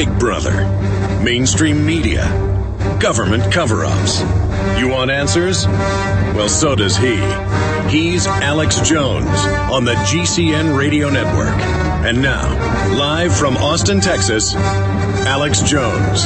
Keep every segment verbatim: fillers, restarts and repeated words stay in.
Big Brother, mainstream media, government cover-ups. You want answers? Well, so does he. He's Alex Jones on the G C N Radio Network. And now, live from Austin, Texas, Alex Jones.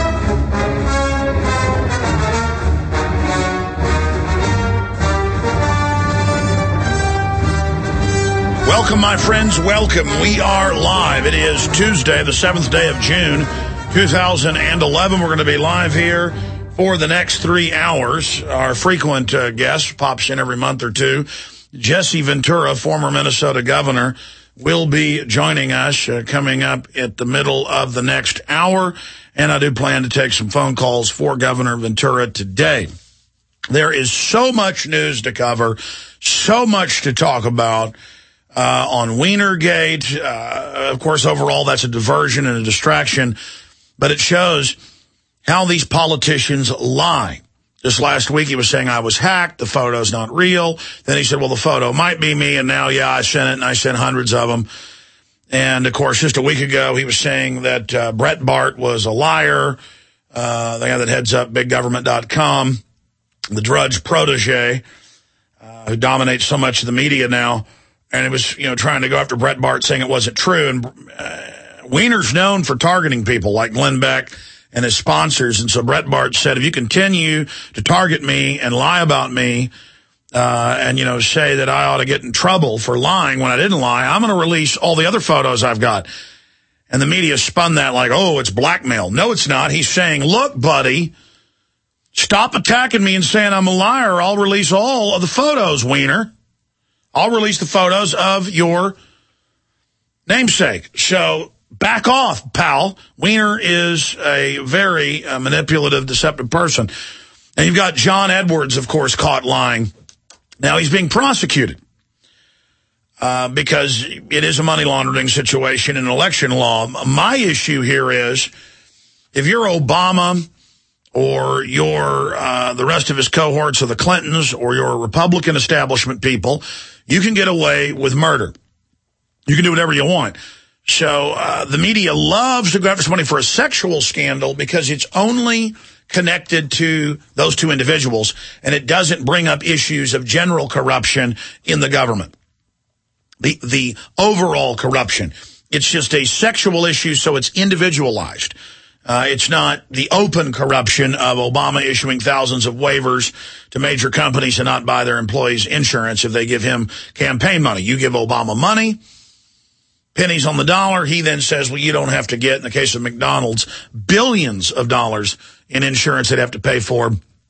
Welcome, my friends. Welcome. We are live. It is Tuesday, the seventh day of June, two thousand eleven. We're going to be live here for the next three hours. Our frequent uh, guest pops in every month or two. Jesse Ventura, former Minnesota governor, will be joining us uh, coming up at the middle of the next hour. And I do plan to take some phone calls for Governor Ventura today. There is so much news to cover, so much to talk about. Uh, on Wienergate, uh, of course, overall, that's a diversion and a distraction, but it shows how these politicians lie. Just last week, he was saying I was hacked, the photo's not real. Then he said, well, the photo might be me, and now, yeah, I sent it, and I sent hundreds of them. And, of course, just a week ago, he was saying that uh, Breitbart was a liar, uh, the guy that heads up big government dot com, the Drudge protege, uh, who dominates so much of the media now. And it was, you know, trying to go after Breitbart, saying it wasn't true. And uh, Wiener's known for targeting people like Glenn Beck and his sponsors. And so Breitbart said, if you continue to target me and lie about me uh, and, you know, say that I ought to get in trouble for lying when I didn't lie, I'm going to release all the other photos I've got. And the media spun that like, oh, it's blackmail. No, it's not. He's saying, look, buddy, stop attacking me and saying I'm a liar. I'll release all of the photos, Wiener. I'll release the photos of your namesake. So back off, pal. Wiener is a very uh, manipulative, deceptive person. And you've got John Edwards, of course, caught lying. Now he's being prosecuted uh, because it is a money laundering situation in election law. My issue here is if you're Obama or you're uh, the rest of his cohorts of the Clintons or your Republican establishment people, you can get away with murder. You can do whatever you want. So uh, the media loves to go after somebody for a sexual scandal because it's only connected to those two individuals, and it doesn't bring up issues of general corruption in the government. The, the overall corruption. It's just a sexual issue, so it's individualized. Uh, it's not the open corruption of Obama issuing thousands of waivers to major companies to not buy their employees insurance if they give him campaign money. You give Obama money, pennies on the dollar. He then says, well, you don't have to get, in the case of McDonald's, billions of dollars in insurance they'd have to pay for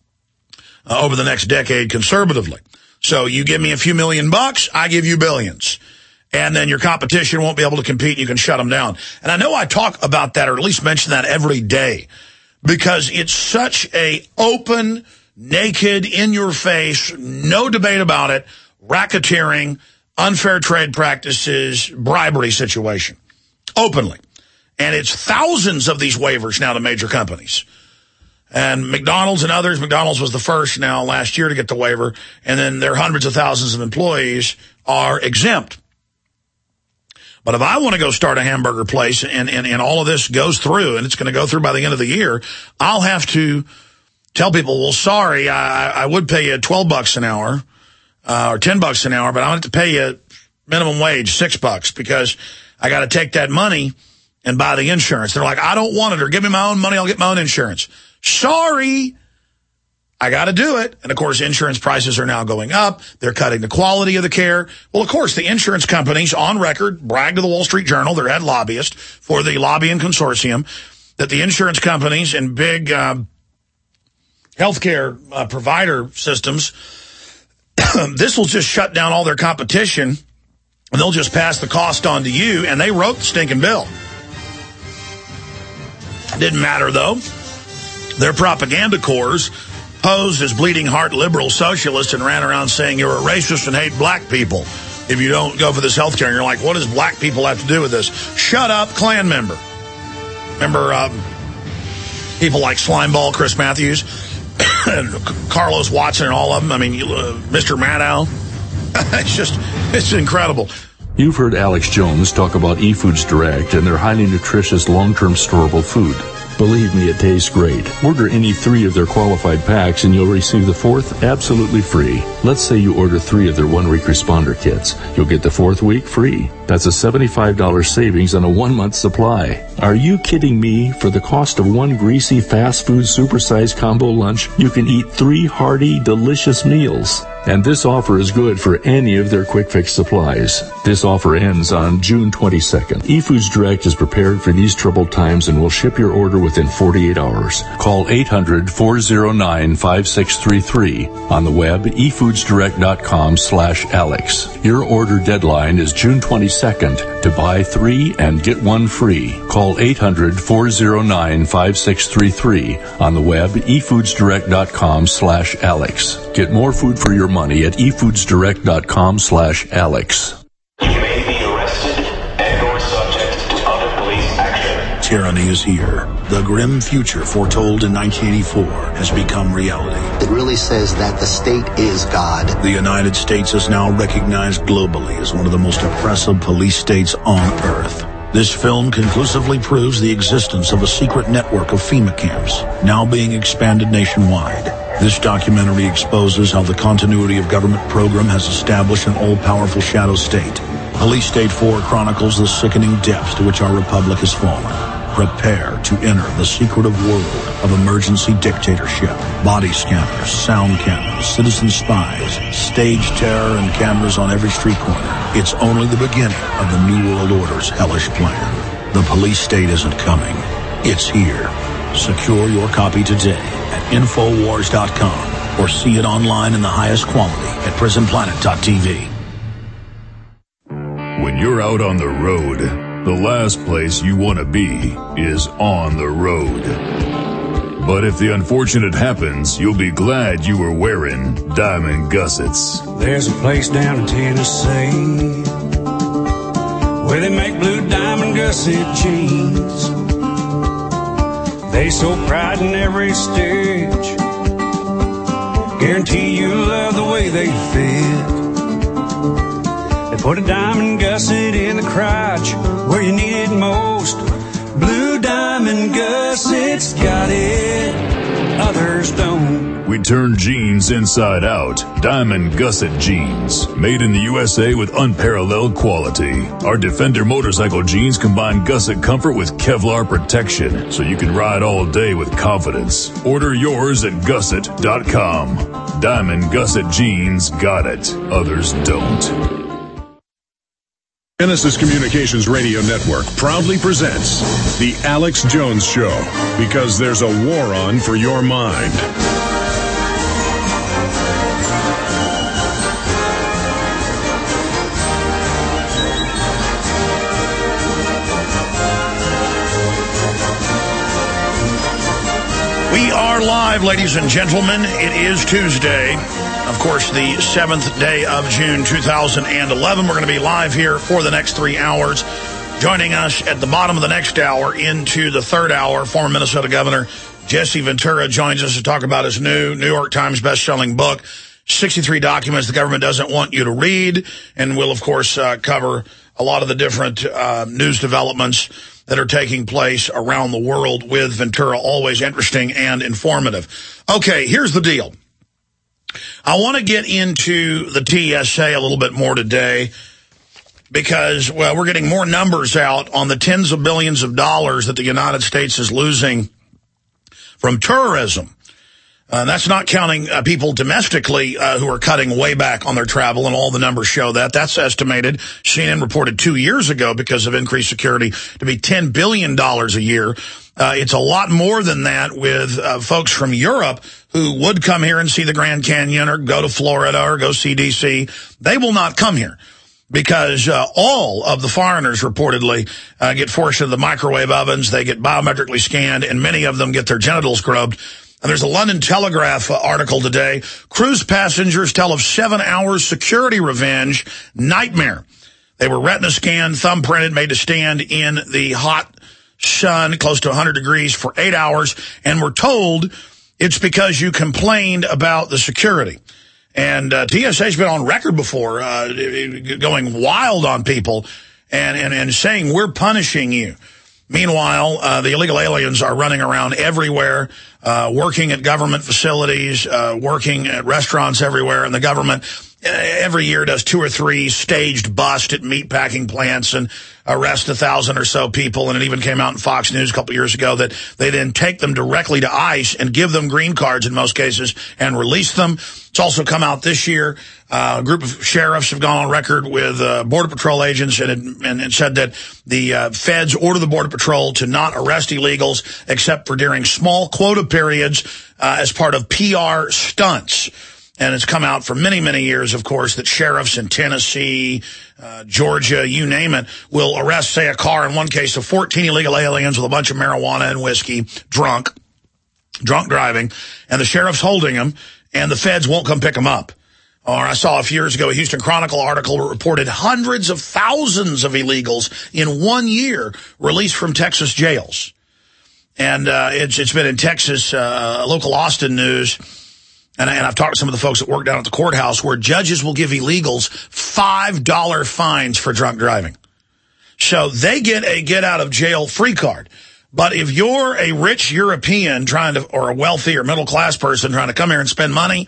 uh, over the next decade conservatively. So you give me a few million bucks, I give you billions. And then your competition won't be able to compete. You can shut them down. And I know I talk about that, or at least mention that every day, because it's such a open, naked, in-your-face, no debate about it, racketeering, unfair trade practices, bribery situation. Openly. And it's thousands of these waivers now to major companies. And McDonald's and others, McDonald's was the first now last year to get the waiver, and then their hundreds of thousands of employees are exempt. But if I want to go start a hamburger place and, and, and all of this goes through, and it's going to go through by the end of the year, I'll have to tell people, well, sorry, I, I would pay you twelve bucks an hour uh, or ten bucks an hour, but I want to pay you minimum wage, six bucks, because I got to take that money and buy the insurance. They're like, I don't want it, or give me my own money, I'll get my own insurance. Sorry. I got to do it. And, of course, insurance prices are now going up. They're cutting the quality of the care. Well, of course, the insurance companies on record brag to the Wall Street Journal, their head lobbyist for the lobbying consortium, that the insurance companies and big uh, healthcare uh, provider systems, this will just shut down all their competition, and they'll just pass the cost on to you, and they wrote the stinking bill. Didn't matter, though. Their propaganda corps posed as bleeding heart liberal socialists and ran around saying you're a racist and hate black people if you don't go for this health care. And you're like, what does black people have to do with this? Shut up, Klan member. Remember um, people like Slimeball, Chris Matthews, and Carlos Watson and all of them? I mean, uh, Mister Maddow. It's just, it's incredible. You've heard Alex Jones talk about eFoods Direct and their highly nutritious long-term storable food. Believe me, it tastes great. Order any three of their qualified packs and you'll receive the fourth absolutely free. Let's say you order three of their one-week responder kits. You'll get the fourth week free. That's a seventy-five dollars savings on a one-month supply. Are you kidding me? For the cost of one greasy fast food supersized combo lunch, you can eat three hearty, delicious meals. And this offer is good for any of their quick fix supplies. This offer ends on June twenty-second. eFoods Direct is prepared for these troubled times and will ship your order within forty-eight hours. Call eight hundred, four oh nine, five six three three. On the web, efoodsdirect.com slash Alex. Your order deadline is June twenty-second. To buy three and get one free, call eight hundred, four oh nine, five six three three. On the web, efoodsdirect.com slash Alex. Get more food for your money at efoodsdirect.com slash Alex. You may be arrested and or subject to other police action. Tyranny is here. The grim future foretold in nineteen eighty-four has become reality. It really says that the state is God. The United States is now recognized globally as one of the most oppressive police states on earth. This film conclusively proves the existence of a secret network of FEMA camps, now being expanded nationwide. This documentary exposes how the continuity of government program has established an all-powerful shadow state. Police State four chronicles the sickening depths to which our republic has fallen. Prepare to enter the secretive world of emergency dictatorship. Body scanners, sound cameras, citizen spies, stage terror, and cameras on every street corner. It's only the beginning of the New World Order's hellish plan. The police state isn't coming. It's here. Secure your copy today at infowars dot com or see it online in the highest quality at prison planet dot t v. When you're out on the road, the last place you want to be is on the road. But if the unfortunate happens, you'll be glad you were wearing diamond gussets. There's a place down in Tennessee where they make blue diamond gusset jeans. They so pride in every stitch, guarantee you love the way they fit. They put a diamond gusset in the crotch where you need it most. Blue diamond gussets got it, others don't. We turn jeans inside out. Diamond gusset jeans. Made in the U S A with unparalleled quality. Our Defender motorcycle jeans combine gusset comfort with Kevlar protection, so you can ride all day with confidence. Order yours at gusset dot com. Diamond gusset jeans got it, others don't. Genesis Communications Radio Network proudly presents The Alex Jones Show, because there's a war on for your mind. We are live, ladies and gentlemen. It is Tuesday. Of course, the seventh day of June, two thousand eleven. We're going to be live here for the next three hours. Joining us at the bottom of the next hour into the third hour, former Minnesota Governor Jesse Ventura joins us to talk about his new New York Times best-selling book, sixty-three Documents the Government Doesn't Want You to Read. And we'll, of course, uh, cover a lot of the different uh, news developments that are taking place around the world with Ventura. Always interesting and informative. Okay, here's the deal. I want to get into the T S A a little bit more today because, well, we're getting more numbers out on the tens of billions of dollars that the United States is losing from tourism. Uh, that's not counting uh, people domestically uh, who are cutting way back on their travel, and all the numbers show that. That's estimated, C N N reported two years ago, because of increased security, to be ten billion dollars a year. Uh, it's a lot more than that with uh, folks from Europe who would come here and see the Grand Canyon or go to Florida or go see D C. They will not come here because uh, all of the foreigners reportedly uh, get forced into the microwave ovens. They get biometrically scanned, and many of them get their genitals grubbed. And there's a London Telegraph uh, article today. Cruise passengers tell of seven hours security revenge nightmare. They were retina scanned, thumbprinted, made to stand in the hot sun, close to one hundred degrees, for eight hours, and were told it's because you complained about the security. And uh, T S A's been on record before uh, going wild on people and, and, and saying, we're punishing you. Meanwhile, uh, the illegal aliens are running around everywhere, uh, working at government facilities, uh, working at restaurants everywhere, and the government every year does two or three staged busts at meatpacking plants and arrest a thousand or so people. And it even came out in Fox News a couple years ago that they then take them directly to ICE and give them green cards in most cases and release them. It's also come out this year. Uh, a group of sheriffs have gone on record with uh, Border Patrol agents and, and, and said that the uh, feds order the Border Patrol to not arrest illegals except for during small quota periods uh, as part of P R stunts. And it's come out for many, many years, of course, that sheriffs in Tennessee, uh, Georgia, you name it, will arrest, say, a car, in one case, of fourteen illegal aliens with a bunch of marijuana and whiskey, drunk, drunk driving, and the sheriff's holding them, and the feds won't come pick them up. Or I saw a few years ago a Houston Chronicle article that reported hundreds of thousands of illegals in one year released from Texas jails. And uh, it's, it's been in Texas, uh, local Austin news. And, and I've talked to some of the folks that work down at the courthouse where judges will give illegals five dollar fines for drunk driving. So they get a get-out-of-jail-free card. But if you're a rich European trying to, or a wealthy or middle-class person trying to come here and spend money,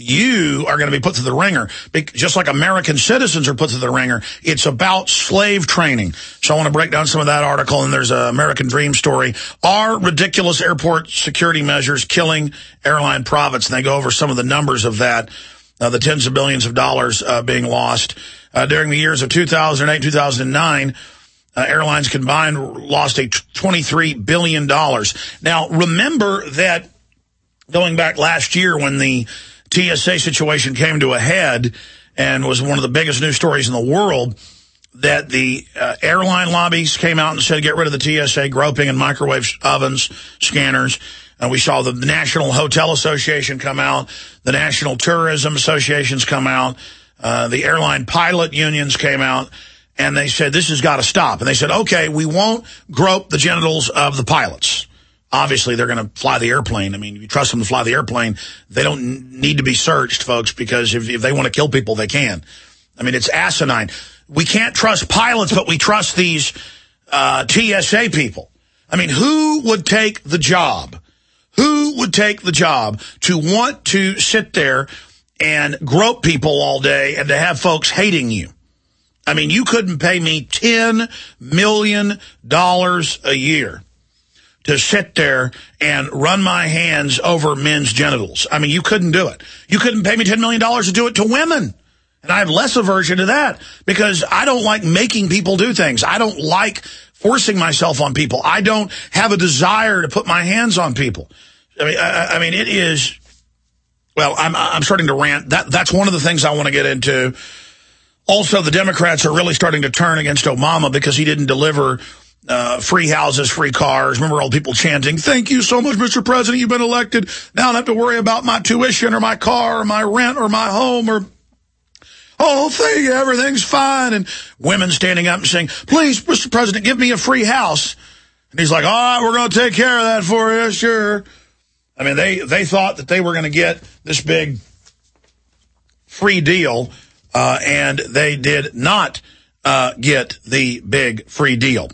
you are going to be put through the ringer. Just like American citizens are put through the ringer, it's about slave training. So I want to break down some of that article, and there's an American Dream story. Are ridiculous airport security measures killing airline profits? And they go over some of the numbers of that, uh, the tens of billions of dollars uh, being lost. Uh, during the years of two thousand eight, two thousand nine, Uh, airlines combined lost a twenty-three billion dollars. Now, remember that going back last year when the T S A situation came to a head and was one of the biggest news stories in the world, that the uh, airline lobbies came out and said, get rid of the T S A groping and microwave ovens, scanners. And we saw the National Hotel Association come out, the National Tourism Associations come out, uh, the airline pilot unions came out. And they said, this has got to stop. And they said, okay, we won't grope the genitals of the pilots. Obviously, they're going to fly the airplane. I mean, if you trust them to fly the airplane, they don't need to be searched, folks, because if, if they want to kill people, they can. I mean, it's asinine. We can't trust pilots, but we trust these uh, T S A people. I mean, who would take the job? Who would take the job to want to sit there and grope people all day and to have folks hating you? I mean, you couldn't pay me ten million dollars a year to sit there and run my hands over men's genitals. I mean, you couldn't do it. You couldn't pay me ten million dollars to do it to women. And I have less aversion to that because I don't like making people do things. I don't like forcing myself on people. I don't have a desire to put my hands on people. I mean, I, I mean, it is, well, I'm, I'm starting to rant. That, that's one of the things I want to get into. Also, the Democrats are really starting to turn against Obama because he didn't deliver uh, free houses, free cars. Remember all the people chanting, thank you so much, Mister President, you've been elected. Now I don't have to worry about my tuition or my car or my rent or my home or, oh, thank you, everything's fine. And women standing up and saying, please, Mister President, give me a free house. And he's like, all right, we're going to take care of that for you, sure. I mean, they, they thought that they were going to get this big free deal. Uh, and they did not uh, get the big free deal.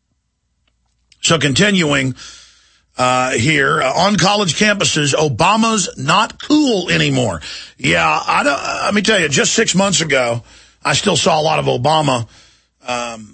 So continuing uh, here, uh, on college campuses, Obama's not cool anymore. Yeah, I don't, let me tell you, just six months ago, I still saw a lot of Obama um,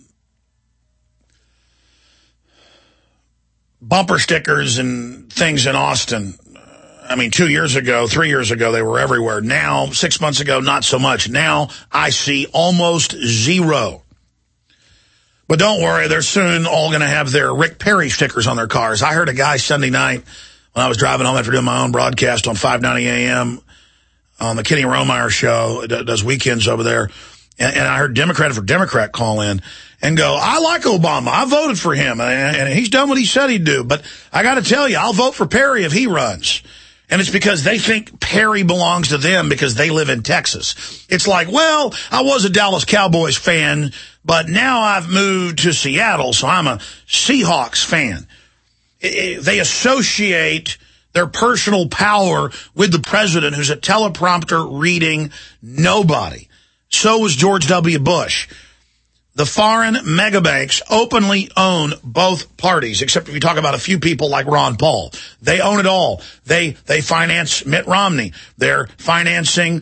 bumper stickers and things in Austin. I mean, two years ago, three years ago, they were everywhere. Now, six months ago, not so much. Now, I see almost zero. But don't worry, they're soon all going to have their Rick Perry stickers on their cars. I heard a guy Sunday night when I was driving home after doing my own broadcast on five ninety A M on the Kenny Romeyer show, does weekends over there, and, and I heard Democrat for Democrat call in and go, I like Obama. I voted for him, and, and he's done what he said he'd do. But I got to tell you, I'll vote for Perry if he runs. And it's because they think Perry belongs to them because they live in Texas. It's like, well, I was a Dallas Cowboys fan, but now I've moved to Seattle, so I'm a Seahawks fan. It, it, they associate their personal power with the president, who's a teleprompter reading nobody. So was George W. Bush. The foreign megabanks openly own both parties, except if you talk about a few people like Ron Paul. They own it all. They they finance Mitt Romney. They're financing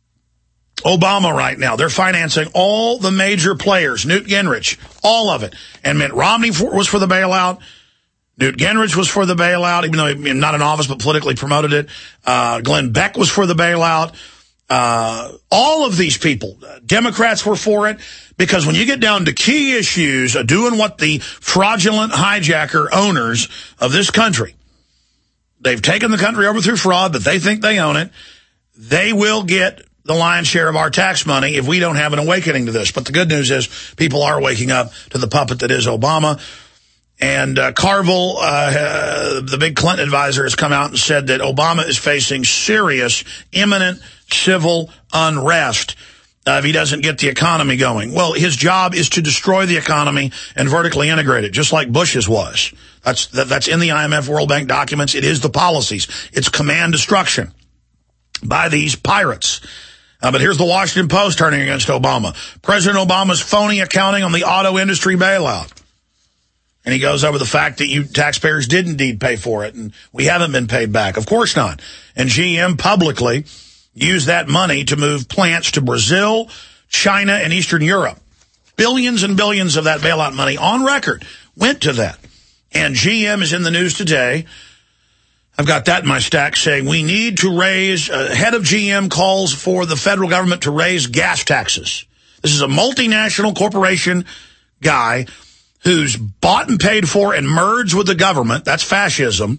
Obama right now. They're financing all the major players, Newt Gingrich, all of it. And Mitt Romney for, was for the bailout. Newt Gingrich was for the bailout, even though he's not in office, but politically promoted it. Uh, Glenn Beck was for the bailout. Uh, all of these people, Democrats were for it, because when you get down to key issues, uh, doing what the fraudulent hijacker owners of this country, they've taken the country over through fraud, but they think they own it, they will get the lion's share of our tax money if we don't have an awakening to this. But the good news is people are waking up to the puppet that is Obama. And uh, Carville, uh, uh, the big Clinton advisor, has come out and said that Obama is facing serious, imminent civil unrest uh, if he doesn't get the economy going. Well, his job is to destroy the economy and vertically integrate it, just like Bush's was. That's, that, that's in the I M F World Bank documents. It is the policies. It's command destruction by these pirates. Uh, but here's the Washington Post turning against Obama. President Obama's phony accounting on the auto industry bailout. And he goes over the fact that you taxpayers did indeed pay for it, and we haven't been paid back. Of course not. And G M publicly used that money to move plants to Brazil, China, and Eastern Europe. Billions and billions of that bailout money on record went to that. And G M is in the news today. I've got that in my stack, saying we need to raise, uh, head of G M calls for the federal government to raise gas taxes. This is a multinational corporation guy who's bought and paid for and merged with the government, that's fascism,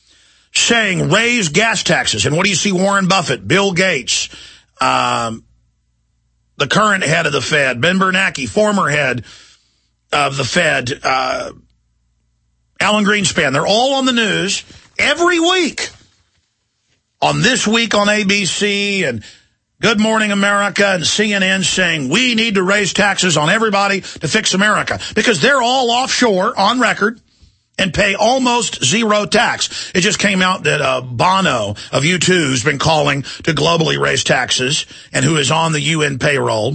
saying raise gas taxes. And what do you see Warren Buffett, Bill Gates, um, the current head of the Fed, Ben Bernanke, former head of the Fed, uh, Alan Greenspan, they're all on the news every week. On This Week on A B C and Good Morning America and C N N saying we need to raise taxes on everybody to fix America, because they're all offshore on record and pay almost zero tax. It just came out that uh, Bono of U two has been calling to globally raise taxes, and who is on the U N payroll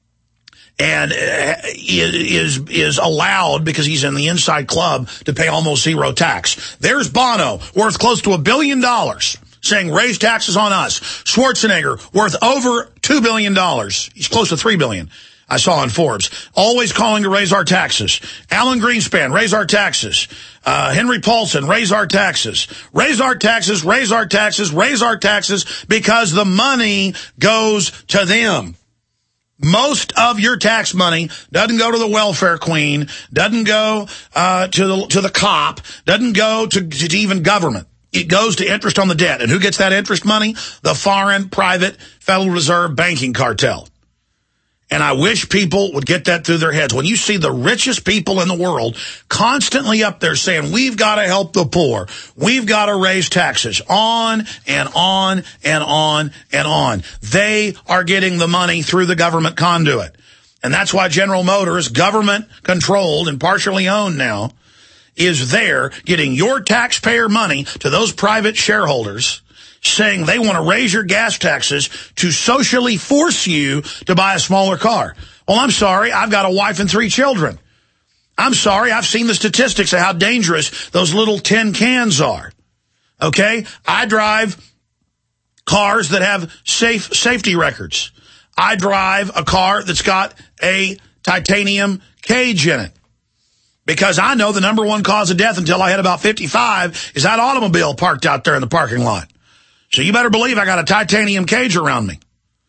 and uh, is is allowed, because he's in the inside club, to pay almost zero tax. There's Bono, worth close to a billion dollars, saying raise taxes on us. Schwarzenegger, worth over two billion dollars. He's close to three billion dollars, I saw on Forbes. Always calling to raise our taxes. Alan Greenspan, raise our taxes. Uh, Henry Paulson, raise our taxes. Raise our taxes, raise our taxes, raise our taxes, because the money goes to them. Most of your tax money doesn't go to the welfare queen, doesn't go uh, to the to the cop, doesn't go to, to even government. It goes to interest on the debt. And who gets that interest money? The foreign private Federal Reserve banking cartel. And I wish people would get that through their heads. When you see the richest people in the world constantly up there saying, we've got to help the poor, we've got to raise taxes, on and on and on and on. They are getting the money through the government conduit. And that's why General Motors, government-controlled and partially owned now, is there getting your taxpayer money to those private shareholders, saying they want to raise your gas taxes to socially force you to buy a smaller car. Well, I'm sorry, I've got a wife and three children. I'm sorry, I've seen the statistics of how dangerous those little tin cans are. Okay? I drive cars that have safe safety records. I drive a car that's got a titanium cage in it, because I know the number one cause of death until I hit about fifty-five is that automobile parked out there in the parking lot. So you better believe I got a titanium cage around me.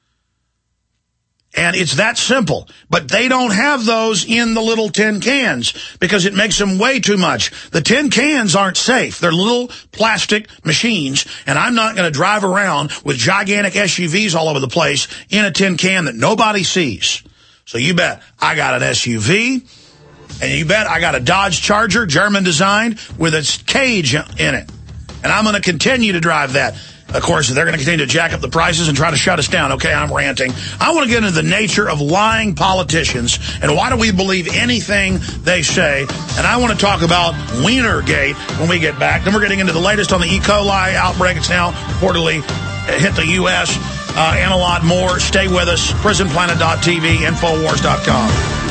And it's that simple. But they don't have those in the little tin cans because it makes them way too much. The tin cans aren't safe. They're little plastic machines, and I'm not going to drive around with gigantic S U Vs all over the place in a tin can that nobody sees. So you bet I got an S U V, and you bet I got a Dodge Charger, German designed, with its cage in it. And I'm going to continue to drive that. Of course, they're going to continue to jack up the prices and try to shut us down. Okay, I'm ranting. I want to get into the nature of lying politicians and why do we believe anything they say. And I want to talk about Wienergate when we get back. Then we're getting into the latest on the E. coli outbreak. It's now reportedly hit the U S Uh, and a lot more. Stay with us. prison planet dot t v, infowars dot com.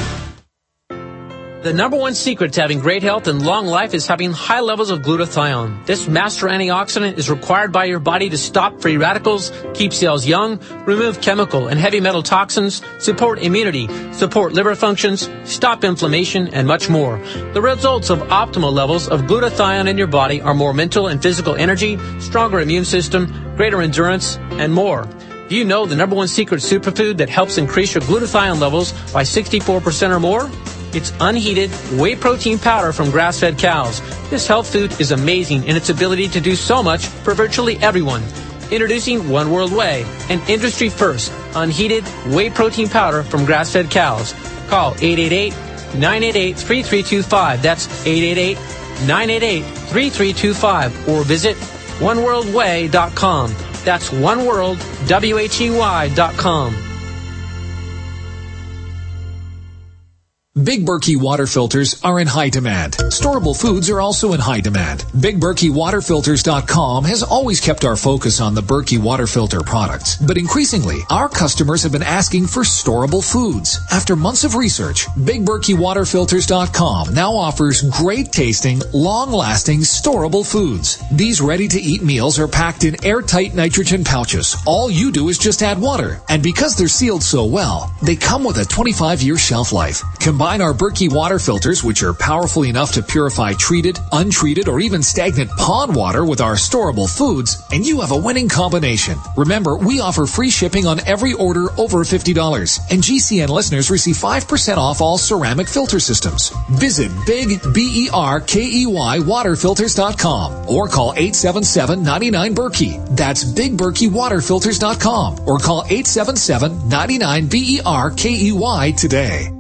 The number one secret to having great health and long life is having high levels of glutathione. This master antioxidant is required by your body to stop free radicals, keep cells young, remove chemical and heavy metal toxins, support immunity, support liver functions, stop inflammation, and much more. The results of optimal levels of glutathione in your body are more mental and physical energy, stronger immune system, greater endurance, and more. Do you know the number one secret superfood that helps increase your glutathione levels by sixty-four percent or more? It's unheated whey protein powder from grass-fed cows. This health food is amazing in its ability to do so much for virtually everyone. Introducing One World Whey, an industry-first, unheated whey protein powder from grass-fed cows. Call eight eight eight, nine eight eight, three three two five. That's eight eight eight, nine eight eight, three three two five. Or visit one world whey dot com. That's oneworld, W H E Y dot com. Big Berkey water filters are in high demand. Storable foods are also in high demand. Big Berkey Water Filters dot com has always kept our focus on the Berkey water filter products. But increasingly, our customers have been asking for storable foods. After months of research, Big Berkey Water Filters dot com now offers great tasting, long-lasting, storable foods. These ready-to-eat meals are packed in airtight nitrogen pouches. All you do is just add water. And because they're sealed so well, they come with a twenty-five year shelf life. Combine our Berkey water filters, which are powerful enough to purify treated, untreated, or even stagnant pond water with our storable foods, and you have a winning combination. Remember, we offer free shipping on every order over fifty dollars, and G C N listeners receive five percent off all ceramic filter systems. Visit Big B E R K E Y Water Filters dot com or call eight seven seven, nine nine, Berkey. That's Big Berkey Water Filters dot com or call eight seven seven, nine nine, B E R K E Y today.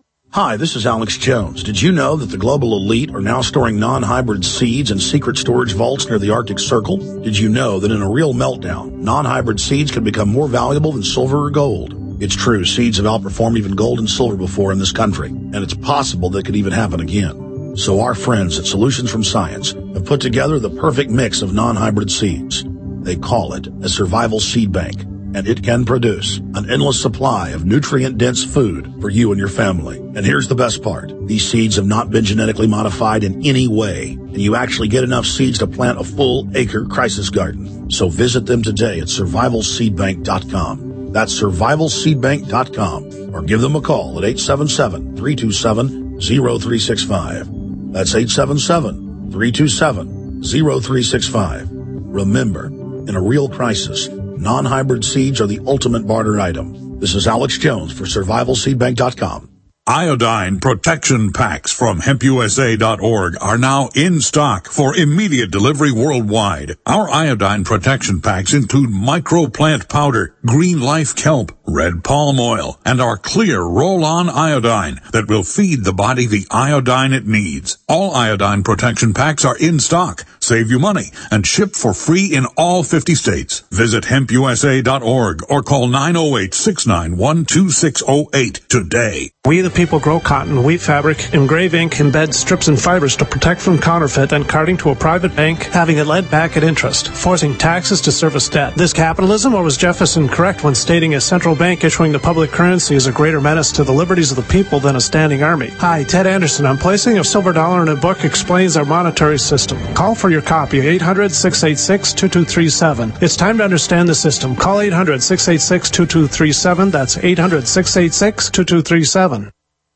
Hi, this is Alex Jones. Did you know that the global elite are now storing non-hybrid seeds in secret storage vaults near the Arctic Circle? Did you know that in a real meltdown, non-hybrid seeds can become more valuable than silver or gold? It's true, seeds have outperformed even gold and silver before in this country, and it's possible that could even happen again. So our friends at Solutions from Science have put together the perfect mix of non-hybrid seeds. They call it a survival seed bank, and it can produce an endless supply of nutrient-dense food for you and your family. And here's the best part. These seeds have not been genetically modified in any way, and you actually get enough seeds to plant a full acre crisis garden. So visit them today at survival seed bank dot com. That's survival seed bank dot com, or give them a call at eight seven seven, three two seven, zero three six five. That's eight seven seven, three two seven, zero three six five. Remember, in a real crisis, non-hybrid seeds are the ultimate barter item. This is Alex Jones for survival seed bank dot com. Iodine protection packs from hemp U S A dot org are now in stock for immediate delivery worldwide. Our iodine protection packs include microplant powder, green life kelp, red palm oil, and our clear roll-on iodine that will feed the body the iodine it needs. All iodine protection packs are in stock, save you money, and ship for free in all fifty states. Visit hemp U S A dot org or call nine oh eight, six nine one, two six oh eight today. We the people grow cotton, weave fabric, engrave ink, embed strips and fibers to protect from counterfeit and carting to a private bank, having it lent back at interest, forcing taxes to service debt. This capitalism, or was Jefferson correct when stating a central bank issuing the public currency is a greater menace to the liberties of the people than a standing army? Hi, Ted Anderson. I'm placing a silver dollar in a book explains our monetary system. Call for your copy, eight hundred, six eight six, two two three seven. It's time to understand the system. Call eight hundred, six eight six, two two three seven. That's eight hundred, six eight six, two two three seven.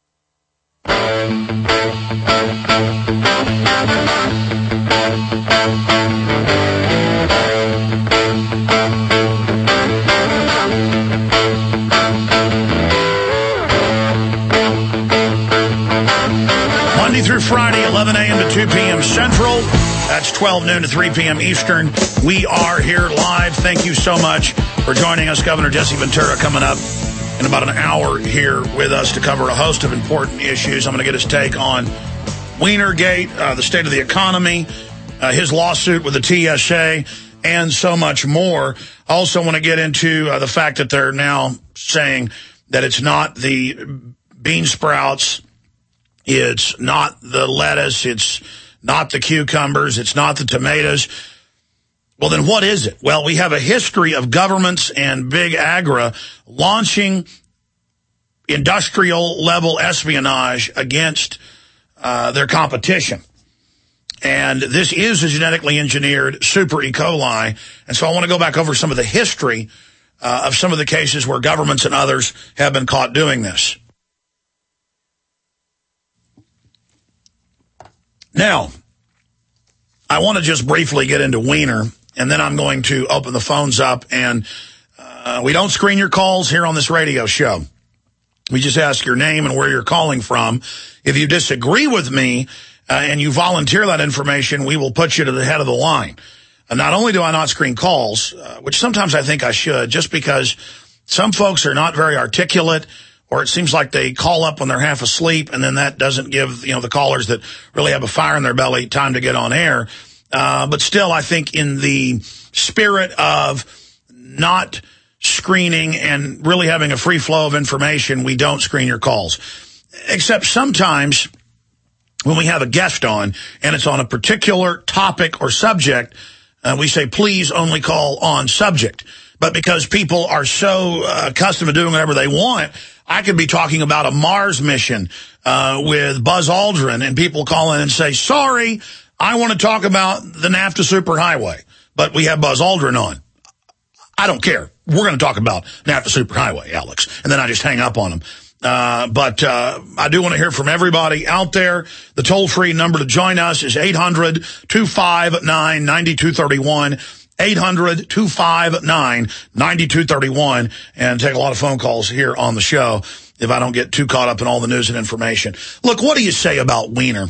Monday through Friday, eleven a.m. to two p.m. Central. That's twelve noon to three p.m. Eastern. We are here live. Thank you so much for joining us. Governor Jesse Ventura coming up in about an hour here with us to cover a host of important issues. I'm going to get his take on Wienergate, uh, the state of the economy, uh, his lawsuit with the T S A, and so much more. I also want to get into uh, the fact that they're now saying that it's not the bean sprouts, it's not the lettuce, it's not the cucumbers, it's not the tomatoes. Well, then what is it? Well, we have a history of governments and big agra launching industrial-level espionage against uh, their competition. And this is a genetically engineered super E. coli. And so I want to go back over some of the history uh, of some of the cases where governments and others have been caught doing this. Now, I want to just briefly get into Wiener, and then I'm going to open the phones up. And uh, we don't screen your calls here on this radio show. We just ask your name and where you're calling from. If you disagree with me uh, and you volunteer that information, we will put you to the head of the line. And not only do I not screen calls, uh, which sometimes I think I should, just because some folks are not very articulate, or it seems like they call up when they're half asleep, and then that doesn't give, you know, the callers that really have a fire in their belly time to get on air. Uh, but still, I think in the spirit of not screening and really having a free flow of information, we don't screen your calls. Except sometimes when we have a guest on and it's on a particular topic or subject, uh, we say, please only call on subject. But because people are so uh, accustomed to doing whatever they want, I could be talking about a Mars mission uh, with Buzz Aldrin, and people call in and say, sorry, I want to talk about the NAFTA Superhighway, but we have Buzz Aldrin on. I don't care. We're going to talk about NAFTA Superhighway, Alex. And then I just hang up on them. Uh, but uh, I do want to hear from everybody out there. The toll-free number to join us is eight hundred, two five nine, nine two three one. eight hundred, two five nine, nine two three one. And take a lot of phone calls here on the show if I don't get too caught up in all the news and information. Look, what do you say about Wiener?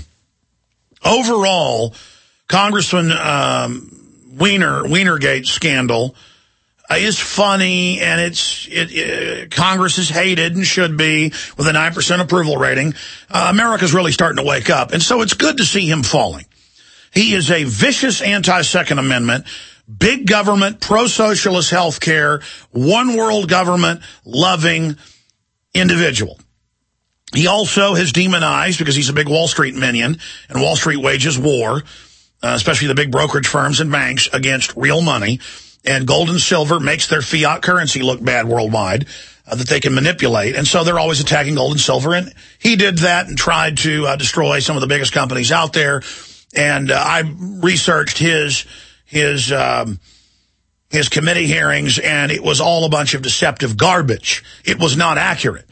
Overall, Congressman um, Wiener, Wienergate scandal uh, is funny, and it's it, it, Congress is hated and should be with a nine percent approval rating. Uh, America's really starting to wake up, and so it's good to see him falling. He is a vicious anti-Second Amendment, big government, pro-socialist health care, one world government loving individual. He also has demonized, because he's a big Wall Street minion, and Wall Street wages war, uh, especially the big brokerage firms and banks, against real money. And gold and silver makes their fiat currency look bad worldwide, uh, that they can manipulate. And so they're always attacking gold and silver. And he did that and tried to uh, destroy some of the biggest companies out there. And uh, I researched his his um, his committee hearings, and it was all a bunch of deceptive garbage. It was not accurate.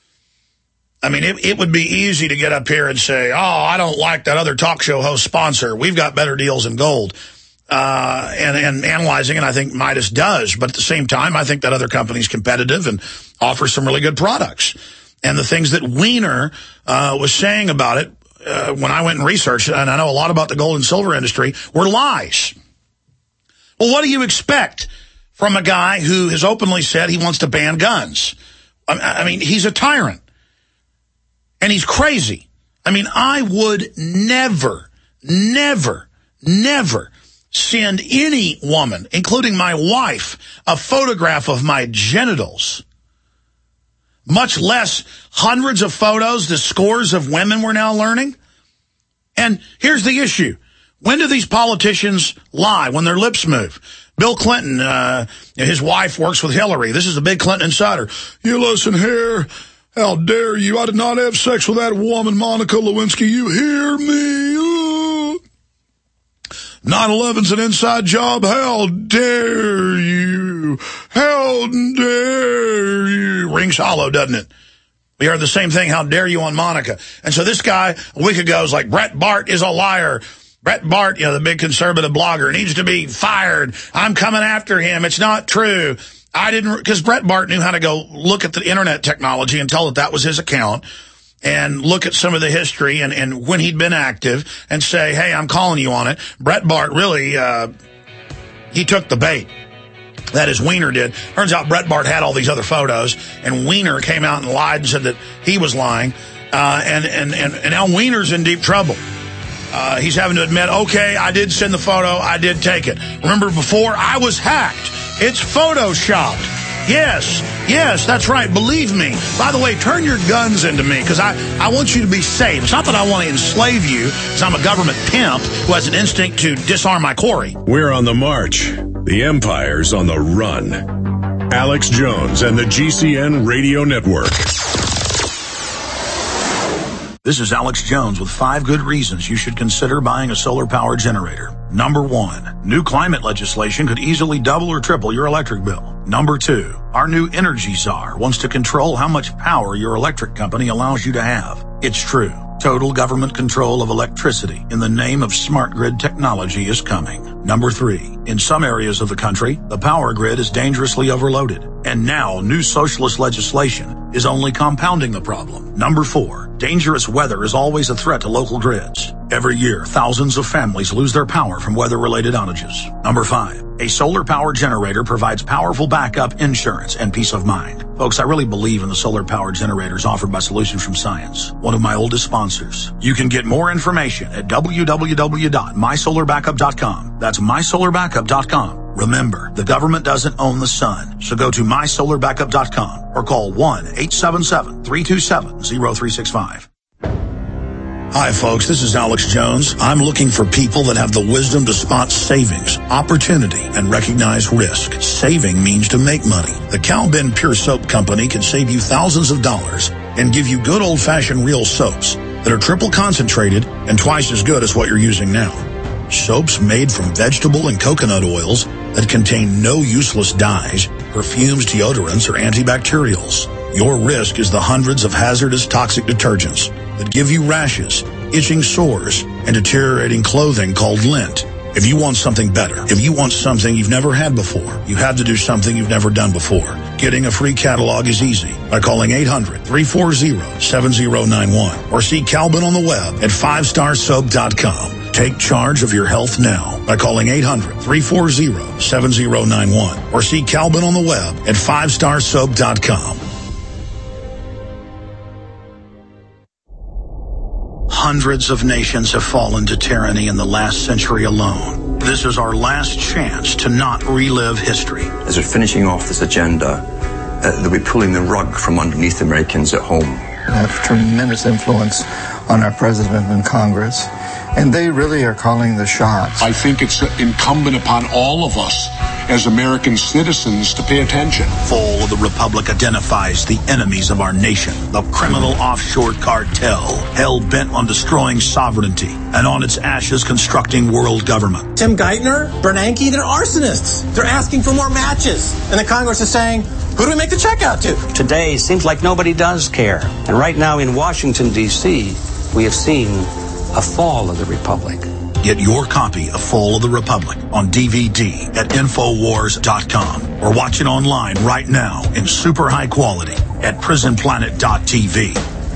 I mean, it, it would be easy to get up here and say, oh, I don't like that other talk show host sponsor. We've got better deals in gold. Uh, and, and analyzing it, I think Midas does. But at the same time, I think that other company's competitive and offers some really good products. And the things that Wiener uh, was saying about it, uh, when I went and researched, and I know a lot about the gold and silver industry, were lies. Well, what do you expect from a guy who has openly said he wants to ban guns? I, I mean, he's a tyrant. And he's crazy. I mean, I would never, never, never send any woman, including my wife, a photograph of my genitals, much less hundreds of photos, the scores of women we're now learning. And here's the issue. When do these politicians lie? When their lips move. Bill Clinton, uh, his wife works with Hillary. This is a big Clinton insider. You listen here. How dare you? I did not have sex with that woman, Monica Lewinsky. You hear me? nine eleven's an inside job. How dare you? How dare you? Rings hollow, doesn't it? We heard the same thing. How dare you on Monica? And so this guy a week ago was like, Brett Bart is a liar. Brett Bart, you know, the big conservative blogger, needs to be fired. I'm coming after him. It's not true. I didn't, because Brett Bart knew how to go look at the internet technology and tell that that was his account and look at some of the history and, and when he'd been active and say, hey, I'm calling you on it. Brett Bart really, uh, he took the bait. That is, Wiener did. Turns out Brett Bart had all these other photos, and Wiener came out and lied and said that he was lying. Uh, and, and, and, and now Wiener's in deep trouble. Uh, he's having to admit, okay, I did send the photo, I did take it. Remember before, I was hacked. It's photoshopped. Yes, yes, that's right. Believe me. By the way, turn your guns into me, because I, I want you to be safe. It's not that I want to enslave you, because I'm a government pimp who has an instinct to disarm my quarry. We're on the march. The Empire's on the run. Alex Jones and the G C N Radio Network. This is Alex Jones with five good reasons you should consider buying a solar power generator. Number one, new climate legislation could easily double or triple your electric bill. Number two, our new energy czar wants to control how much power your electric company allows you to have. It's true. Total government control of electricity in the name of smart grid technology is coming. Number three, in some areas of the country, the power grid is dangerously overloaded. And now new socialist legislation is only compounding the problem. Number four, dangerous weather is always a threat to local grids. Every year, thousands of families lose their power from weather-related outages. Number five, a solar power generator provides powerful backup insurance and peace of mind. Folks, I really believe in the solar power generators offered by Solutions from Science, one of my oldest sponsors. You can get more information at w w w dot my solar backup dot com. That's my solar backup dot com. Remember, the government doesn't own the sun, so go to my solar backup dot com or call one eight seven seven, three two seven, zero three six five. Hi, folks. This is Alex Jones. I'm looking for people that have the wisdom to spot savings, opportunity, and recognize risk. Saving means to make money. The Cal Ben Pure Soap Company can save you thousands of dollars and give you good old-fashioned real soaps that are triple concentrated and twice as good as what you're using now. Soaps made from vegetable and coconut oils that contain no useless dyes, perfumes, deodorants, or antibacterials. Your risk is the hundreds of hazardous toxic detergents that give you rashes, itching sores, and deteriorating clothing called lint. If you want something better, if you want something you've never had before, you have to do something you've never done before. Getting a free catalog is easy by calling eight hundred, three four zero, seven zero nine one or see Calvin on the web at five star soap dot com. Take charge of your health now by calling eight hundred, three four zero, seven zero nine one or see Calvin on the web at five star soap dot com. Hundreds of nations have fallen to tyranny in the last century alone. This is our last chance to not relive history. As we're finishing off this agenda, uh, they'll be pulling the rug from underneath Americans at home. They have tremendous influence on our president and Congress, and they really are calling the shots. I think it's incumbent upon all of us as American citizens to pay attention. Fall of the Republic identifies the enemies of our nation, the criminal offshore cartel, hell-bent on destroying sovereignty, and on its ashes constructing world government. Tim Geithner, Bernanke, they're arsonists. They're asking for more matches. And the Congress is saying, who do we make the check out to? Today seems like nobody does care. And right now in Washington, D C, we have seen a fall of the Republic. Get your copy of Fall of the Republic on D V D at infowars dot com or watch it online right now in super high quality at prison planet dot t v.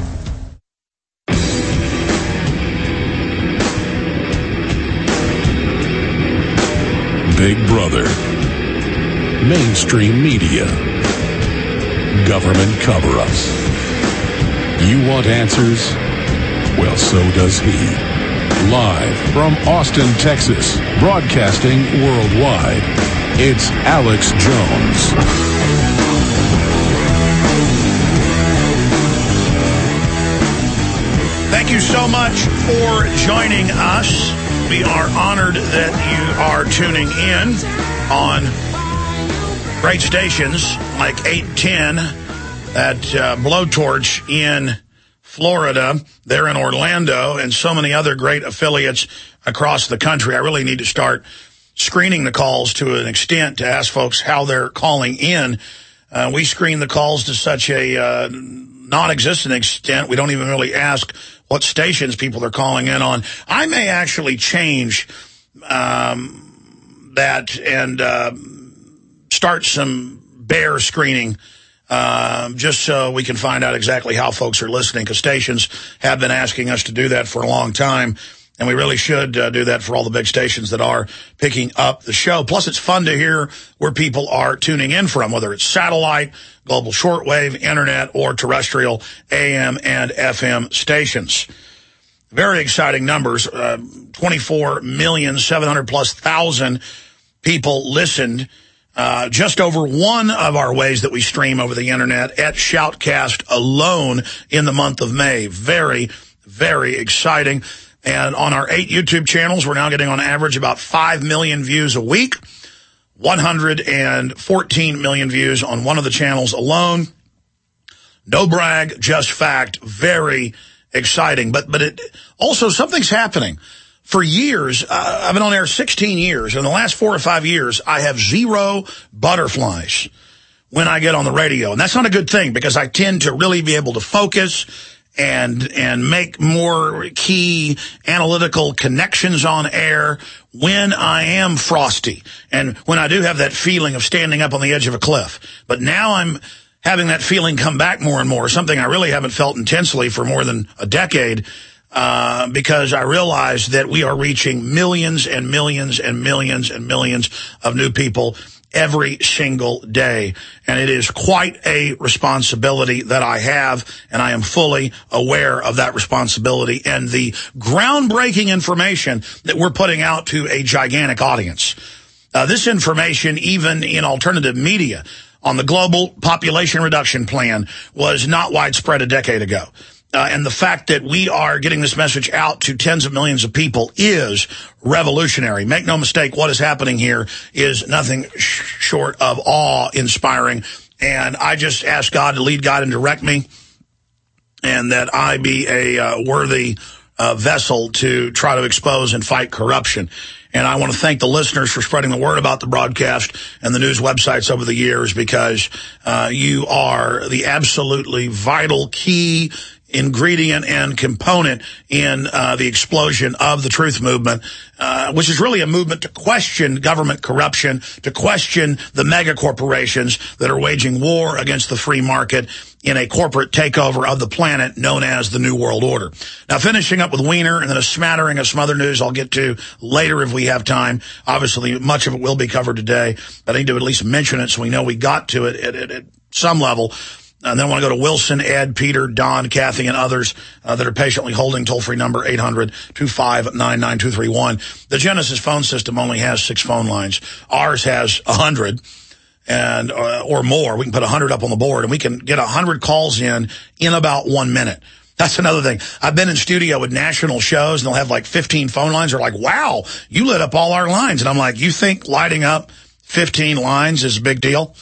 Big Brother, mainstream media, government cover-ups. You want answers? Well, so does he. Live from Austin, Texas, broadcasting worldwide, it's Alex Jones. Thank you so much for joining us. We are honored that you are tuning in on great stations like eight ten at uh, Blowtorch in Florida, they're in Orlando, and so many other great affiliates across the country. I really need to start screening the calls to an extent to ask folks how they're calling in. Uh, we screen the calls to such a uh, non-existent extent. We don't even really ask what stations people are calling in on. I may actually change um, that and uh, start some bear screening Um, just so we can find out exactly how folks are listening, because stations have been asking us to do that for a long time, and we really should uh, do that for all the big stations that are picking up the show. Plus, it's fun to hear where people are tuning in from, whether it's satellite, global shortwave, internet, or terrestrial A M and F M stations. Very exciting numbers. Uh, twenty-four million, seven hundred plus thousand people listened. Uh, just over one of our ways that we stream over the internet at Shoutcast alone in the month of May. Very, very exciting. And on our eight YouTube channels, we're now getting on average about five million views a week. one hundred fourteen million views on one of the channels alone. No brag, just fact. Very exciting. But, but it also something's happening. For years, uh, I've been on air sixteen years. In the last four or five years, I have zero butterflies when I get on the radio. And that's not a good thing because I tend to really be able to focus and and make more key analytical connections on air when I am frosty and when I do have that feeling of standing up on the edge of a cliff. But now I'm having that feeling come back more and more, something I really haven't felt intensely for more than a decade. Uh, because I realize that we are reaching millions and millions and millions and millions of new people every single day. And it is quite a responsibility that I have, and I am fully aware of that responsibility and the groundbreaking information that we're putting out to a gigantic audience. Uh, this information, even in alternative media, on the global population reduction plan, was not widespread a decade ago. Uh, and the fact that we are getting this message out to tens of millions of people is revolutionary. Make no mistake, what is happening here is nothing sh short of awe-inspiring. And I just ask God to lead, guide, and direct me, and that I be a uh, worthy uh, vessel to try to expose and fight corruption. And I want to thank the listeners for spreading the word about the broadcast and the news websites over the years, because uh, you are the absolutely vital key ingredient and component in uh, the explosion of the truth movement, uh, which is really a movement to question government corruption, to question the mega corporations that are waging war against the free market in a corporate takeover of the planet known as the New World Order. Now, finishing up with Weiner and then a smattering of some other news I'll get to later if we have time. Obviously, much of it will be covered today, but I need to at least mention it so we know we got to it at, at, at some level. And then I want to go to Wilson, Ed, Peter, Don, Kathy, and others uh, that are patiently holding toll-free number eight hundred, two five nine, nine two three one. The Genesis phone system only has six phone lines. Ours has one hundred and uh, or more. We can put one hundred up on the board, and we can get one hundred calls in in about one minute. That's another thing. I've been in studio with national shows, and they'll have like fifteen phone lines. They're like, wow, you lit up all our lines. And I'm like, you think lighting up fifteen lines is a big deal?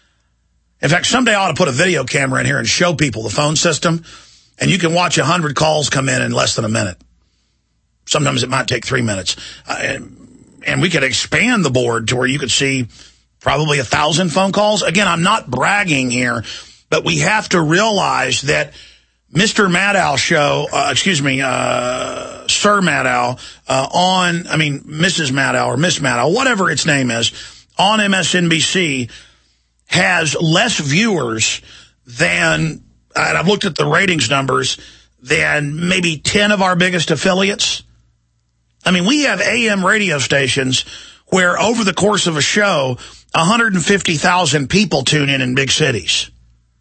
In fact, someday I ought to put a video camera in here and show people the phone system, and you can watch one hundred calls come in in less than a minute. Sometimes it might take three minutes. Uh, and, and we could expand the board to where you could see probably a thousand phone calls. Again, I'm not bragging here, but we have to realize that Mister Maddow show, uh, excuse me, uh, Sir Maddow, uh, on, I mean, Missus Maddow or Miss Maddow, whatever its name is, on M S N B C, has less viewers than, and I've looked at the ratings numbers, than maybe ten of our biggest affiliates. I mean, we have A M radio stations where over the course of a show, one hundred fifty thousand people tune in in big cities.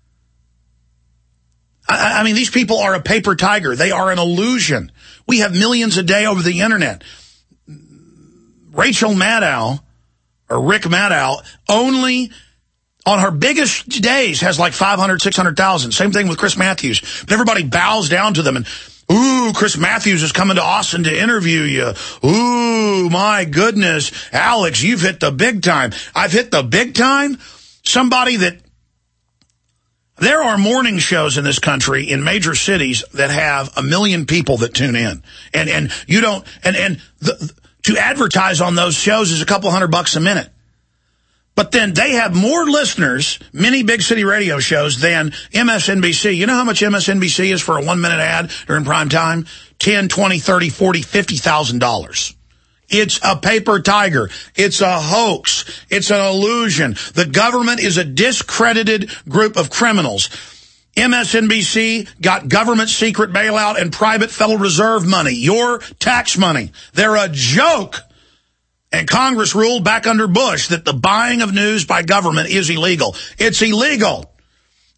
I, I mean, these people are a paper tiger. They are an illusion. We have millions a day over the internet. Rachel Maddow, or Rick Maddow, only on her biggest days has like five hundred, six hundred thousand. Same thing with Chris Matthews. But everybody bows down to them and, ooh, Chris Matthews is coming to Austin to interview you. Ooh, my goodness, Alex, you've hit the big time. I've hit the big time? Somebody that, there are morning shows in this country in major cities that have a million people that tune in. And, and you don't, and, and the, to advertise on those shows is a couple hundred bucks a minute. But then they have more listeners, many big city radio shows, than M S N B C. You know how much M S N B C is for a one-minute ad during prime time? ten, twenty, thirty, forty, fifty thousand dollars. It's a paper tiger. It's a hoax. It's an illusion. The government is a discredited group of criminals. M S N B C got government secret bailout and private Federal Reserve money, your tax money. They're a joke. And Congress ruled back under Bush that the buying of news by government is illegal. It's illegal.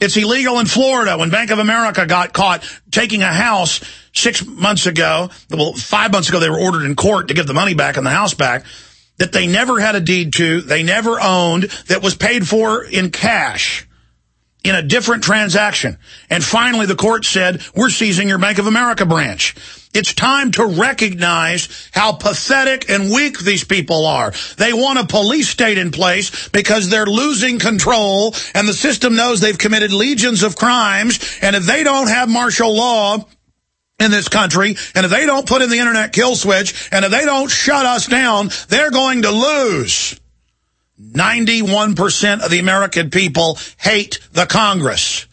It's illegal in Florida. When Bank of America got caught taking a house six months ago, well, five months ago, they were ordered in court to give the money back and the house back, that they never had a deed to, they never owned, that was paid for in cash in a different transaction. And finally, the court said, we're seizing your Bank of America branch. It's time to recognize how pathetic and weak these people are. They want a police state in place because they're losing control, and the system knows they've committed legions of crimes, and if they don't have martial law in this country, and if they don't put in the internet kill switch, and if they don't shut us down, they're going to lose. ninety-one percent of the American people hate the Congress.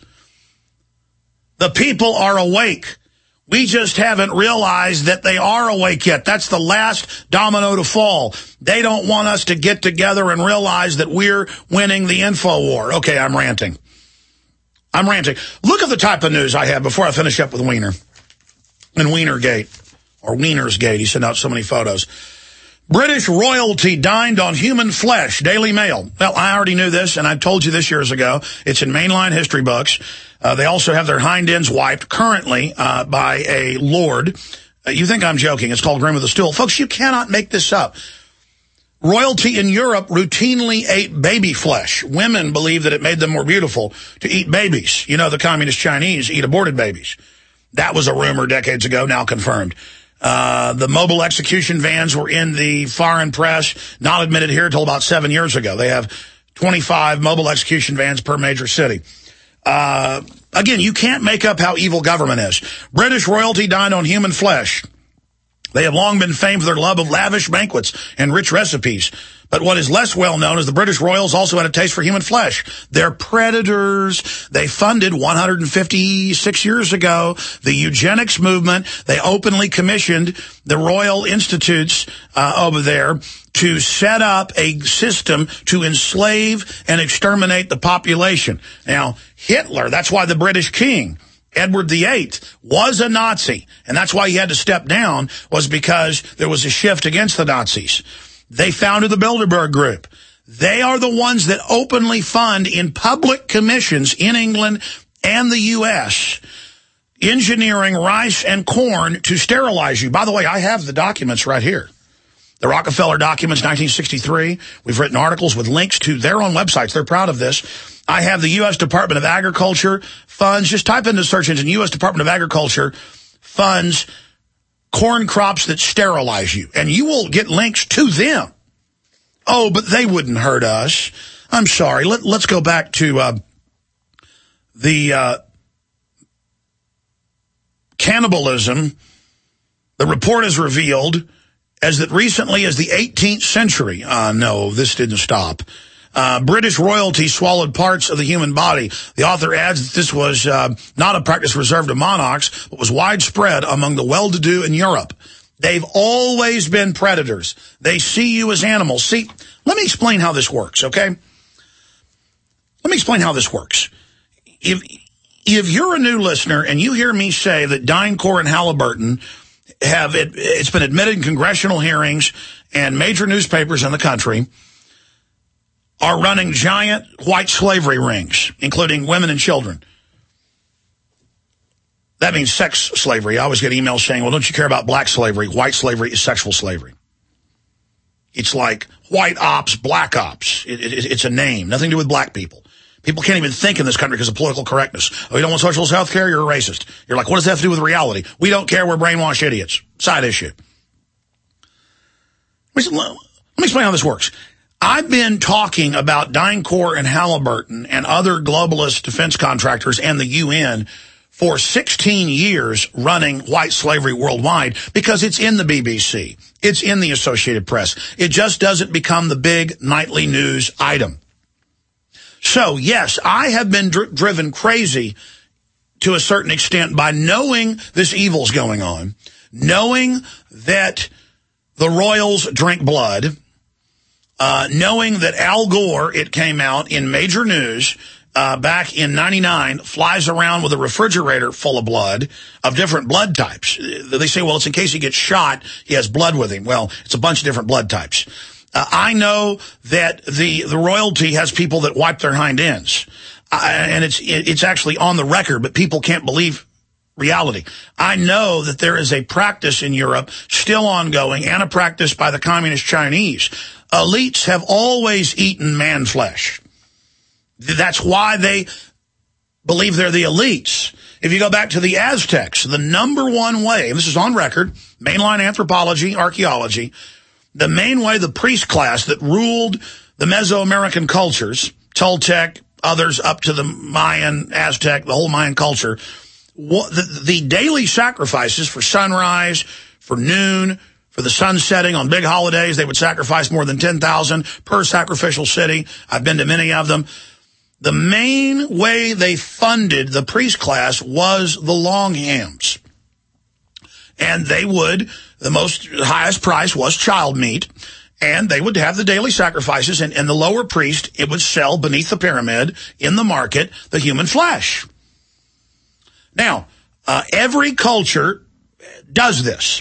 The people are awake. We just haven't realized that they are awake yet. That's the last domino to fall. They don't want us to get together and realize that we're winning the info war. Okay, I'm ranting. I'm ranting. Look at the type of news I have before I finish up with Weiner and Weinergate, or Weinersgate. He sent out so many photos. British royalty dined on human flesh, Daily Mail. Well, I already knew this, and I've told you this years ago. It's in mainline history books. Uh, they also have their hind ends wiped currently uh, by a lord. Uh, you think I'm joking. It's called Grim of the Stool. Folks, you cannot make this up. Royalty in Europe routinely ate baby flesh. Women believe that it made them more beautiful to eat babies. You know, the communist Chinese eat aborted babies. That was a rumor decades ago, now confirmed. Uh, the mobile execution vans were in the foreign press, not admitted here until about seven years ago. They have twenty-five mobile execution vans per major city. Uh, again, you can't make up how evil government is. British royalty dined on human flesh. They have long been famed for their love of lavish banquets and rich recipes. But what is less well known is the British royals also had a taste for human flesh. They're predators. They funded one hundred fifty-six years ago the eugenics movement. They openly commissioned the Royal Institutes uh, over there to set up a system to enslave and exterminate the population. Now, Hitler, that's why the British king, Edward the Eighth, was a Nazi. And that's why he had to step down, was because there was a shift against the Nazis. They founded the Bilderberg Group. They are the ones that openly fund in public commissions in England and the U S engineering rice and corn to sterilize you. By the way, I have the documents right here. The Rockefeller documents, nineteen sixty-three. We've written articles with links to their own websites. They're proud of this. I have the U S Department of Agriculture funds. Just type into the search engine, U S Department of Agriculture funds corn crops that sterilize you, and you will get links to them. Oh, but they wouldn't hurt us. I'm sorry. Let, let's go back to uh, the uh, cannibalism. The report has revealed as that recently as the eighteenth century, uh, no, this didn't stop, Uh, British royalty swallowed parts of the human body. The author adds that this was uh, not a practice reserved to monarchs, but was widespread among the well-to-do in Europe. They've always been predators. They see you as animals. See, let me explain how this works, okay? Let me explain how this works. If, if you're a new listener and you hear me say that DynCorp and Halliburton have, it, it's been admitted in congressional hearings and major newspapers in the country, are running giant white slavery rings, including women and children. That means sex slavery. I always get emails saying, well, don't you care about black slavery? White slavery is sexual slavery. It's like white ops, black ops. It, it, it's a name, nothing to do with black people. People can't even think in this country because of political correctness. Oh, you don't want socialist health care? You're a racist. You're like, what does that have to do with reality? We don't care. We're brainwashed idiots. Side issue. Let me, let me explain how this works. I've been talking about DynCorp and Halliburton and other globalist defense contractors and the U N for sixteen years running white slavery worldwide because it's in the B B C. It's in the Associated Press. It just doesn't become the big nightly news item. So, yes, I have been dr- driven crazy to a certain extent by knowing this evil's going on, knowing that the royals drink blood, Uh, knowing that Al Gore, it came out in major news uh, back in ninety-nine, flies around with a refrigerator full of blood of different blood types. They say, well, it's in case he gets shot, he has blood with him. Well, it's a bunch of different blood types. Uh, I know that the, the royalty has people that wipe their hind ends. I, and it's it's actually on the record, but people can't believe reality. I know that there is a practice in Europe still ongoing, and a practice by the communist Chinese. Elites have always eaten man flesh. That's why they believe they're the elites. If you go back to the Aztecs, the number one way, and this is on record, mainline anthropology, archaeology, the main way the priest class that ruled the Mesoamerican cultures, Toltec, others up to the Mayan, Aztec, the whole Mayan culture, the, the daily sacrifices for sunrise, for noon, for the sun setting on big holidays, they would sacrifice more than ten thousand per sacrificial city. I've been to many of them. The main way they funded the priest class was the longhams. And they would, the most highest price was child meat, and they would have the daily sacrifices, and, and the lower priest, it would sell beneath the pyramid in the market the human flesh. Now, uh, every culture does this.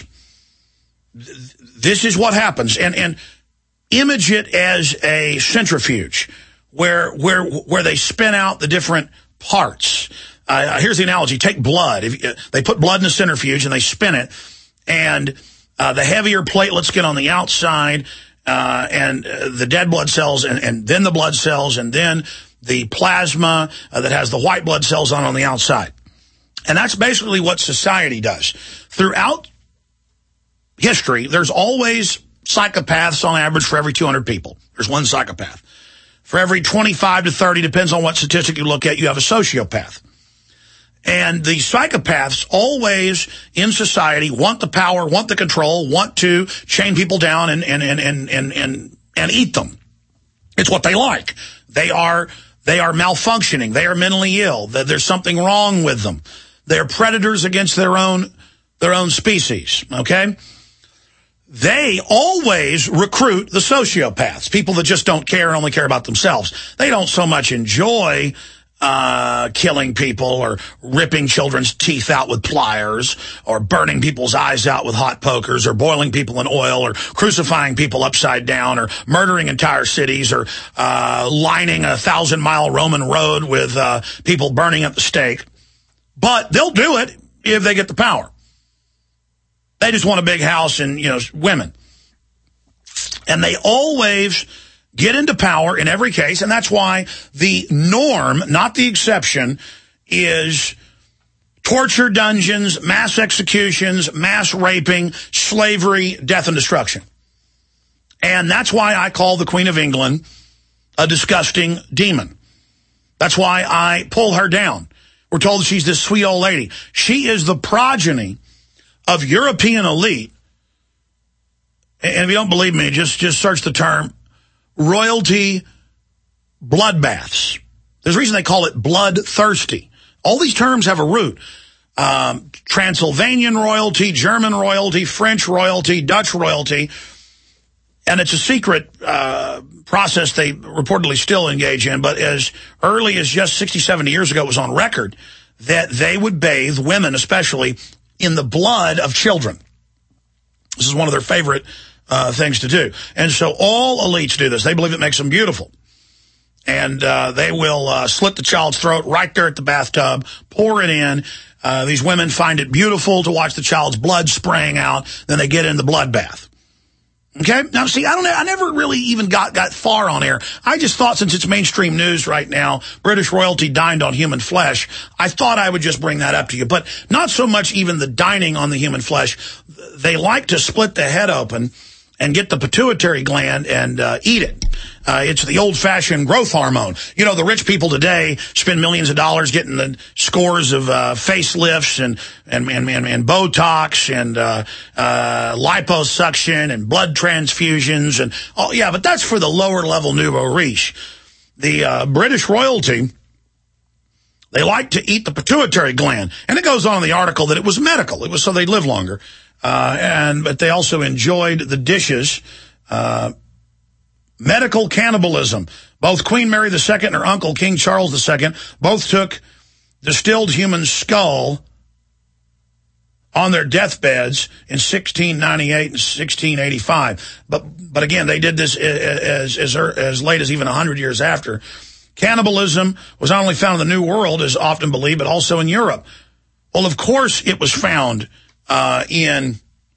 This is what happens, and, and image it as a centrifuge where where where they spin out the different parts. Uh, here's the analogy. Take blood. If, uh, they put blood in a centrifuge and they spin it, and uh, the heavier platelets get on the outside, uh, and uh, the dead blood cells, and, and then the blood cells, and then the plasma uh, that has the white blood cells on on the outside. And that's basically what society does. Throughout history, there's always psychopaths on average for every two hundred people. There's one psychopath. For every twenty-five to thirty, depends on what statistic you look at, you have a sociopath. And the psychopaths always in society want the power, want the control, want to chain people down and, and, and, and, and, and, and eat them. It's what they like. They are, they are malfunctioning. They are mentally ill. There's something wrong with them. They're predators against their own, their own species. Okay? They always recruit the sociopaths, people that just don't care and only care about themselves. They don't so much enjoy uh killing people or ripping children's teeth out with pliers or burning people's eyes out with hot pokers or boiling people in oil or crucifying people upside down or murdering entire cities or uh lining a thousand-mile Roman road with uh people burning at the stake. But they'll do it if they get the power. They just want a big house and, you know, women. And they always get into power in every case, and that's why the norm, not the exception, is torture dungeons, mass executions, mass raping, slavery, death and destruction. And that's why I call the Queen of England a disgusting demon. That's why I pull her down. We're told she's this sweet old lady. She is the progeny of European elite, and if you don't believe me, just, just search the term royalty bloodbaths. There's a reason they call it bloodthirsty. All these terms have a root. Um, Transylvanian royalty, German royalty, French royalty, Dutch royalty, and it's a secret uh, process they reportedly still engage in, but as early as just sixty, seventy years ago, it was on record that they would bathe, women especially, in the blood of children. This is one of their favorite uh, things to do. And so all elites do this. They believe it makes them beautiful. And uh, they will uh, slit the child's throat right there at the bathtub, pour it in. Uh, these women find it beautiful to watch the child's blood spraying out. Then they get in the blood bath. Okay? Now, see, I don't know. I never really even got, got far on air. I just thought since it's mainstream news right now, British royalty dined on human flesh, I thought I would just bring that up to you. But not so much even the dining on the human flesh. They like to split the head open and get the pituitary gland and uh, eat it. Uh, it's the old-fashioned growth hormone. You know, the rich people today spend millions of dollars getting the scores of uh, facelifts and and and, and, and Botox and uh, uh, liposuction and blood transfusions and oh yeah, but that's for the lower-level nouveau riche. The uh, British royalty, they like to eat the pituitary gland, and it goes on in the article that it was medical. It was so they'd live longer, uh, and but they also enjoyed the dishes. Uh, Medical cannibalism. Both Queen Mary the Second and her uncle, King Charles the Second, both took distilled human skull on their deathbeds in sixteen ninety-eight and sixteen eighty-five. But but again, they did this as as as late as even one hundred years after. Cannibalism was not only found in the New World, as often believed, but also in Europe. Well, of course it was found uh, in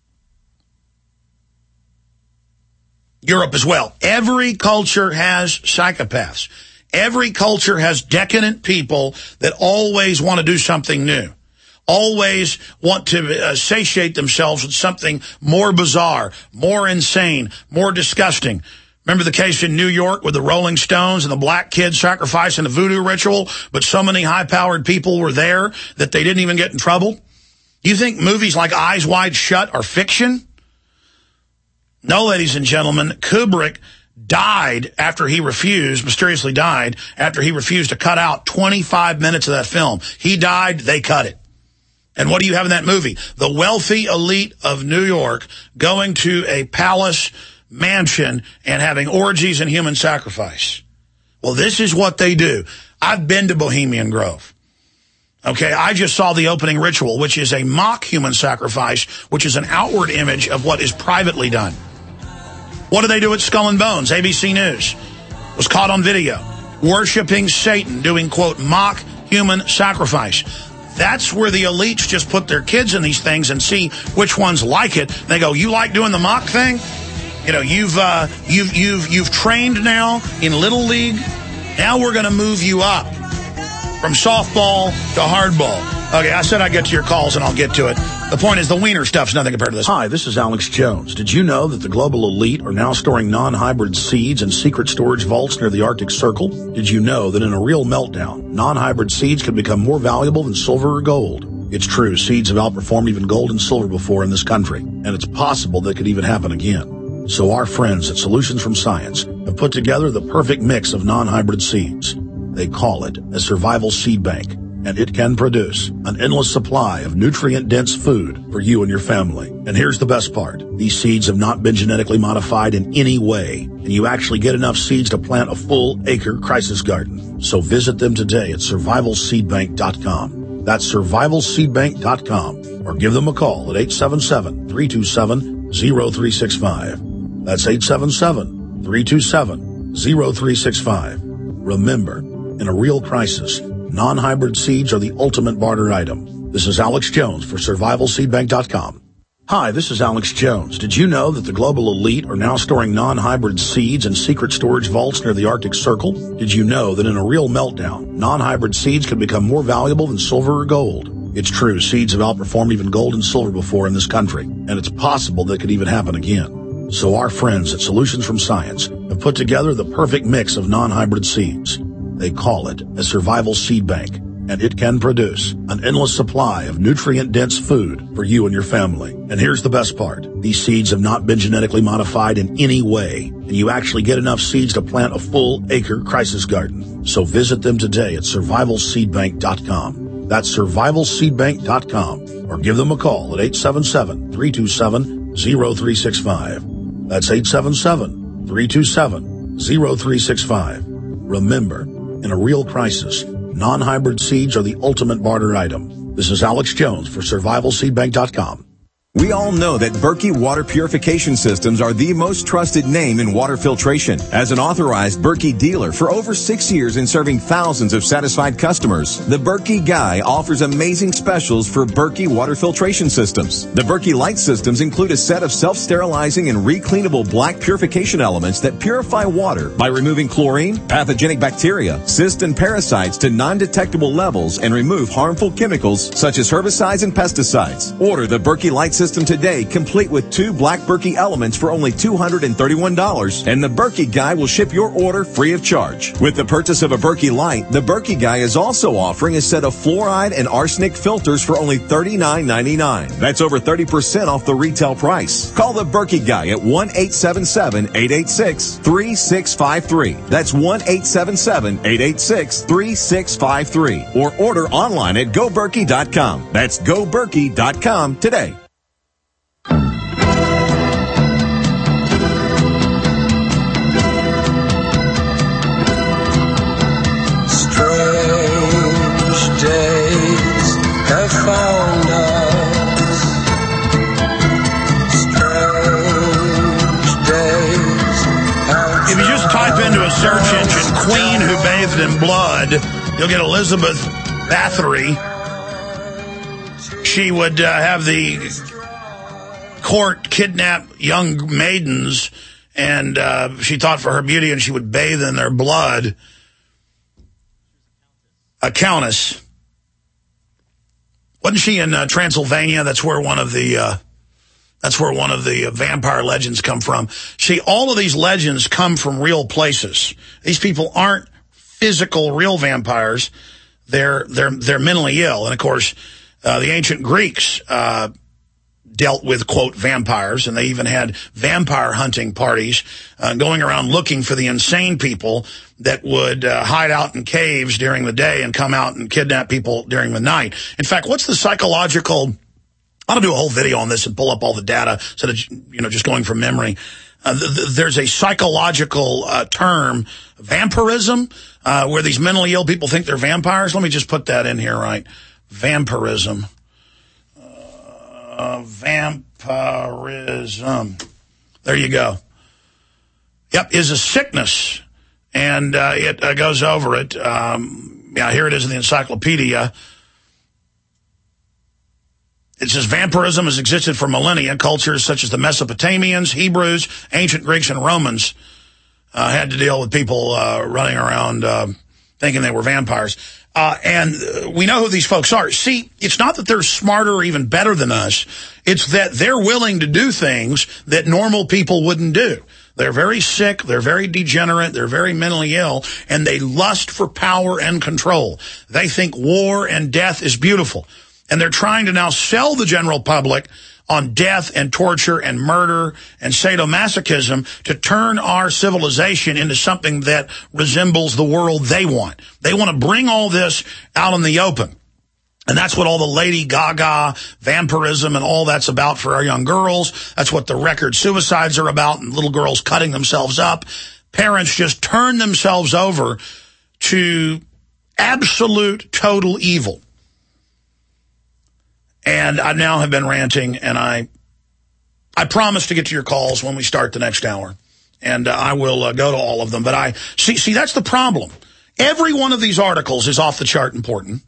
Europe as well. Every culture has psychopaths. Every culture has decadent people that always want to do something new, always want to uh, satiate themselves with something more bizarre, more insane, more disgusting. Remember the case in New York with the Rolling Stones and the black kids sacrificing the voodoo ritual, but so many high-powered people were there that they didn't even get in trouble? You think movies like Eyes Wide Shut are fiction? No, ladies and gentlemen, Kubrick died after he refused, mysteriously died, after he refused to cut out twenty-five minutes of that film. He died, they cut it. And what do you have in that movie? The wealthy elite of New York going to a palace mansion and having orgies and human sacrifice. Well, this is what they do. I've been to Bohemian Grove. Okay, I just saw the opening ritual, which is a mock human sacrifice, which is an outward image of what is privately done. What do they do at Skull and Bones? A B C News was caught on video worshiping Satan, doing, quote, mock human sacrifice. That's where the elites just put their kids in these things and see which ones like it. They go, you like doing the mock thing? You know, you've uh, you've you've you've trained now in Little League. Now we're going to move you up from softball to hardball. Okay, I said I'd get to your calls, and I'll get to it. The point is, the wiener stuff's nothing compared to this. Hi, this is Alex Jones. Did you know that the global elite are now storing non-hybrid seeds in secret storage vaults near the Arctic Circle? Did you know that in a real meltdown, non-hybrid seeds can become more valuable than silver or gold? It's true, seeds have outperformed even gold and silver before in this country, and it's possible that could even happen again. So our friends at Solutions from Science have put together the perfect mix of non-hybrid seeds. They call it a survival seed bank, and it can produce an endless supply of nutrient-dense food for you and your family. And here's the best part. These seeds have not been genetically modified in any way, and you actually get enough seeds to plant a full acre crisis garden. So visit them today at survival seed bank dot com. That's survival seed bank dot com, or give them a call at eight seven seven, three two seven, zero three six five. That's eight seven seven, three two seven, zero three six five. Remember, in a real crisis, non-hybrid seeds are the ultimate barter item. This is Alex Jones for survival seed bank dot com. Hi, this is Alex Jones. Did you know that the global elite are now storing non-hybrid seeds in secret storage vaults near the Arctic Circle? Did you know that in a real meltdown, non-hybrid seeds can become more valuable than silver or gold? It's true, seeds have outperformed even gold and silver before in this country, and it's possible that could even happen again. So our friends at Solutions from Science have put together the perfect mix of non-hybrid seeds. They call it a survival seed bank, and it can produce an endless supply of nutrient-dense food for you and your family. And here's the best part. These seeds have not been genetically modified in any way, and you actually get enough seeds to plant a full acre crisis garden. So visit them today at survival seed bank dot com. That's survival seed bank dot com, or give them a call at eight seven seven, three two seven, zero three six five. That's eight seven seven, three two seven, zero three six five. Remember, in a real crisis, non-hybrid seeds are the ultimate barter item. This is Alex Jones for survival seed bank dot com. We all know that Berkey Water Purification Systems are the most trusted name in water filtration. As an authorized Berkey dealer for over six years and serving thousands of satisfied customers, the Berkey Guy offers amazing specials for Berkey Water Filtration Systems. The Berkey Light Systems include a set of self-sterilizing and recleanable black purification elements that purify water by removing chlorine, pathogenic bacteria, cysts, and parasites to non-detectable levels and remove harmful chemicals such as herbicides and pesticides. Order the Berkey Light System today, complete with two black Berkey elements for only two hundred thirty-one dollars, and the Berkey Guy will ship your order free of charge. With the purchase of a Berkey Light, the Berkey Guy is also offering a set of fluoride and arsenic filters for only thirty-nine ninety-nine. That's over thirty percent off the retail price. Call the Berkey Guy at one eight seven seven, eight eight six, three six five three. That's one eight seven seven, eight eight six, three six five three. Or order online at go berkey dot com. That's go berkey dot com today. Days have found us. Strange days have If you just type into a search engine, Queen who bathed in blood. You'll get Elizabeth Bathory. She would uh, have the court kidnap young maidens, and uh, she thought for her beauty, and she would bathe in their blood. A countess. Wasn't she in uh, Transylvania? That's where one of the uh, that's where one of the uh, vampire legends come from. See, all of these legends come from real places. These people aren't physical, real vampires. They're they're they're mentally ill, and of course, uh, the ancient Greeks uh, dealt with, quote, vampires, and they even had vampire hunting parties uh, going around looking for the insane people that would uh, hide out in caves during the day and come out and kidnap people during the night. In fact, what's the psychological... I'll do a whole video on this and pull up all the data instead of, you know, just going from memory. Uh, th th there's a psychological uh, term, vampirism, uh, where these mentally ill people think they're vampires. Let me just put that in here, right? Vampirism. Uh, vampirism. There you go. Yep, is a sickness. And uh, it uh, goes over it. Um, yeah, here it is in the encyclopedia. It says vampirism has existed for millennia. Cultures such as the Mesopotamians, Hebrews, ancient Greeks, and Romans uh, had to deal with people uh, running around uh, thinking they were vampires. Uh, and we know who these folks are. See, it's not that they're smarter or even better than us. It's that they're willing to do things that normal people wouldn't do. They're very sick, they're very degenerate, they're very mentally ill, and they lust for power and control. They think war and death is beautiful. And they're trying to now sell the general public on death and torture and murder and sadomasochism to turn our civilization into something that resembles the world they want. They want to bring all this out in the open. And that's what all the Lady Gaga, vampirism, and all that's about for our young girls. That's what the record suicides are about, and little girls cutting themselves up. Parents just turn themselves over to absolute, total evil. And I now have been ranting, and I I promise to get to your calls when we start the next hour. And uh, I will uh, go to all of them. But I see, see, that's the problem. Every one of these articles is off the chart important.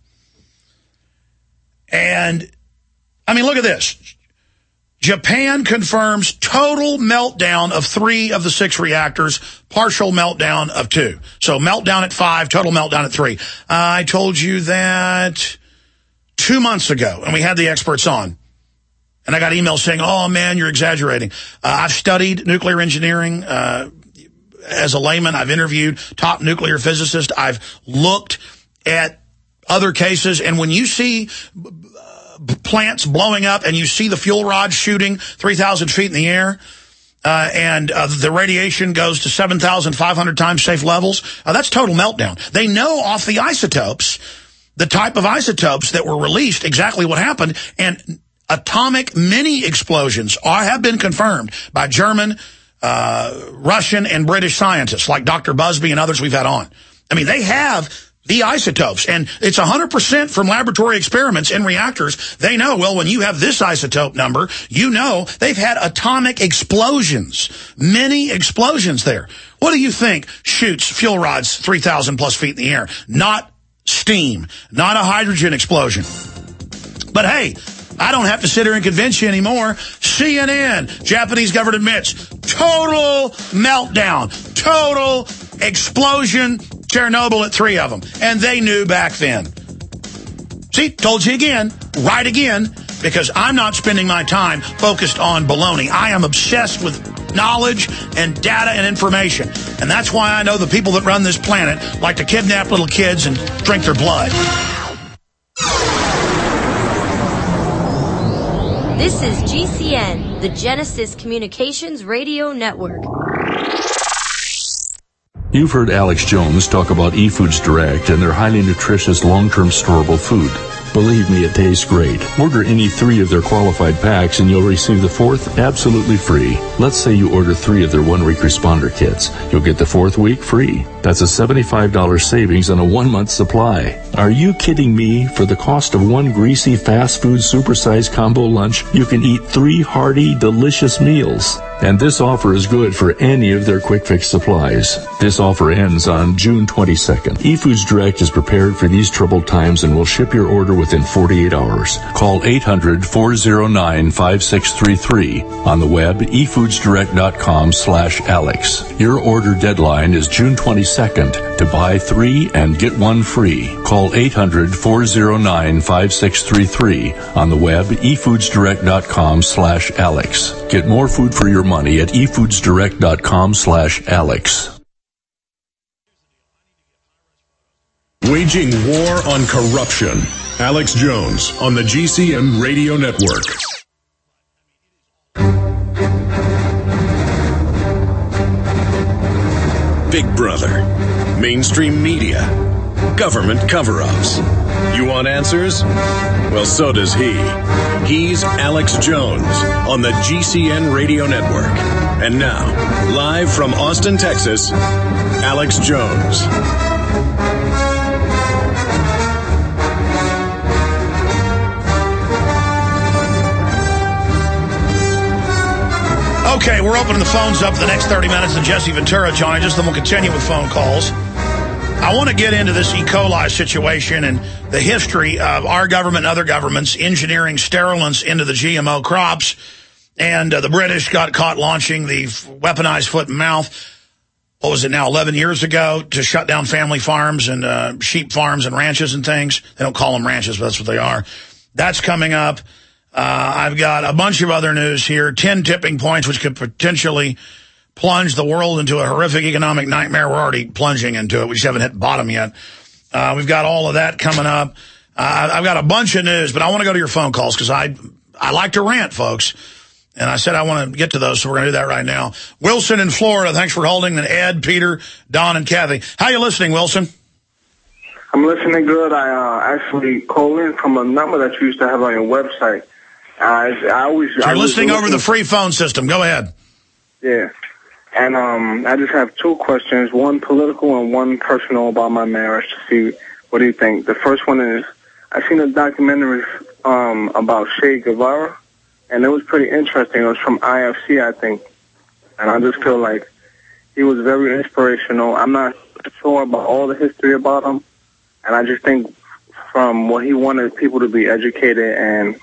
And, I mean, look at this. Japan confirms total meltdown of three of the six reactors, partial meltdown of two. So meltdown at five, total meltdown at three. Uh, I told you that two months ago, and we had the experts on. And I got emails saying, oh, man, you're exaggerating. Uh, I've studied nuclear engineering uh, as a layman. I've interviewed top nuclear physicists. I've looked at other cases, and when you see plants blowing up and you see the fuel rods shooting three thousand feet in the air, uh, and uh, the radiation goes to seven thousand five hundred times safe levels, uh, that's total meltdown. They know off the isotopes, the type of isotopes that were released, exactly what happened, and atomic mini explosions are, have been confirmed by German, uh, Russian, and British scientists like Doctor Busby and others we've had on. I mean, they have the isotopes, and it's one hundred percent from laboratory experiments in reactors. They know, well, when you have this isotope number, you know they've had atomic explosions, many explosions there. What do you think shoots fuel rods three thousand plus feet in the air? Not steam, not a hydrogen explosion. But hey, I don't have to sit here and convince you anymore. C N N, Japanese government admits, total meltdown, total explosion, Chernobyl at three of them. And they knew back then. See, told you again, right again, because I'm not spending my time focused on baloney. I am obsessed with knowledge and data and information. And that's why I know the people that run this planet like to kidnap little kids and drink their blood. This is G C N, the Genesis Communications Radio Network. You've heard Alex Jones talk about eFoods Direct and their highly nutritious long-term storable food. Believe me, it tastes great. Order any three of their qualified packs and you'll receive the fourth absolutely free. Let's say you order three of their one-week responder kits. You'll get the fourth week free. That's a seventy-five dollars savings on a one-month supply. Are you kidding me? For the cost of one greasy fast food supersized combo lunch, you can eat three hearty, delicious meals. And this offer is good for any of their quick fix supplies. This offer ends on June twenty-second. eFoods Direct is prepared for these troubled times and will ship your order within forty-eight hours. Call eight hundred, four oh nine, five six three three. On the web, e foods direct dot com slash Alex. Your order deadline is June twenty-second. To buy three and get one free, call eight hundred, four oh nine, five six three three. On the web, e foods direct dot com slash Alex. Get more food for your money at e foods direct dot com slash Alex. Waging war on corruption. Alex Jones on the G C N Radio Network. Big Brother. Mainstream media. Government cover-ups. You want answers? Well, so does he. He's Alex Jones on the G C N Radio Network. And now, live from Austin, Texas, Alex Jones. Okay, we're opening the phones up for the next thirty minutes, and Jesse Ventura joins us, then we'll continue with phone calls. I want to get into this E. coli situation and the history of our government and other governments engineering sterilants into the G M O crops. And uh, the British got caught launching the weaponized foot and mouth, what was it now, eleven years ago, to shut down family farms and uh, sheep farms and ranches and things. They don't call them ranches, but that's what they are. That's coming up. Uh, I've got a bunch of other news here, ten tipping points which could potentially plunge the world into a horrific economic nightmare. We're already plunging into it. We just haven't hit bottom yet. Uh, we've got all of that coming up. Uh, I've got a bunch of news, but I want to go to your phone calls because I, I like to rant, folks. And I said I want to get to those, so we're going to do that right now. Wilson in Florida, thanks for holding. Then Ed, Peter, Don, and Kathy. How you listening, Wilson? I'm listening good. I uh, actually called in from a number that you used to have on your website. I, I always. So you're I listening over the free phone system. Go ahead. Yeah. And um, I just have two questions, one political and one personal about my marriage to see what do you think. The first one is, I seen a documentary um, about Che Guevara, and it was pretty interesting. It was from I F C, I think. And I just feel like he was very inspirational. I'm not sure about all the history about him, and I just think from what he wanted people to be educated and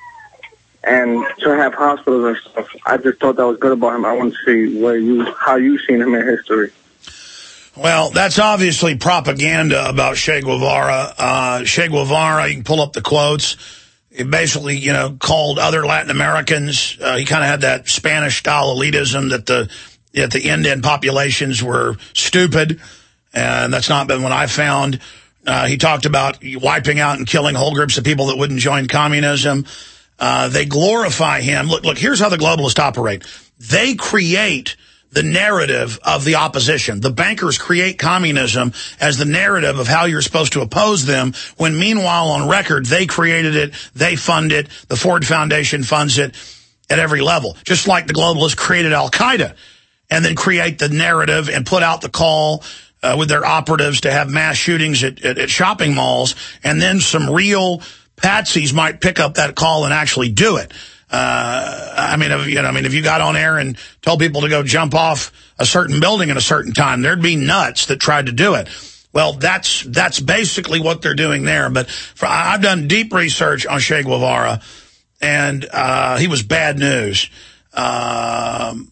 and to have hospitals and stuff, I just thought that was good about him. I want to see where you, how you seen him in history. Well, that's obviously propaganda about Che Guevara. Uh, Che Guevara, you can pull up the quotes. He basically, you know, called other Latin Americans. Uh, he kind of had that Spanish-style elitism that the that the Indian populations were stupid, and that's not been what I found. Uh, he talked about wiping out and killing whole groups of people that wouldn't join communism. Uh, they glorify him. Look, look, here's how the globalists operate. They create the narrative of the opposition. The bankers create communism as the narrative of how you're supposed to oppose them, when meanwhile on record, they created it, they fund it, the Ford Foundation funds it at every level. Just like the globalists created Al-Qaeda and then create the narrative and put out the call uh, with their operatives to have mass shootings at, at, at shopping malls, and then some real patsies might pick up that call and actually do it. Uh, I mean, if, you know, I mean, if you got on air and told people to go jump off a certain building at a certain time, there'd be nuts that tried to do it. Well, that's that's basically what they're doing there. But for, I've done deep research on Che Guevara, and uh, he was bad news. Um,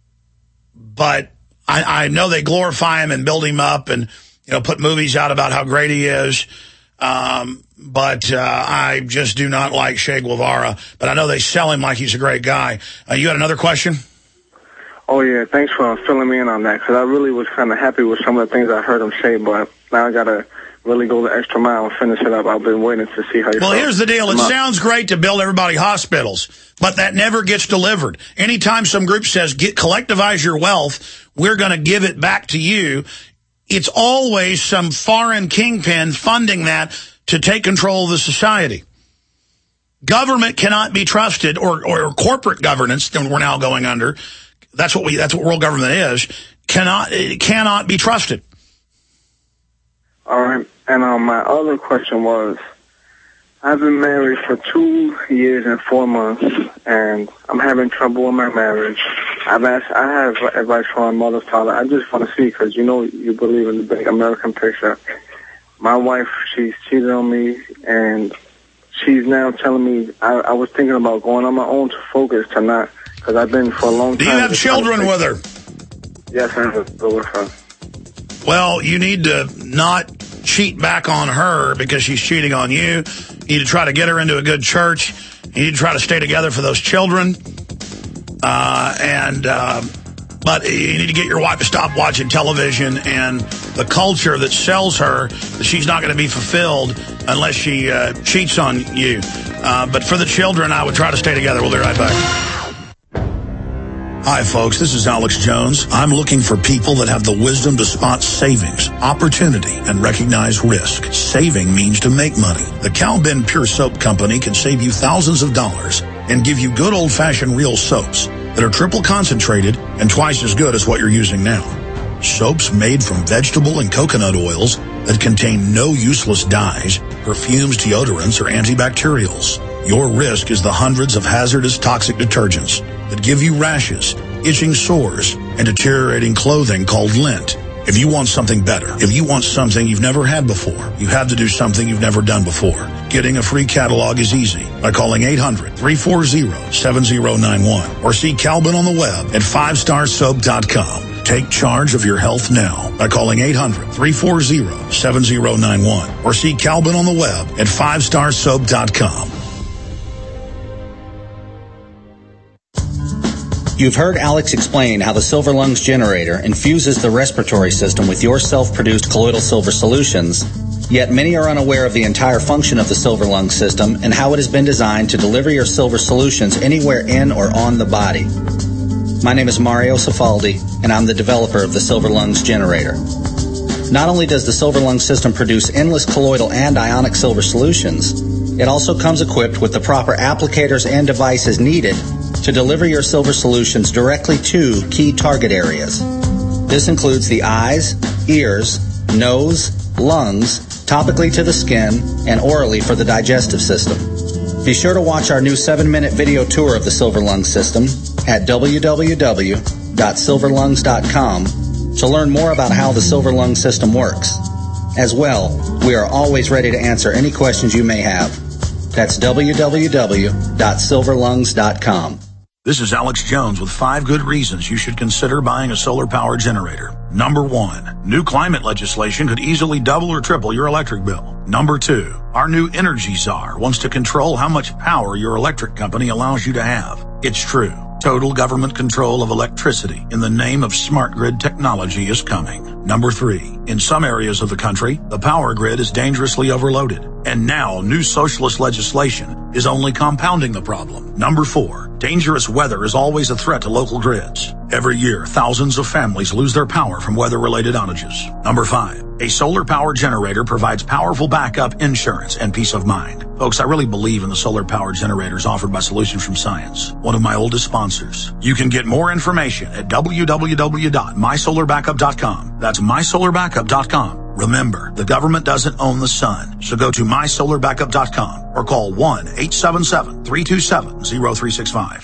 but I, I know they glorify him and build him up, and you know, put movies out about how great he is. Um, but, uh, I just do not like Che Guevara, but I know they sell him like he's a great guy. Uh, you had another question? Oh, yeah. Thanks for filling me in on that, because I really was kind of happy with some of the things I heard him say, but now I got to really go the extra mile and finish it up. I've been waiting to see how you Well, felt. here's the deal. It sounds great to build everybody hospitals, but that never gets delivered. Anytime some group says, get collectivize your wealth, we're going to give it back to you, it's always some foreign kingpin funding that to take control of the society. Government cannot be trusted, or, or corporate governance that we're now going under. That's what we. That's what world government is. Cannot it cannot be trusted. All right. And um, my other question was, I've been married for two years and four months, and I'm having trouble in my marriage. I've asked, I have advice from my mother's father. I just want to see, because you know you believe in the big American picture. My wife, she's cheated on me, and she's now telling me I, I was thinking about going on my own to focus to not, because I've been for a long time. Do you have children with her? Yes, I have with her. Well, you need to not cheat back on her because she's cheating on you. You need to try to get her into a good church. You need to try to stay together for those children. Uh, and, uh, but you need to get your wife to stop watching television and the culture that sells her that she's not going to be fulfilled unless she uh, cheats on you. Uh, but for the children, I would try to stay together. We'll be right back. Hi, folks. This is Alex Jones. I'm looking for people that have the wisdom to spot savings, opportunity, and recognize risk. Saving means to make money. The Cal Ben Pure Soap Company can save you thousands of dollars and give you good old-fashioned real soaps that are triple concentrated and twice as good as what you're using now. Soaps made from vegetable and coconut oils that contain no useless dyes, perfumes, deodorants, or antibacterials. Your risk is the hundreds of hazardous toxic detergents that give you rashes, itching sores, and deteriorating clothing called lint. If you want something better, if you want something you've never had before, you have to do something you've never done before. Getting a free catalog is easy by calling eight hundred, three four zero, seven zero nine one or see Calvin on the web at five star soap dot com. Take charge of your health now by calling eight hundred, three four zero, seven zero nine one or see Calvin on the web at five star soap dot com. You've heard Alex explain how the Silver Lungs generator infuses the respiratory system with your self-produced colloidal silver solutions, yet many are unaware of the entire function of the Silver Lungs system and how it has been designed to deliver your silver solutions anywhere in or on the body. My name is Mario Cifaldi, and I'm the developer of the Silver Lungs generator. Not only does the Silver Lungs system produce endless colloidal and ionic silver solutions, it also comes equipped with the proper applicators and devices needed to deliver your silver solutions directly to key target areas. This includes the eyes, ears, nose, lungs, topically to the skin, and orally for the digestive system. Be sure to watch our new seven minute video tour of the Silver Lungs system at w w w dot silver lungs dot com to learn more about how the Silver Lungs system works. As well, we are always ready to answer any questions you may have. That's w w w dot silver lungs dot com. This is Alex Jones with five good reasons you should consider buying a solar power generator. Number one, new climate legislation could easily double or triple your electric bill. Number two, our new Energy Czar wants to control how much power your electric company allows you to have. It's true. Total government control of electricity in the name of smart grid technology is coming. Number three, in some areas of the country, the power grid is dangerously overloaded. And now new socialist legislation is only compounding the problem. Number four, dangerous weather is always a threat to local grids. Every year, thousands of families lose their power from weather-related outages. Number five, a solar power generator provides powerful backup insurance and peace of mind. Folks, I really believe in the solar power generators offered by Solutions from Science, one of my oldest sponsors. You can get more information at w w w dot my solar backup dot com. That's my solar backup dot com. Remember, the government doesn't own the sun, so go to my solar backup dot com or call one eight seven seven, three two seven, zero three six five.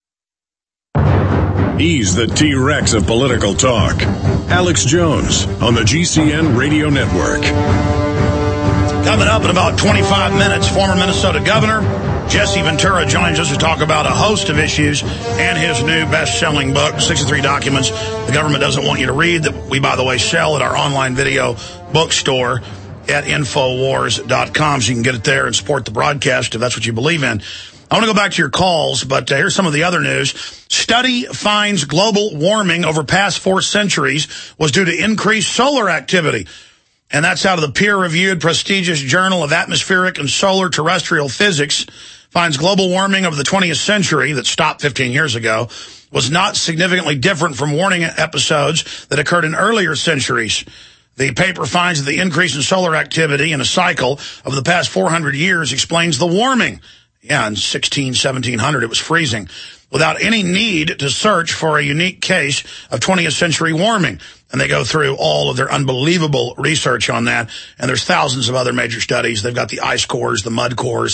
He's the T-Rex of political talk. Alex Jones on the G C N Radio Network. Coming up in about twenty-five minutes, former Minnesota Governor Jesse Ventura joins us to talk about a host of issues and his new best-selling book, sixty-three Documents the Government Doesn't Want You to Read, that we, by the way, sell at our online video bookstore at infowars dot com, so you can get it there and support the broadcast if that's what you believe in. I want to go back to your calls, but uh, here's some of the other news. Study finds global warming over past four centuries was due to increased solar activity. And that's out of the peer-reviewed prestigious Journal of Atmospheric and Solar Terrestrial Physics. Finds global warming over the twentieth century that stopped fifteen years ago was not significantly different from warning episodes that occurred in earlier centuries. The paper finds that the increase in solar activity in a cycle over the past four hundred years explains the warming. Yeah, in sixteen, seventeen hundred, it was freezing, without any need to search for a unique case of twentieth century warming. And they go through all of their unbelievable research on that. And there's thousands of other major studies. They've got the ice cores, the mud cores,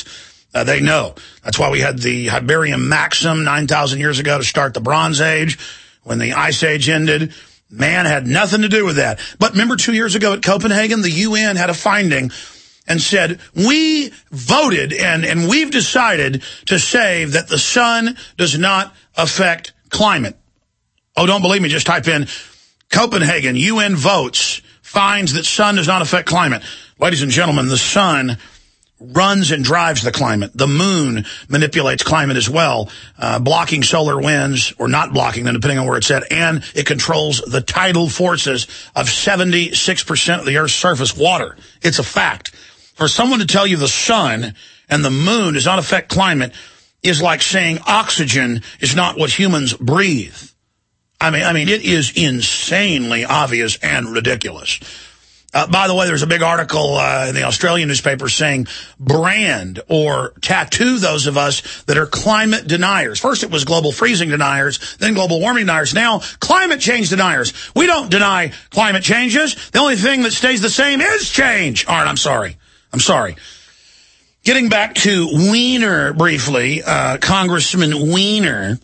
Uh, they know. That's why we had the Hiberium Maxim nine thousand years ago to start the Bronze Age. When the Ice Age ended, man had nothing to do with that. But remember two years ago at Copenhagen, the U N had a finding and said, we voted and, and we've decided to say that the sun does not affect climate. Oh, don't believe me, just type in Copenhagen, U N votes, finds that sun does not affect climate. Ladies and gentlemen, the sun runs and drives the climate. The moon manipulates climate as well, uh, blocking solar winds, or not blocking them, depending on where it's at, and it controls the tidal forces of seventy-six percent of the Earth's surface water. It's a fact. For someone to tell you the sun and the moon does not affect climate is like saying oxygen is not what humans breathe. I mean, I mean, it is insanely obvious and ridiculous. Uh, by the way, there's a big article uh, in the Australian newspaper saying brand or tattoo those of us that are climate deniers. First it was global freezing deniers, then global warming deniers, now climate change deniers. We don't deny climate changes. The only thing that stays the same is change. All right, I'm sorry. I'm sorry. Getting back to Weiner briefly, uh, Congressman Weiner,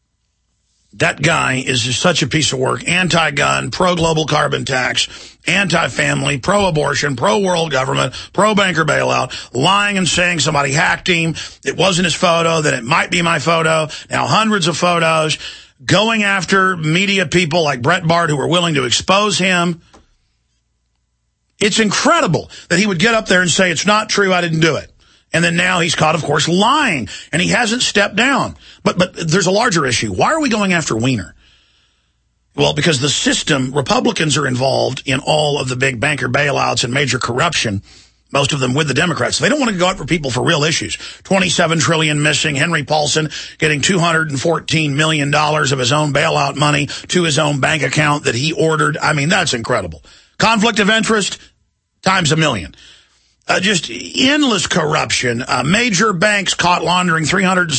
that guy is just such a piece of work. Anti-gun, pro-global carbon tax, anti-family, pro-abortion, pro-world government, pro-banker bailout, lying and saying somebody hacked him. It wasn't his photo, then it might be my photo. Now hundreds of photos, going after media people like Brett Bart who are willing to expose him. It's incredible that he would get up there and say, it's not true, I didn't do it. And then now he's caught, of course, lying, and he hasn't stepped down. But but there's a larger issue. Why are we going after Weiner? Well, because the system, Republicans are involved in all of the big banker bailouts and major corruption, most of them with the Democrats. They don't want to go after people for real issues. twenty-seven trillion dollars missing, Henry Paulson getting two hundred fourteen million dollars of his own bailout money to his own bank account that he ordered. I mean, that's incredible. Conflict of interest times a million. Uh, just endless corruption. Uh, major banks caught laundering three hundred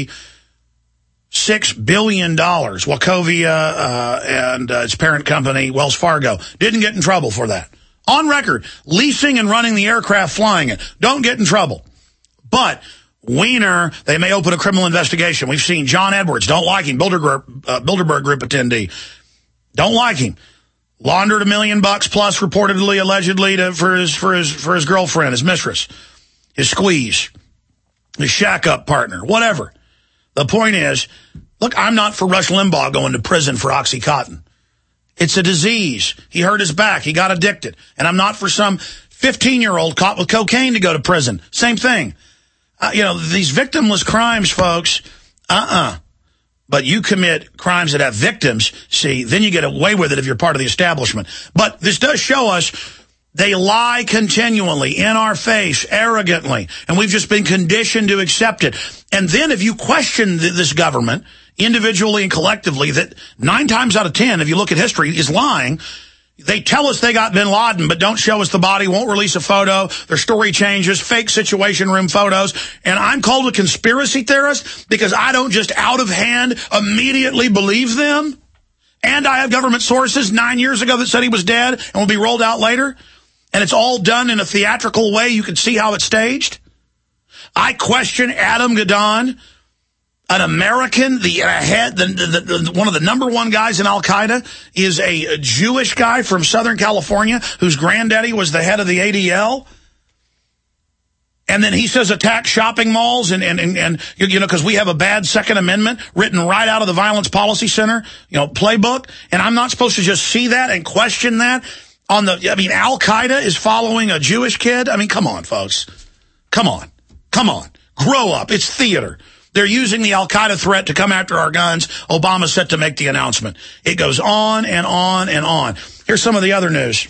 seventy-six billion dollars. Wachovia uh, and uh, its parent company, Wells Fargo, didn't get in trouble for that. On record, leasing and running the aircraft flying it. Don't get in trouble. But Weiner, they may open a criminal investigation. We've seen John Edwards, don't like him, Bilderberg, uh, Bilderberg Group attendee. Don't like him. Laundered a million bucks plus, reportedly, allegedly, to, for his for his for his girlfriend, his mistress, his squeeze, his shack-up partner, whatever. The point is, look, I'm not for Rush Limbaugh going to prison for OxyContin. It's a disease. He hurt his back. He got addicted. And I'm not for some fifteen-year-old caught with cocaine to go to prison. Same thing. Uh, you know, these victimless crimes, folks, uh-uh. But you commit crimes that have victims, see, then you get away with it if you're part of the establishment. But this does show us they lie continually in our face, arrogantly, and we've just been conditioned to accept it. And then if you question th this government, individually and collectively, that nine times out of ten, if you look at history, is lying. They tell us they got bin Laden, but don't show us the body, won't release a photo. Their story changes, fake situation room photos. And I'm called a conspiracy theorist because I don't just out of hand immediately believe them. And I have government sources nine years ago that said he was dead and will be rolled out later. And it's all done in a theatrical way. You can see how it's staged. I question Adam Gadon, an American, the uh, head, the, the, the, one of the number one guys in Al-Qaeda, is a, a Jewish guy from Southern California whose granddaddy was the head of the A D L. And then he says attack shopping malls and, and, and, and you know, because we have a bad Second Amendment written right out of the Violence Policy Center, you know, playbook. And I'm not supposed to just see that and question that on the, I mean, Al-Qaeda is following a Jewish kid. I mean, come on, folks. Come on. Come on. Grow up. It's theater. They're using the Al-Qaeda threat to come after our guns. Obama's set to make the announcement. It goes on and on and on. Here's some of the other news.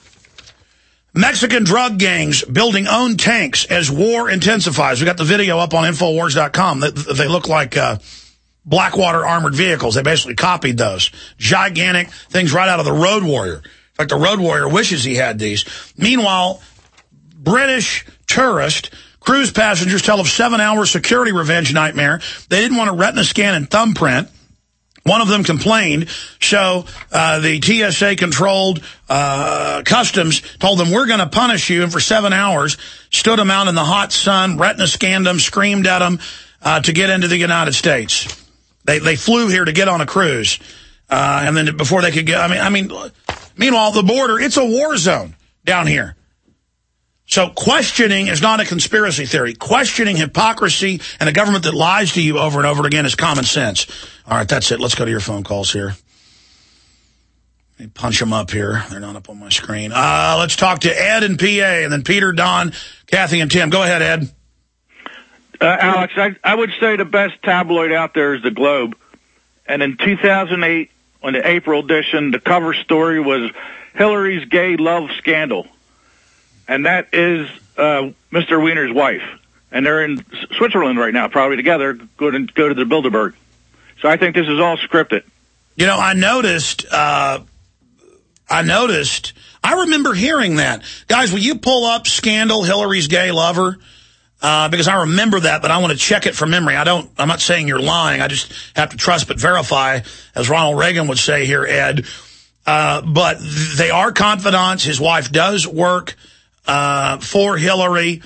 Mexican drug gangs building own tanks as war intensifies. We got the video up on Infowars dot com. They, they look like uh, Blackwater armored vehicles. They basically copied those. Gigantic things right out of the Road Warrior. In fact, the Road Warrior wishes he had these. Meanwhile, British tourist cruise passengers tell of seven-hour security revenge nightmare. They didn't want a retina scan and thumbprint One of them complained, so uh, the T S A-controlled uh, customs told them, we're going to punish you, and for seven hours stood them out in the hot sun, retina scanned them, screamed at them uh, to get into the United States. They they flew here to get on a cruise, uh, and then before they could get, I mean, I mean, meanwhile, the border, it's a war zone down here. So questioning is not a conspiracy theory. Questioning hypocrisy and a government that lies to you over and over again is common sense. All right, that's it. Let's go to your phone calls here. Let me punch them up here. They're not up on my screen. Uh, let's talk to Ed in P A, and then Peter, Don, Kathy, and Tim. Go ahead, Ed. Uh, Alex, I, I would say the best tabloid out there is the Globe. And in two thousand eight, on the April edition, the cover story was Hillary's gay love scandal. And that is uh, Mister Wiener's wife. And they're in Switzerland right now, probably together, go to, go to the Bilderberg. So I think this is all scripted. You know, I noticed, uh, I noticed, I remember hearing that. Guys, will you pull up Scandal, Hillary's gay lover? Uh, because I remember that, but I want to check it from memory. I don't, I'm not saying you're lying. I just have to trust but verify, as Ronald Reagan would say here, Ed. Uh, but they are confidants. His wife does work uh, for Hillary.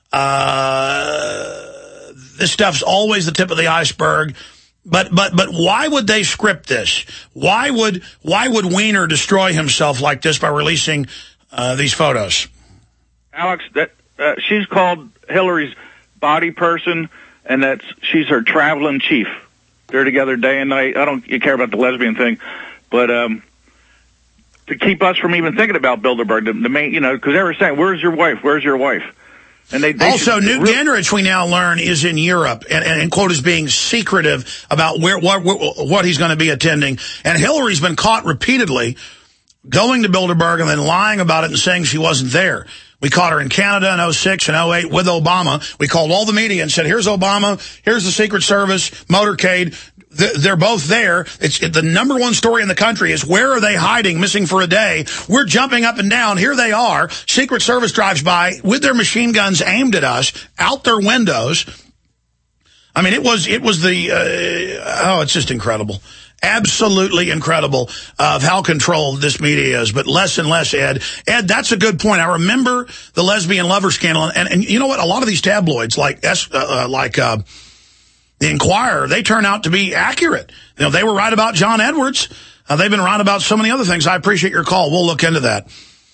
Uh, this stuff's always the tip of the iceberg. But but but why would they script this? Why would why would Weiner destroy himself like this by releasing uh, these photos? Alex, that uh, she's called Hillary's body person, and that's she's her traveling chief. They're together day and night. I don't care about the lesbian thing, but um, to keep us from even thinking about Bilderberg, the, the main, you know, because they were saying, "Where's your wife? Where's your wife?" And they, they also, should, Newt Gingrich, we now learn, is in Europe, and, and, and quote, is being secretive about where what, what he's going to be attending. And Hillary's been caught repeatedly going to Bilderberg and then lying about it and saying she wasn't there. We caught her in Canada in oh six and oh eight with Obama. We called all the media and said, here's Obama, here's the Secret Service, motorcade. They're both there. It's the number one story in the country is, where are they hiding, missing for a day? We're jumping up and down. Here they are. Secret Service drives by with their machine guns aimed at us, out their windows. I mean, it was it was the, uh, oh, it's just incredible. Absolutely incredible of how controlled this media is, but less and less, Ed. Ed, that's a good point. I remember the lesbian lover scandal, and, and you know what? A lot of these tabloids, like S, uh, like uh, the Inquirer, they turn out to be accurate. You know, they were right about John Edwards. Uh, they've been right about so many other things. I appreciate your call. We'll look into that.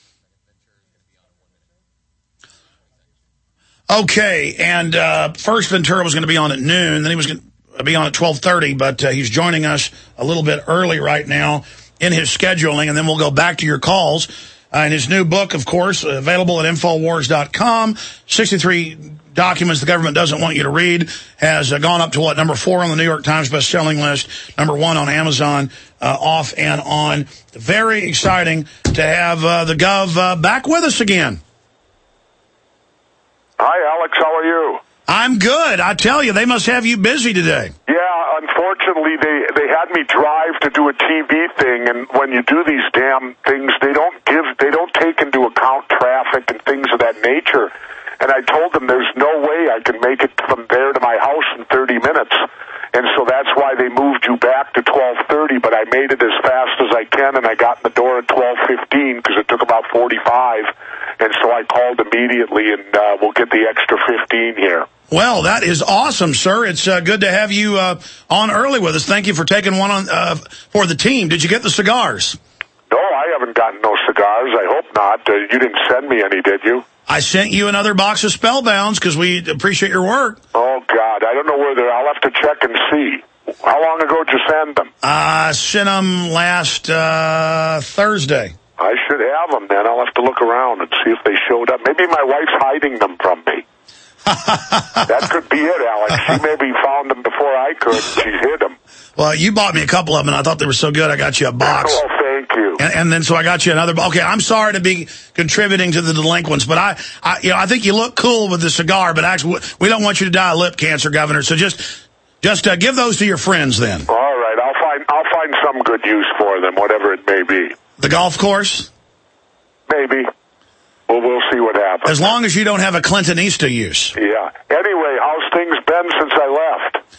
Okay, and uh, first Ventura was going to be on at noon, then he was going to be on at twelve thirty, but uh, he's joining us a little bit early right now in his scheduling, and then we'll go back to your calls. Uh, and his new book, of course, available at Infowars dot com, sixty-three documents the government doesn't want you to read, has uh, gone up to, what, number four on the New York Times best-selling list, number one on Amazon, uh, off and on. Very exciting to have uh, the Gov uh, back with us again. Hi, Alex. How are you? I'm good. I tell you, they must have you busy today. Yeah, unfortunately, they, they had me drive to do a T V thing, and when you do these damn things, they don't give, they don't take into account traffic and things of that nature. And I told them there's no way I can make it from there to my house in thirty minutes. And so that's why they moved you back to twelve thirty, but I made it as fast as I can, and I got in the door at twelve fifteen because it took about forty-five. And so I called immediately, and uh, we'll get the extra fifteen here. Well, that is awesome, sir. It's uh, good to have you uh, on early with us. Thank you for taking one on uh, for the team. Did you get the cigars? No, I haven't gotten no cigars. I hope not. Uh, you didn't send me any, did you? I sent you another box of Spellbounds because we appreciate your work. Oh, God. I don't know where they're. I'll have to check and see. How long ago did you send them? I uh, sent them last uh, Thursday. I should have them, then. I'll have to look around and see if they showed up. Maybe my wife's hiding them from me. That could be it, Alex. She maybe found them before I could. She hid them. Well, you bought me a couple of them, and I thought they were so good, I got you a box. Oh, thank you. And, and then so I got you another. Okay, I'm sorry to be contributing to the delinquents, but I, I, you know, I think you look cool with the cigar. But actually, we don't want you to die of lip cancer, Governor. So just, just uh, give those to your friends, then. All right, I'll find, I'll find some good use for them, whatever it may be. The golf course? Maybe. Well, we'll see what happens. As long as you don't have a Clintonista use. Yeah. Anyway, how's things been since I left?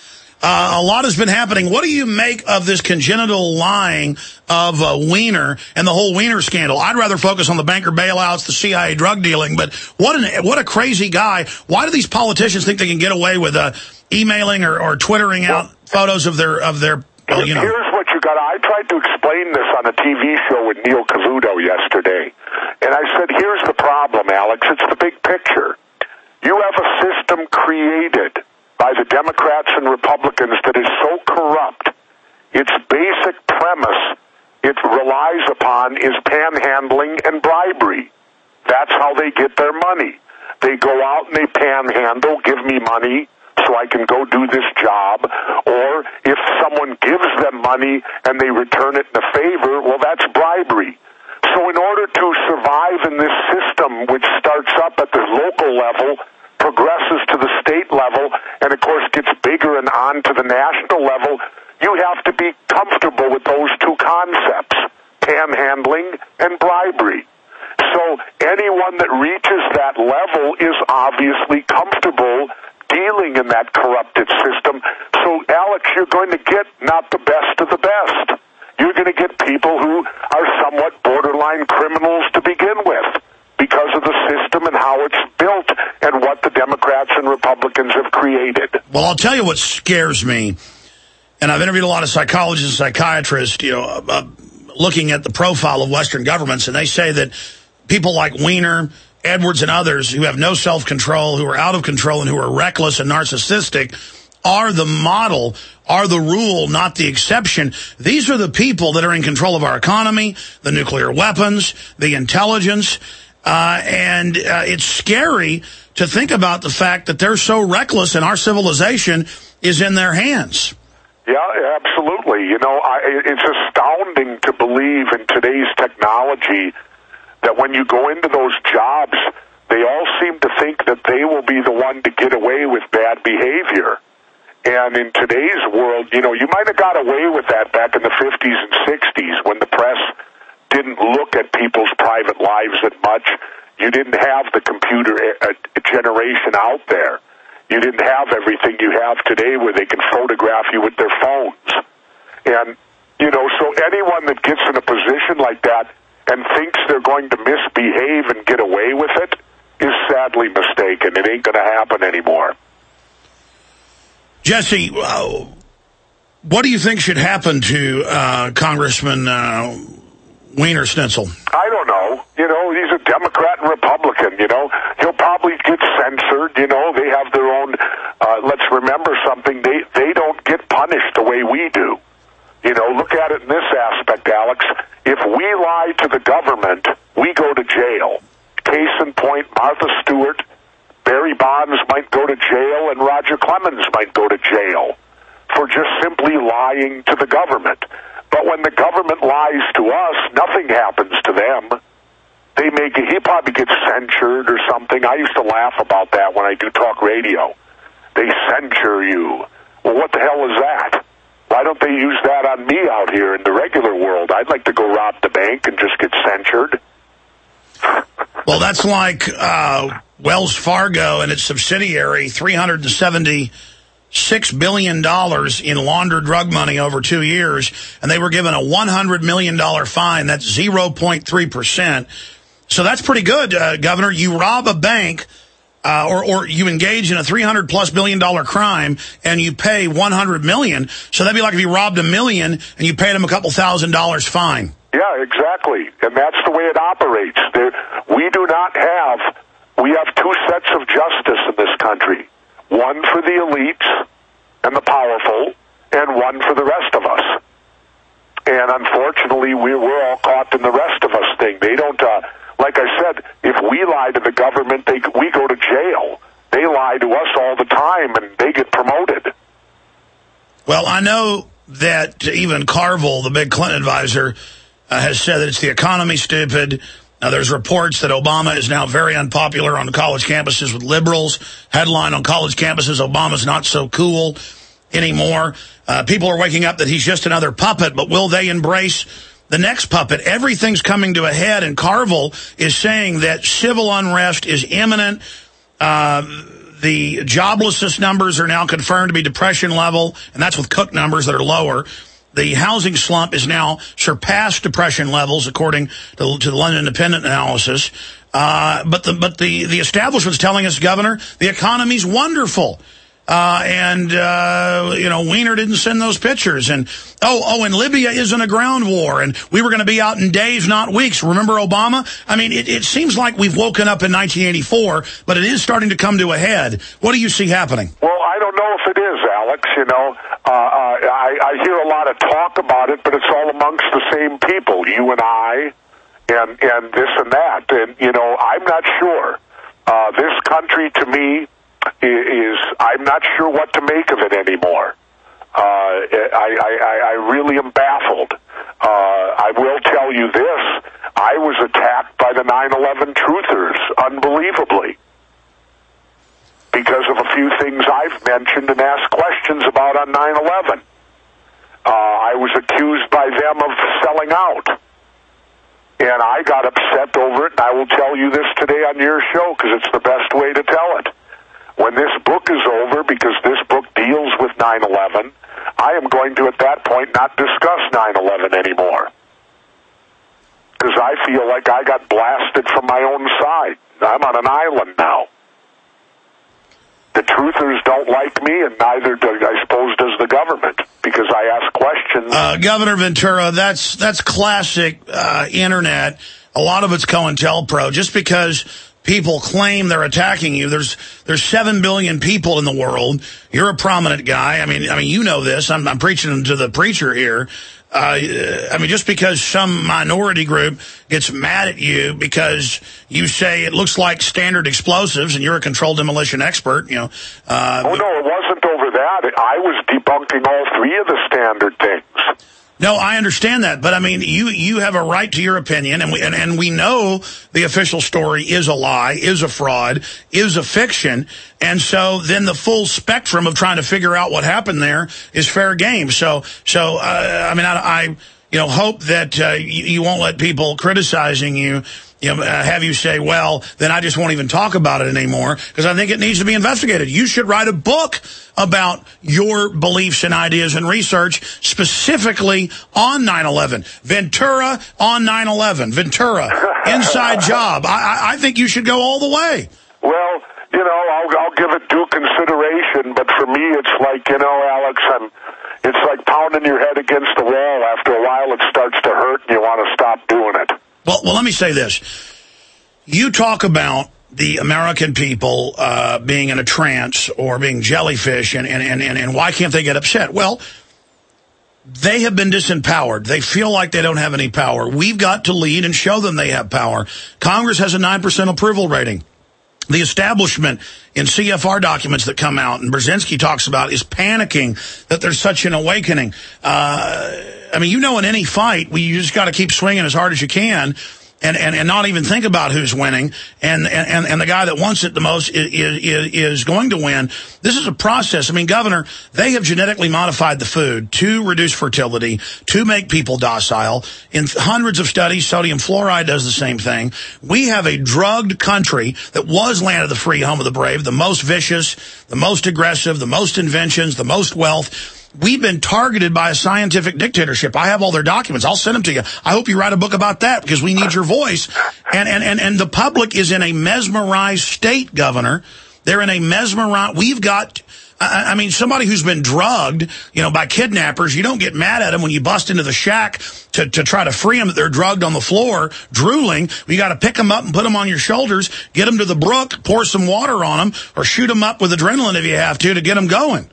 Uh, a lot has been happening. What do you make of this congenital lying of uh, Weiner and the whole Weiner scandal? I'd rather focus on the banker bailouts, the C I A drug dealing, but what an what a crazy guy. Why do these politicians think they can get away with uh, emailing or, or twittering out well, photos of their of their well, you know? Here's what you got. I tried to explain this on a T V show with Neil Cavuto yesterday, and I said, here's the problem, Alex. It's the big picture. You have a system created by the Democrats and Republicans that is so corrupt. Its basic premise it relies upon is panhandling and bribery. That's how they get their money. They go out and they panhandle, give me money so I can go do this job. Or if someone gives them money and they return it in a favor, well, that's bribery. So in order to survive in this system, which starts up at the local level, progresses to the state level, and of course gets bigger and on to the national level, you have to be comfortable with those two concepts, panhandling and bribery. So anyone that reaches that level is obviously comfortable dealing in that corrupted system. So, Alex, you're going to get not the best of the best. You're going to get people who are somewhat borderline criminals to begin with, because of the system and how it's built and what the Democrats and Republicans have created. Well, I'll tell you what scares me, and I've interviewed a lot of psychologists and psychiatrists, you know, uh, looking at the profile of Western governments, and they say that people like Weiner, Edwards, and others who have no self-control, who are out of control, and who are reckless and narcissistic are the model, are the rule, not the exception. These are the people that are in control of our economy, the nuclear weapons, the intelligence. Uh, and uh, it's scary to think about the fact that they're so reckless and our civilization is in their hands. Yeah, absolutely. You know, I, it's astounding to believe in today's technology that when you go into those jobs, they all seem to think that they will be the one to get away with bad behavior. And in today's world, you know, you might have got away with that back in the fifties and sixties when the press didn't look at people's private lives that much. You didn't have the computer generation out there. You didn't have everything you have today where they can photograph you with their phones. And, you know, so anyone that gets in a position like that and thinks they're going to misbehave and get away with it is sadly mistaken. It ain't going to happen anymore. Jesse, uh, what do you think should happen to uh, Congressman uh, Weiner Schnitzel? I don't know. You know, he's a Democrat and Republican, you know. He'll probably get censored, you know. They have their own, uh, let's remember something, they, they don't get punished the way we do. You know, look at it in this aspect, Alex. If we lie to the government, we go to jail. Case in point, Martha Stewart, Barry Bonds might go to jail, and Roger Clemens might go to jail for just simply lying to the government. But when the government lies to us, nothing happens to them. They make he probably gets censured or something. I used to laugh about that when I do talk radio. They censure you. Well, what the hell is that? Why don't they use that on me out here in the regular world? I'd like to go rob the bank and just get censured. Well, that's like uh, Wells Fargo and its subsidiary, three hundred seventy-six billion dollars in laundered drug money over two years, and they were given a one hundred million dollars fine. That's zero point three percent. So that's pretty good, uh, Governor. You rob a bank, uh, or, or you engage in a three hundred plus billion dollar crime, and you pay one hundred million dollars. So that'd be like if you robbed a million and you paid them a couple thousand dollars fine. Yeah, exactly. And that's the way it operates. There, we do not have, we have two sets of justice in this country. One for the elites and the powerful, and one for the rest of us. And unfortunately, we, we're all caught in the rest of us thing. They don't, uh, like I said, if we lie to the government, they, we go to jail. They lie to us all the time, and they get promoted. Well, I know that even Carville, the big Clinton advisor, uh, has said that it's the economy, stupid. Now, there's reports that Obama is now very unpopular on college campuses with liberals. Headline on college campuses, Obama's not so cool anymore. Uh, people are waking up that he's just another puppet, but will they embrace the next puppet? Everything's coming to a head, and Carville is saying that civil unrest is imminent. Uh, The joblessness numbers are now confirmed to be depression level, and that's with Cook numbers that are lower. The housing slump is now surpassed depression levels, according to, to the London Independent analysis. Uh, but the but the, the establishment's telling us, Governor, the economy's wonderful. Uh, and, uh, you know, Weiner didn't send those pictures. And, oh, oh, and Libya isn't a ground war. And we were going to be out in days, not weeks. Remember Obama? I mean, it, it seems like we've woken up in nineteen eighty-four, but it is starting to come to a head. What do you see happening? Well, I don't know if it is, Alex. You know, uh, I, I hear a lot of talk about it, but it's all amongst the same people, you and I, and, and this and that. And, you know, I'm not sure. Uh, this country, to me, is I'm not sure what to make of it anymore. Uh, I, I, I really am baffled. Uh, I will tell you this. I was attacked by the nine eleven truthers, unbelievably, because of a few things I've mentioned and asked questions about on nine eleven. Uh, I was accused by them of selling out. And I got upset over it, and I will tell you this today on your show because it's the best way to tell it. When this book is over, because this book deals with nine eleven, I am going to, at that point, not discuss nine eleven anymore. Because I feel like I got blasted from my own side. I'm on an island now. The truthers don't like me, and neither, do, I suppose, does the government, because I ask questions. Uh, Governor Ventura, that's that's classic uh, Internet. A lot of it's COINTELPRO. Just because people claim they're attacking you. There's there's seven billion people in the world. You're a prominent guy. I mean, I mean, you know this. I'm, I'm preaching to the preacher here. Uh, I mean, just because some minority group gets mad at you because you say it looks like Standard Explosives and you're a controlled demolition expert, you know. Uh, oh, no, it wasn't over that. I was debunking all three of the Standard things. No, I understand that, but I mean, you you have a right to your opinion, and we and, and we know the official story is a lie, is a fraud, is a fiction, and so then the full spectrum of trying to figure out what happened there is fair game. So, so uh, I mean, I, I you know hope that uh, you, you won't let people criticizing you. You know, uh, have you say, well, then I just won't even talk about it anymore, because I think it needs to be investigated. You should write a book about your beliefs and ideas and research specifically on nine eleven. Ventura on nine eleven. Ventura, inside job. I, I, I think you should go all the way. Well, you know, I'll, I'll give it due consideration, but for me it's like, you know, Alex, I'm, it's like pounding your head against the wall. After a while it starts to hurt and you want to stop doing it. Well, well, let me say this. You talk about the American people uh, being in a trance or being jellyfish, and, and, and, and why can't they get upset? Well, they have been disempowered. They feel like they don't have any power. We've got to lead and show them they have power. Congress has a nine percent approval rating. The establishment in C F R documents that come out, and Brzezinski talks about, is panicking that there's such an awakening. Uh, I mean, you know, in any fight, we, you just got to keep swinging as hard as you can and, and, and not even think about who's winning. And, and, and the guy that wants it the most is, is, is going to win. This is a process. I mean, Governor, they have genetically modified the food to reduce fertility, to make people docile. In hundreds of studies, sodium fluoride does the same thing. We have a drugged country that was land of the free, home of the brave, the most vicious, the most aggressive, the most inventions, the most wealth. We've been targeted by a scientific dictatorship. I have all their documents. I'll send them to you. I hope you write a book about that, because we need your voice. And, and, and, and the public is in a mesmerized state, Governor. They're in a mesmerized... We've got... I, I mean, somebody who's been drugged, you know, by kidnappers, you don't get mad at them when you bust into the shack to, to try to free them that they're drugged on the floor, drooling. You got to pick them up and put them on your shoulders, get them to the brook, pour some water on them, or shoot them up with adrenaline if you have to, to get them going.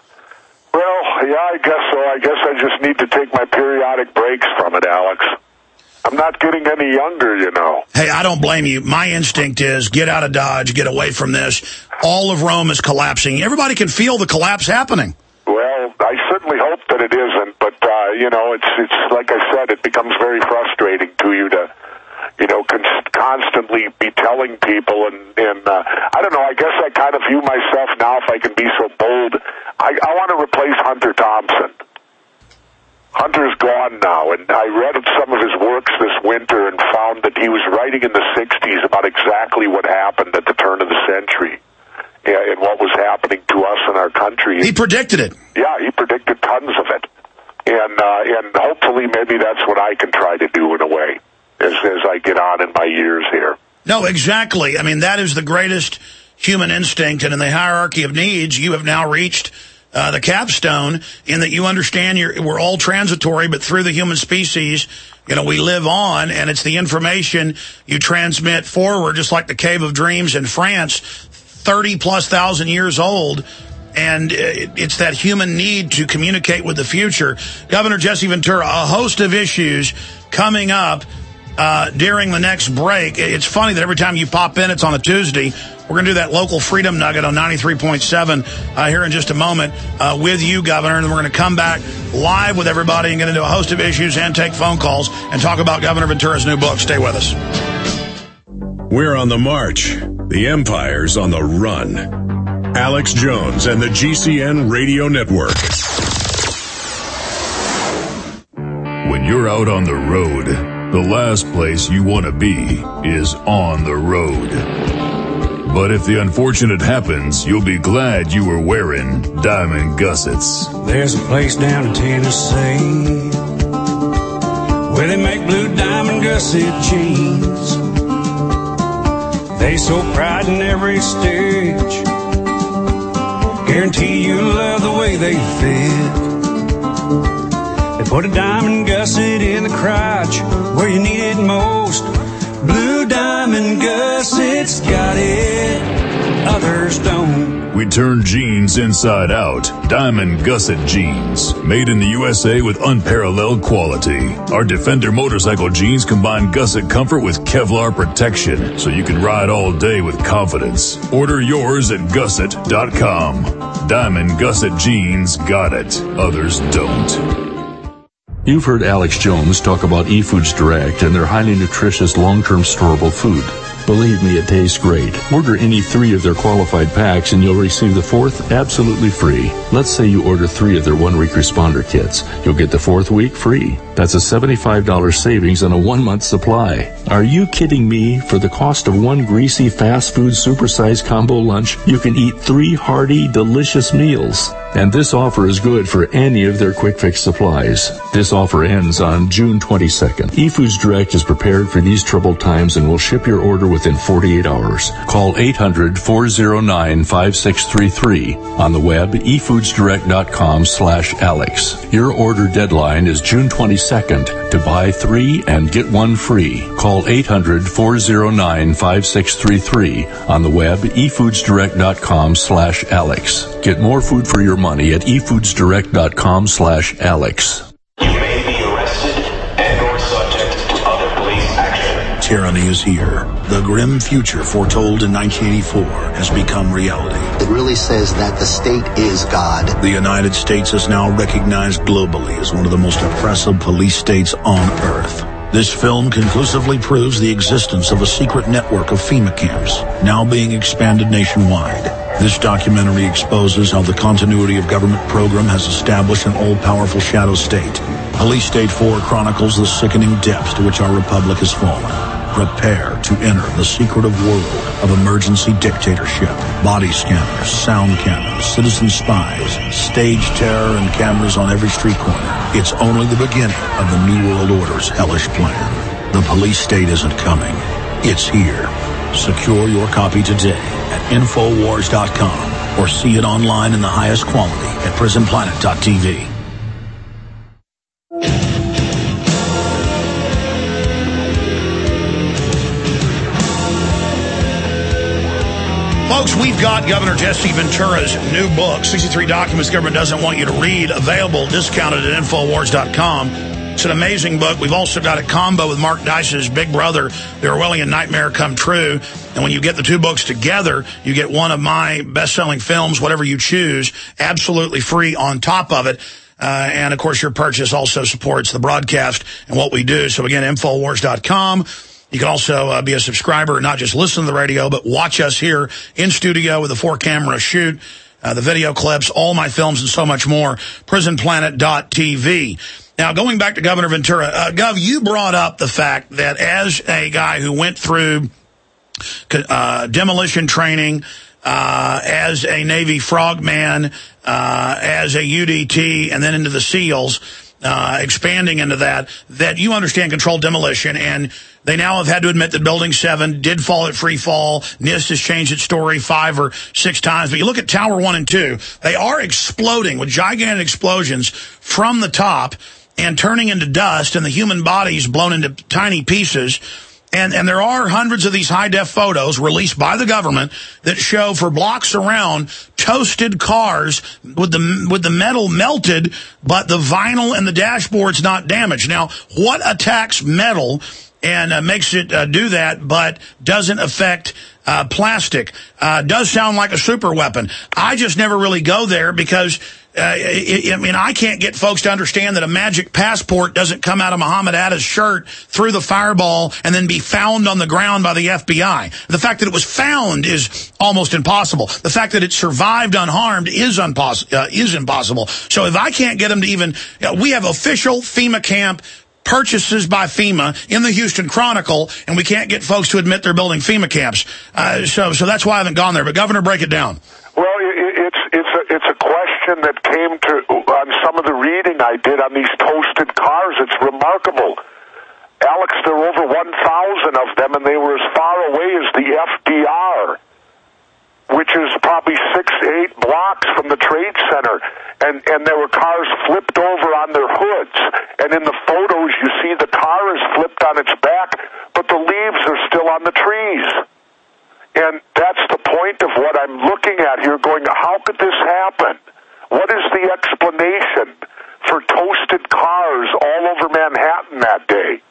Well, yeah, I guess so. I guess I just need to take my periodic breaks from it, Alex. I'm not getting any younger, you know. Hey, I don't blame you. My instinct is get out of Dodge, get away from this. All of Rome is collapsing. Everybody can feel the collapse happening. Well, I certainly hope that it isn't, but, uh, you know, it's, it's like I said, it becomes very frustrating to you to, you know, con- constantly be telling people, and, and uh, I don't know, I guess I kind of view myself now, if I can be so bold, I, I want to replace Hunter Thompson. Hunter's gone now, and I read some of his works this winter and found that he was writing in the sixties about exactly what happened at the turn of the century. in what was happening to us in our country. He predicted it. Yeah, he predicted tons of it. And uh, and hopefully maybe that's what I can try to do in a way as, as I get on in my years here. No, exactly. I mean, that is the greatest human instinct, and in the hierarchy of needs, you have now reached uh, the capstone in that you understand you're, we're all transitory, but through the human species, you know, we live on, and it's the information you transmit forward, just like the Cave of Dreams in France, thirty plus thousand years old. And it's that human need to communicate with the future. Governor Jesse Ventura, a host of issues coming up uh, during the next break. It's funny that every time you pop in, it's on a Tuesday. We're going to do that local freedom nugget on ninety-three point seven uh, here in just a moment uh, with you, Governor. And we're going to come back live with everybody and get into a host of issues and take phone calls and talk about Governor Ventura's new book. Stay with us. We're on the march. The empire's on the run. Alex Jones and the G C N Radio Network. When you're out on the road, the last place you want to be is on the road. But if the unfortunate happens, you'll be glad you were wearing diamond gussets. There's a place down in Tennessee where they make blue diamond gusset jeans. They so pride in every stitch, guarantee you love the way they fit. They put a diamond gusset in the crotch where you need it most. Blue diamond gussets got it, others don't. We turn jeans inside out. Diamond gusset jeans. Made in the U S A with unparalleled quality. Our Defender motorcycle jeans combine gusset comfort with Kevlar protection, so you can ride all day with confidence. Order yours at gusset dot com. Diamond gusset jeans got it. Others don't. You've heard Alex Jones talk about eFoods Direct and their highly nutritious long-term storable food. Believe me, it tastes great. Order any three of their qualified packs and you'll receive the fourth absolutely free. Let's say you order three of their one-week responder kits. You'll get the fourth week free. That's a seventy-five dollars savings on a one-month supply. Are you kidding me? For the cost of one greasy fast food supersized combo lunch, you can eat three hearty, delicious meals. And this offer is good for any of their quick fix supplies. This offer ends on June twenty-second. eFoods Direct is prepared for these troubled times and will ship your order within forty-eight hours. Call eight hundred, four oh nine, five six three three. On the web, e foods direct dot com slash Alex. Your order deadline is June twenty-second. To buy three and get one free, call eight hundred, four oh nine, five six three three. On the web, e foods direct dot com slash Alex. Get more food for your money at e foods direct dot com slash Alex. You may be arrested and or subject to other police action. Tyranny is here. The grim future foretold in nineteen eighty-four has become reality. It really says that the state is God. The United States is now recognized globally as one of the most oppressive police states on earth. This film conclusively proves the existence of a secret network of FEMA camps, now being expanded nationwide. This documentary exposes how the continuity of government program has established an all-powerful shadow state. Police State four chronicles the sickening depths to which our republic has fallen. Prepare to enter the secretive world of emergency dictatorship. Body scanners, sound cameras, citizen spies, stage terror, and cameras on every street corner. It's only the beginning of the New World Order's hellish plan. The police state isn't coming. It's here. Secure your copy today at infowars dot com or see it online in the highest quality at prison planet dot t v. Folks, we've got Governor Jesse Ventura's new book, sixty-three Documents Government Doesn't Want You to Read, available, discounted at infowars dot com. It's an amazing book. We've also got a combo with Mark Dice's Big Brother, The Orwellian Nightmare Come True. And when you get the two books together, you get one of my best-selling films, whatever you choose, absolutely free on top of it. Uh, and, of course, your purchase also supports the broadcast and what we do. So, again, infowars dot com. You can also uh, be a subscriber and not just listen to the radio, but watch us here in studio with a four-camera shoot, uh, the video clips, all my films, and so much more. prison planet dot t v. Now, going back to Governor Ventura, uh, Gov, you brought up the fact that as a guy who went through uh, demolition training, uh, as a Navy frogman, uh, as a U D T, and then into the SEALs, uh, expanding into that, that you understand controlled demolition, and they now have had to admit that Building seven did fall at free fall. NIST has changed its story five or six times. But you look at Tower one and two, they are exploding with gigantic explosions from the top and turning into dust, and the human body's blown into tiny pieces. And, and there are hundreds of these high-def photos released by the government that show for blocks around toasted cars with the with the metal melted, but the vinyl and the dashboard's not damaged. Now, what attacks metal and uh, makes it uh, do that, but doesn't affect uh, plastic? Uh, does sound like a super weapon. I just never really go there because, uh, it, I mean, I can't get folks to understand that a magic passport doesn't come out of Muhammad Atta's shirt through the fireball and then be found on the ground by the F B I. The fact that it was found is almost impossible. The fact that it survived unharmed is, unposs- uh, is impossible. So if I can't get them to even, you know, we have official FEMA camp purchases by FEMA in the Houston Chronicle, and we can't get folks to admit they're building FEMA camps. Uh, so, so that's why I haven't gone there. But Governor, break it down. Well, it, it's it's a it's a question that came to on some of the reading I did on these toasted cars. It's remarkable, Alex. There were over one thousand of them, and they were as far away as the F D R, which is probably six, eight blocks from the Trade Center. And, and there were cars flipped over on their hoods. And in the photos, you see the car is flipped on its back, but the leaves are still on the trees. And that's the point of what I'm looking at here, going, how could this happen? What is the explanation for toasted cars all over Manhattan that day?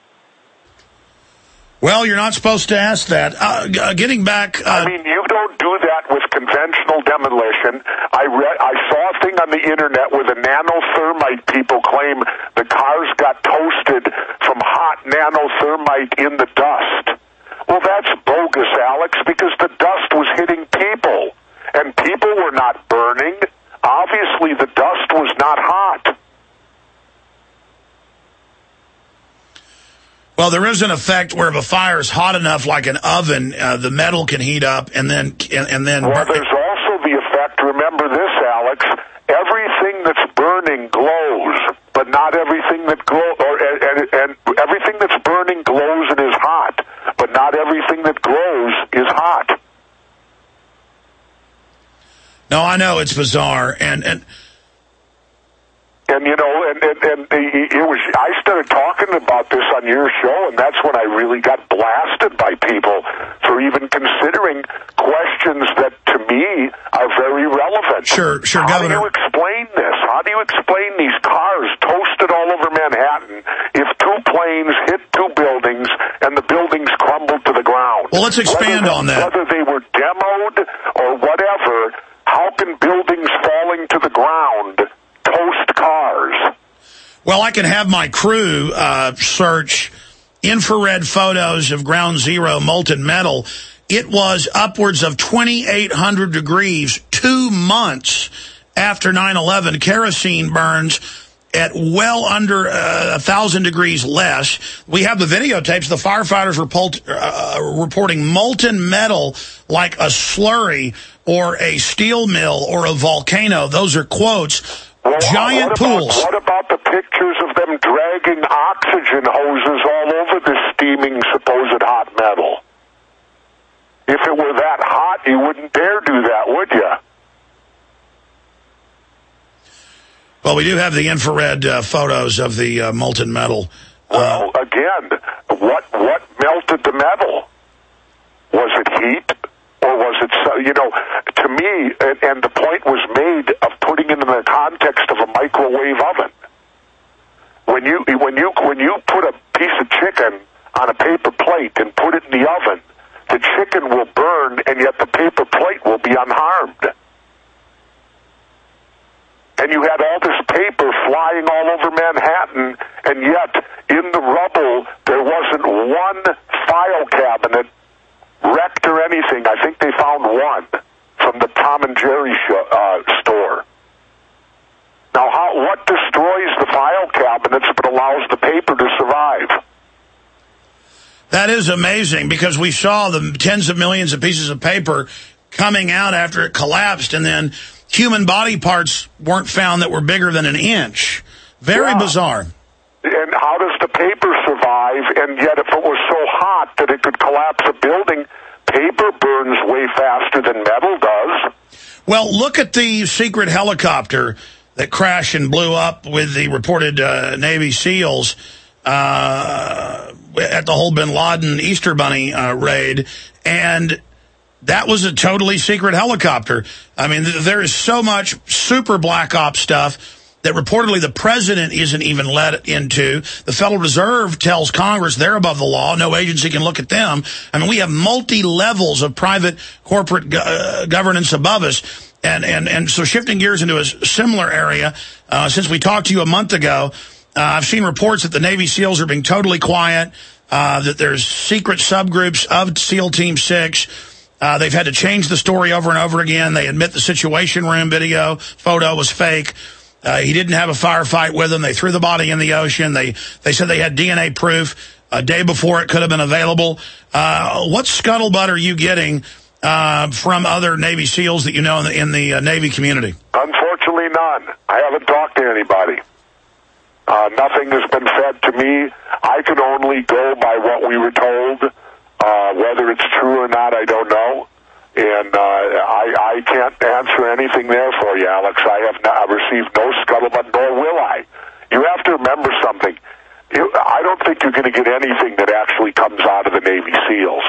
Well, you're not supposed to ask that. Uh, getting back... Uh, I mean, you don't do that with conventional demolition. I read, I saw a thing on the internet where the nanothermite people claim the cars got toasted from hot nanothermite in the dust. Well, that's bogus, Alex, because the dust was hitting people, and people were not burning. Obviously, the dust was not hot. Well, there is an effect where if a fire is hot enough, like an oven, uh, the metal can heat up and then and, and then. Well, there's also the effect. Remember this, Alex. Everything that's burning glows, but not everything that glows. Or and, and, and everything that's burning glows and is hot, but not everything that glows is hot. No, I know it's bizarre, and and. And, you know, and, and, and it was, I started talking about this on your show, and that's when I really got blasted by people for even considering questions that, to me, are very relevant. Sure, sure, How Governor. do you explain this? How do you explain these cars toasted all over Manhattan if two planes hit two buildings and the buildings crumbled to the ground? Well, let's expand whether, on that. Whether they were demoed or whatever, how can buildings falling to the ground toast cars? Well, I can have my crew uh, search infrared photos of ground zero molten metal. It was upwards of twenty-eight hundred degrees two months after nine eleven. Kerosene burns at well under uh, one thousand degrees less. We have the videotapes. The firefighters report, uh, reporting molten metal like a slurry or a steel mill or a volcano. Those are quotes. Well, Giant what pools. About, what about the pictures of them dragging oxygen hoses all over this steaming supposed hot metal? If it were that hot, you wouldn't dare do that, would you? Well, we do have the infrared uh, photos of the uh, molten metal. Well, uh, again, what what melted the metal? Was it heat? Or was it, so, you know, to me, and, and the point was made of putting it in the context of a microwave oven. When you when you when you put a piece of chicken on a paper plate and put it in the oven, the chicken will burn, and yet the paper plate will be unharmed. And you had all this paper flying all over Manhattan, and yet in the rubble there wasn't one file cabinet wrecked or anything. I think they found one from the Tom and Jerry show, uh, store. Now, how, what destroys the file cabinets but allows the paper to survive? That is amazing, because we saw the tens of millions of pieces of paper coming out after it collapsed, and then human body parts weren't found that were bigger than an inch. Very yeah. bizarre. And how does the paper survive? And yet if it was so hot that it could collapse a building, paper burns way faster than metal does. Well, look at the secret helicopter that crashed and blew up with the reported uh, Navy SEALs uh, at the whole bin Laden Easter Bunny uh, raid. And that was a totally secret helicopter. I mean, th there is so much super black ops stuff that reportedly the president isn't even let into. The Federal Reserve tells Congress they're above the law. No agency can look at them. I mean, we have multi-levels of private corporate go uh, governance above us. And, and, and so shifting gears into a similar area, uh, since we talked to you a month ago, uh, I've seen reports that the Navy SEALs are being totally quiet, uh, that there's secret subgroups of SEAL Team six. Uh, they've had to change the story over and over again. They admit the Situation Room video photo was fake. Uh, he didn't have a firefight with them. They threw the body in the ocean. They they said they had D N A proof a day before it could have been available. Uh, what scuttlebutt are you getting uh, from other Navy SEALs that you know in the, in the uh, Navy community? Unfortunately, none. I haven't talked to anybody. Uh, nothing has been fed to me. I can only go by what we were told. Uh, whether it's true or not, I don't know. And uh, I, I can't answer anything there for you, Alex. I have not received no scuttlebutt, nor will I. You have to remember something. You, I don't think you're going to get anything that actually comes out of the Navy SEALs.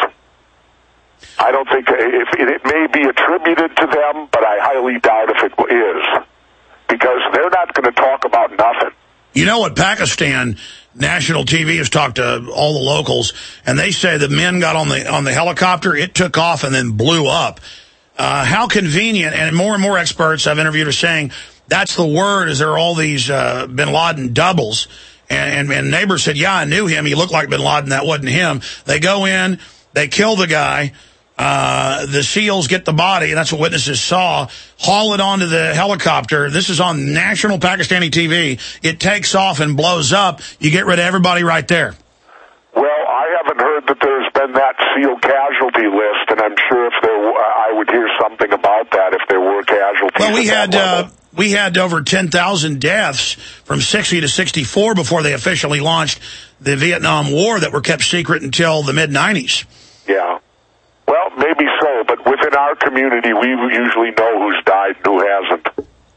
I don't think if it, it may be attributed to them, but I highly doubt if it is, because they're not going to talk about nothing. You know what, Pakistan national T V has talked to all the locals, and they say the men got on the on the helicopter, it took off and then blew up. Uh, how convenient, and more and more experts I've interviewed are saying that's the word, is there are all these uh, bin Laden doubles. And, and, and neighbors said, yeah, I knew him. He looked like bin Laden. That wasn't him. They go in, they kill the guy. Uh, the SEALs get the body, and that's what witnesses saw, haul it onto the helicopter. This is on national Pakistani T V. It takes off and blows up. You get rid of everybody right there. Well, I haven't heard that there's been that SEAL casualty list, and I'm sure if there were, I would hear something about that if there were casualties. Well, we had uh, we had over ten thousand deaths from sixty to sixty-four before they officially launched the Vietnam War that were kept secret until the mid nineties. Yeah. Well, maybe so, but within our community, we usually know who's died and who hasn't.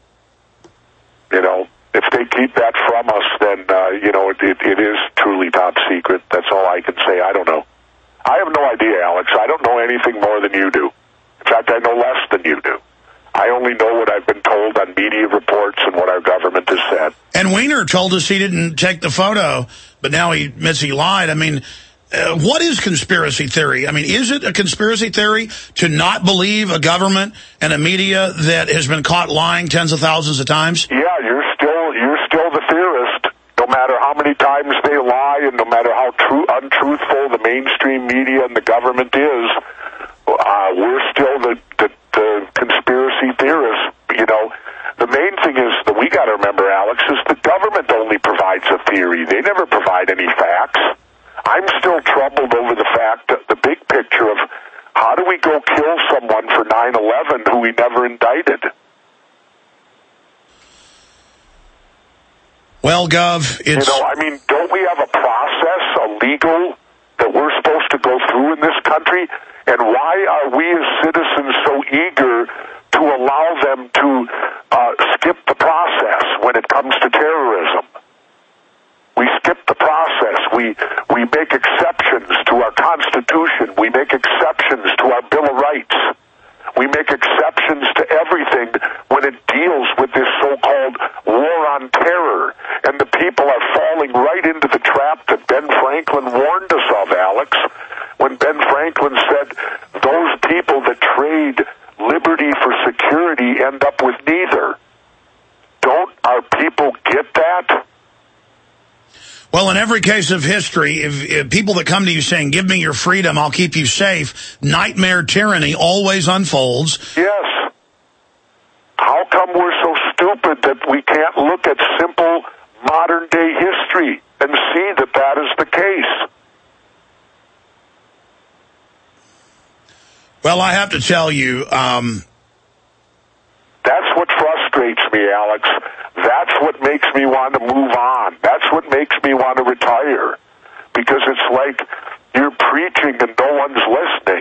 You know, if they keep that from us, then, uh, you know, it, it, it is truly top secret. That's all I can say. I don't know. I have no idea, Alex. I don't know anything more than you do. In fact, I know less than you do. I only know what I've been told on media reports and what our government has said. And Weiner told us he didn't take the photo, but now he admits he lied. I mean, Uh, what is conspiracy theory? I mean, is it a conspiracy theory to not believe a government and a media that has been caught lying tens of thousands of times? Yeah, you're still you're still the theorist. No matter how many times they lie, and no matter how true untruthful the mainstream media and the government is, uh, we're still the, the the conspiracy theorists. You know, the main thing is that we got to remember, Alex, is the government only provides a theory. They never provide any facts. I'm still troubled over the fact that the big picture of how do we go kill someone for nine eleven who we never indicted? Well, Gov, it's... You know, I mean, don't we have a process, a legal, that we're supposed to go through in this country? And why are we as citizens so eager to allow them to uh, skip the process when it comes to terrorism? We skip the process. We we make exceptions to our Constitution. We make exceptions to our Bill of Rights. We make exceptions to everything when it deals with this so-called war on terror. And the people are falling right into the trap that Ben Franklin warned us of, Alex, when Ben Franklin said those people that trade liberty for security end up with neither. Don't our people get that? Well, in every case of history, if, if people that come to you saying, give me your freedom, I'll keep you safe, nightmare tyranny always unfolds. Yes. How come we're so stupid that we can't look at simple modern-day history and see that that is the case? Well, I have to tell you... Um... That's what frustrates me, Alex. That's what makes me want to move on. That's what makes me want to retire. Because it's like you're preaching and no one's listening.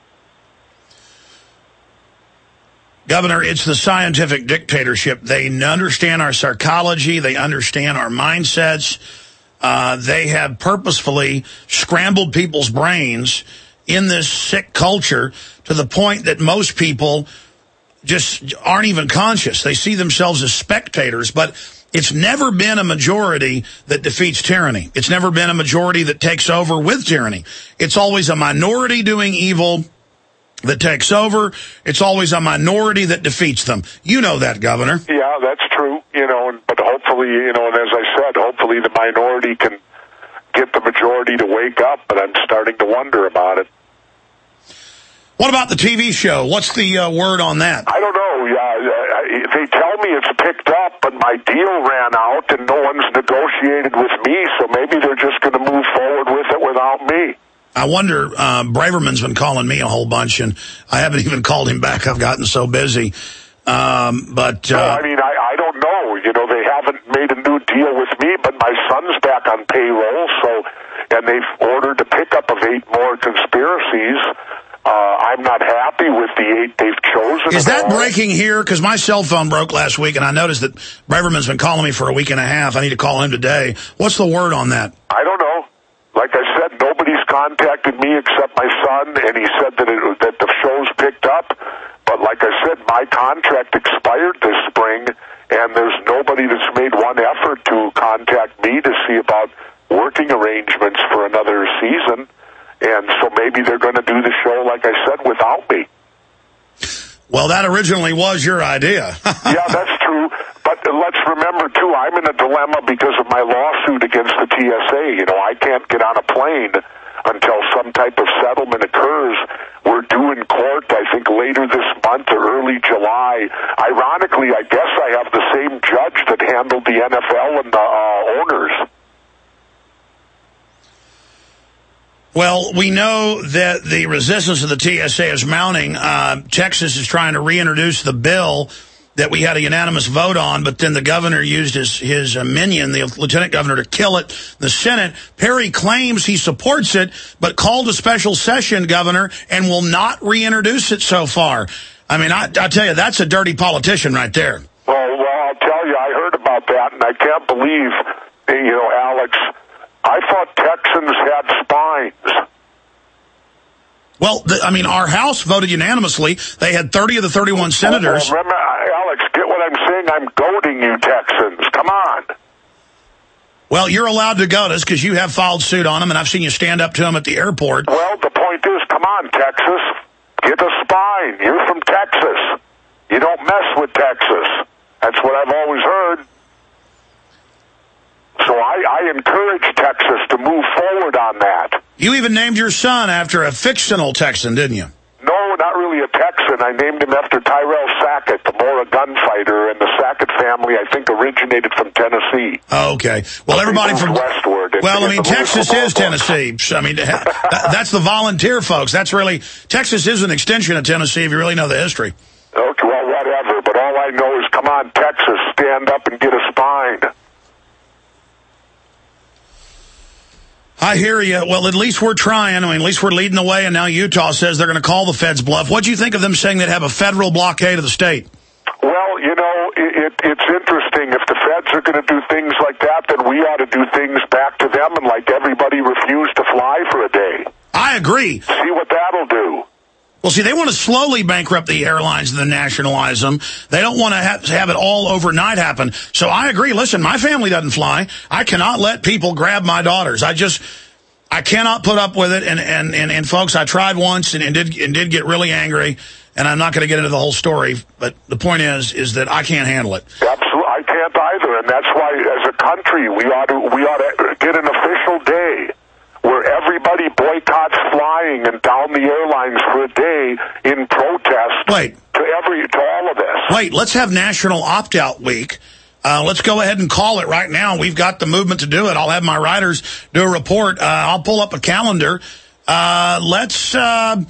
Governor, it's the scientific dictatorship. They understand our psychology. They understand our mindsets. Uh, they have purposefully scrambled people's brains in this sick culture to the point that most people just aren't even conscious. They see themselves as spectators, but it's never been a majority that defeats tyranny. It's never been a majority that takes over with tyranny. It's always a minority doing evil that takes over. It's always a minority that defeats them. You know that, Governor. Yeah, that's true. You know, but hopefully, you know, and as I said, hopefully the minority can get the majority to wake up, but I'm starting to wonder about it. What about the T V show? What's the uh, word on that? I don't know. Yeah, they tell me it's picked up, but my deal ran out and no one's negotiated with me, so maybe they're just going to move forward with it without me. I wonder, uh, Braverman's been calling me a whole bunch, and I haven't even called him back. I've gotten so busy. Um, but uh, no, I mean, I, I don't know. You know, they haven't made a new deal with me, but my son's back on payroll, so, and they've ordered a pickup of eight more conspiracies. Uh, I'm not happy with the eight they've chosen. Is that breaking here? Because my cell phone broke last week, and I noticed that Braverman's been calling me for a week and a half. I need to call him today. What's the word on that? I don't know. Like I said, nobody's contacted me except my son, and he said that it, that the show's picked up. But like I said, my contract expired this spring, and there's nobody that's made one effort to contact me to see about working arrangements for another season. And so maybe they're going to do the show, like I said, without me. Well, that originally was your idea. Yeah, that's true. But let's remember, too, I'm in a dilemma because of my lawsuit against the T S A. You know, I can't get on a plane until some type of settlement occurs. We're due in court, I think, later this month or early July. Ironically, I guess I have the same judge that handled the N F L and the uh, owners. Well, we know that the resistance of the T S A is mounting. Uh, Texas is trying to reintroduce the bill that we had a unanimous vote on, but then the governor used his, his uh, minion, the lieutenant governor, to kill it. The Senate, Perry claims he supports it, but called a special session, Governor, and will not reintroduce it so far. I mean, I, I tell you, that's a dirty politician right there. Well, well, I'll tell you, I heard about that, and I can't believe, you know, Alex, I thought Texans had spines. Well, the, I mean, our House voted unanimously. They had thirty of the thirty-one senators. Well, remember, Alex, get what I'm saying? I'm goading you Texans. Come on. Well, you're allowed to goad us because you have filed suit on them, and I've seen you stand up to them at the airport. Well, the point is, come on, Texas. Get a spine. You're from Texas. You don't mess with Texas. That's what I've always heard. So I, I encourage Texas to move forward on that. You even named your son after a fictional Texan, didn't you? No, not really a Texan. I named him after Tyrell Sackett, the Mora gunfighter, and the Sackett family, I think, originated from Tennessee. Oh, okay. Well, everybody from westward. Well, I mean, Texas is Tennessee. I mean, that's the volunteer folks. That's really Texas is an extension of Tennessee. If you really know the history. Okay, well, whatever. But all I know is, come on, Texas, stand up and get a spine. I hear you. Well, at least we're trying. I mean, at least we're leading the way, and now Utah says they're going to call the feds bluff. What do you think of them saying they'd have a federal blockade of the state? Well, you know, it, it, it's interesting. If the feds are going to do things like that, then we ought to do things back to them and like everybody refuse to fly for a day. I agree. See what that'll do. Well, see, they want to slowly bankrupt the airlines and then nationalize them. They don't want to have, have it all overnight happen. So I agree. Listen, my family doesn't fly. I cannot let people grab my daughters. I just, I cannot put up with it. And, and, and, and folks, I tried once and, and did and did get really angry. And I'm not going to get into the whole story. But the point is, is that I can't handle it. Absolutely. I can't either. And that's why, as a country, we ought to, we ought to get an official day where everybody boycotts flying and down the airlines for a day in protest Wait. to every to all of this. Wait, let's have National Opt-Out Week. Uh, let's go ahead and call it right now. We've got the movement to do it. I'll have my writers do a report. Uh, I'll pull up a calendar. Uh, let's uh,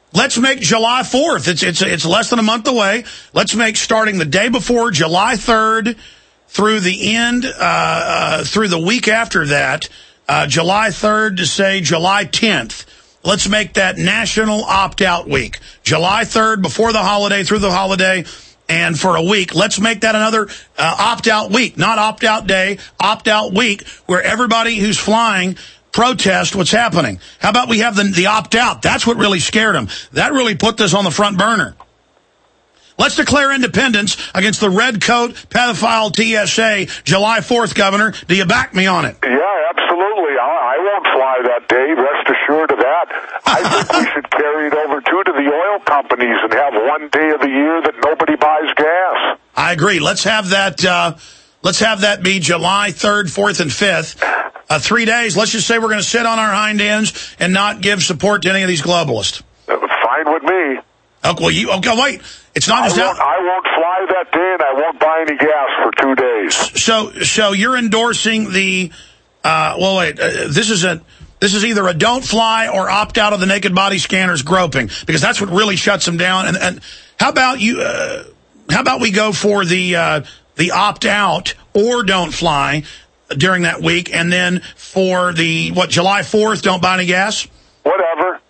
Let's make July fourth. It's, it's, it's less than a month away. Let's make starting the day before July third through the end, uh, uh, through the week after that, uh, July third to say July tenth. Let's make that National Opt-Out Week. July third before the holiday, through the holiday, and for a week. Let's make that another uh, opt-out week, not opt-out day, opt-out week, where everybody who's flying protest what's happening. How about we have the, the opt-out? That's what really scared them. That really put this on the front burner. Let's declare independence against the red coat pedophile T S A July fourth, Governor. Do you back me on it? Yeah, absolutely. I, I won't fly that day, rest assured of that. I think we should carry it over, too, to the oil companies and have one day of the year that nobody buys gas. I agree. Let's have that, uh, let's have that be July third, fourth, and fifth. Uh, three days. Let's just say we're going to sit on our hind ends and not give support to any of these globalists. Uh, fine with me. Oh, well, you, okay, wait. It's not I just won't, I won't fly that day, and I won't buy any gas for two days. So, so you're endorsing the, uh, well, wait, uh, this is a, this is either a don't fly or opt out of the naked body scanners groping, because that's what really shuts them down. And, and how about you, uh, how about we go for the, uh, the opt out or don't fly during that week, and then for the, what, July fourth, don't buy any gas? Whatever.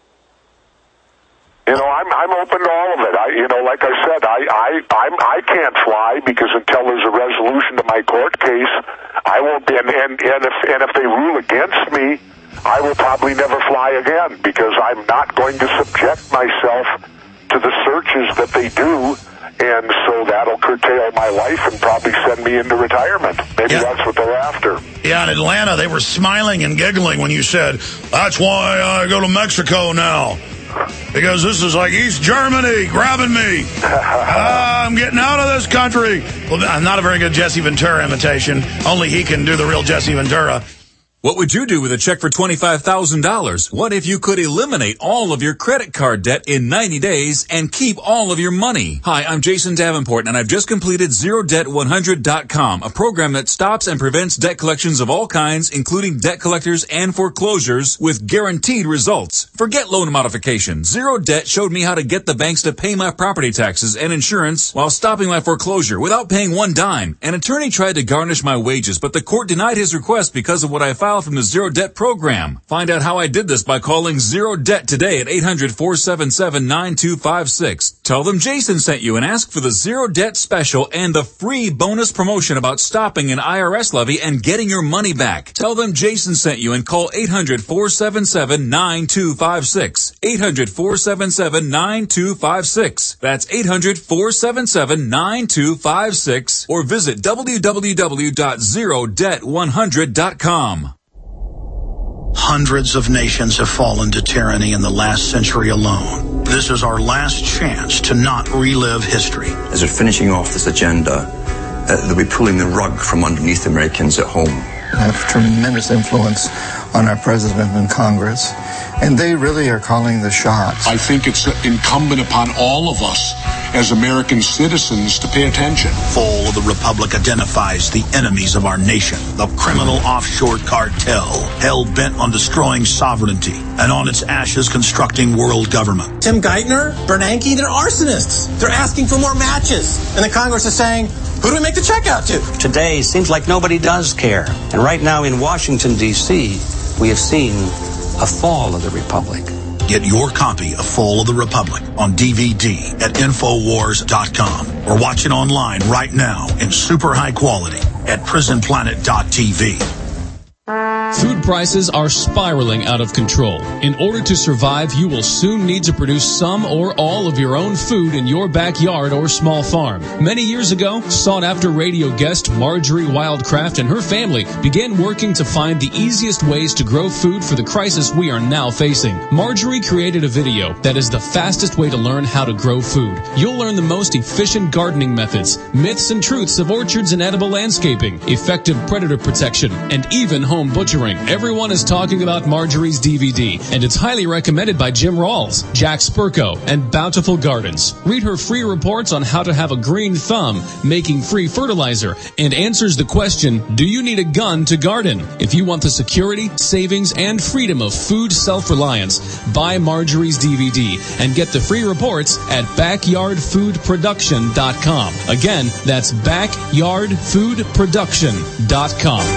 You know, I'm I'm open to all of it. I, you know, like I said, I I I'm, I can't fly because until there's a resolution to my court case, I won't be. And and, and if and if they rule against me, I will probably never fly again because I'm not going to subject myself to the searches that they do, and so that'll curtail my life and probably send me into retirement. Maybe yeah. that's what they're after. Yeah, in Atlanta, they were smiling and giggling when you said, "That's why I go to Mexico now." Because this is like East Germany grabbing me. uh, I'm getting out of this country. Well, I'm not a very good Jesse Ventura imitation. Only he can do the real Jesse Ventura. What would you do with a check for twenty-five thousand dollars? What if you could eliminate all of your credit card debt in ninety days and keep all of your money? Hi, I'm Jason Davenport, and I've just completed zero debt one hundred dot com, a program that stops and prevents debt collections of all kinds, including debt collectors and foreclosures, with guaranteed results. Forget loan modification. Zero Debt showed me how to get the banks to pay my property taxes and insurance while stopping my foreclosure without paying one dime. An attorney tried to garnish my wages, but the court denied his request because of what I filed from the Zero Debt program. Find out how I did this by calling Zero Debt today at eight hundred, four seven seven, nine two five six. Tell them Jason sent you and ask for the Zero Debt special and the free bonus promotion about stopping an I R S levy and getting your money back. Tell them Jason sent you and call eight hundred, four seven seven, nine two five six. eight hundred, four seven seven, nine two five six. That's eight hundred, four seven seven, nine two five six or visit w w w dot zero debt one hundred dot com. Hundreds of nations have fallen to tyranny in the last century alone. This is our last chance to not relive history. As we're finishing off this agenda, uh, they'll be pulling the rug from underneath Americans at home. They have tremendous influence on our president and Congress, and they really are calling the shots. I think it's incumbent upon all of us as American citizens to pay attention. Fall of the Republic identifies the enemies of our nation, the criminal offshore cartel, hell-bent on destroying sovereignty, and on its ashes constructing world government. Tim Geithner, Bernanke, they're arsonists. They're asking for more matches. And the Congress is saying, who do we make the check out to? Today seems like nobody does care. And right now in Washington, D C, we have seen a fall of the Republic. Get your copy of Fall of the Republic on D V D at Infowars dot com or watch it online right now in super high quality at Prison Planet dot T V. Food prices are spiraling out of control. In order to survive, you will soon need to produce some or all of your own food in your backyard or small farm. Many years ago, sought-after radio guest Marjorie Wildcraft and her family began working to find the easiest ways to grow food for the crisis we are now facing. Marjorie created a video that is the fastest way to learn how to grow food. You'll learn the most efficient gardening methods, myths and truths of orchards and edible landscaping, effective predator protection, and even home butchering. spring, everyone is talking about Marjorie's D V D, and it's highly recommended by Jim Rawls, Jack Spurko, and Bountiful Gardens. Read her free reports on how to have a green thumb, making free fertilizer, and answers the question, do you need a gun to garden? If you want the security, savings, and freedom of food self-reliance, buy Marjorie's D V D and get the free reports at backyard food production dot com. Again, that's backyard food production dot com.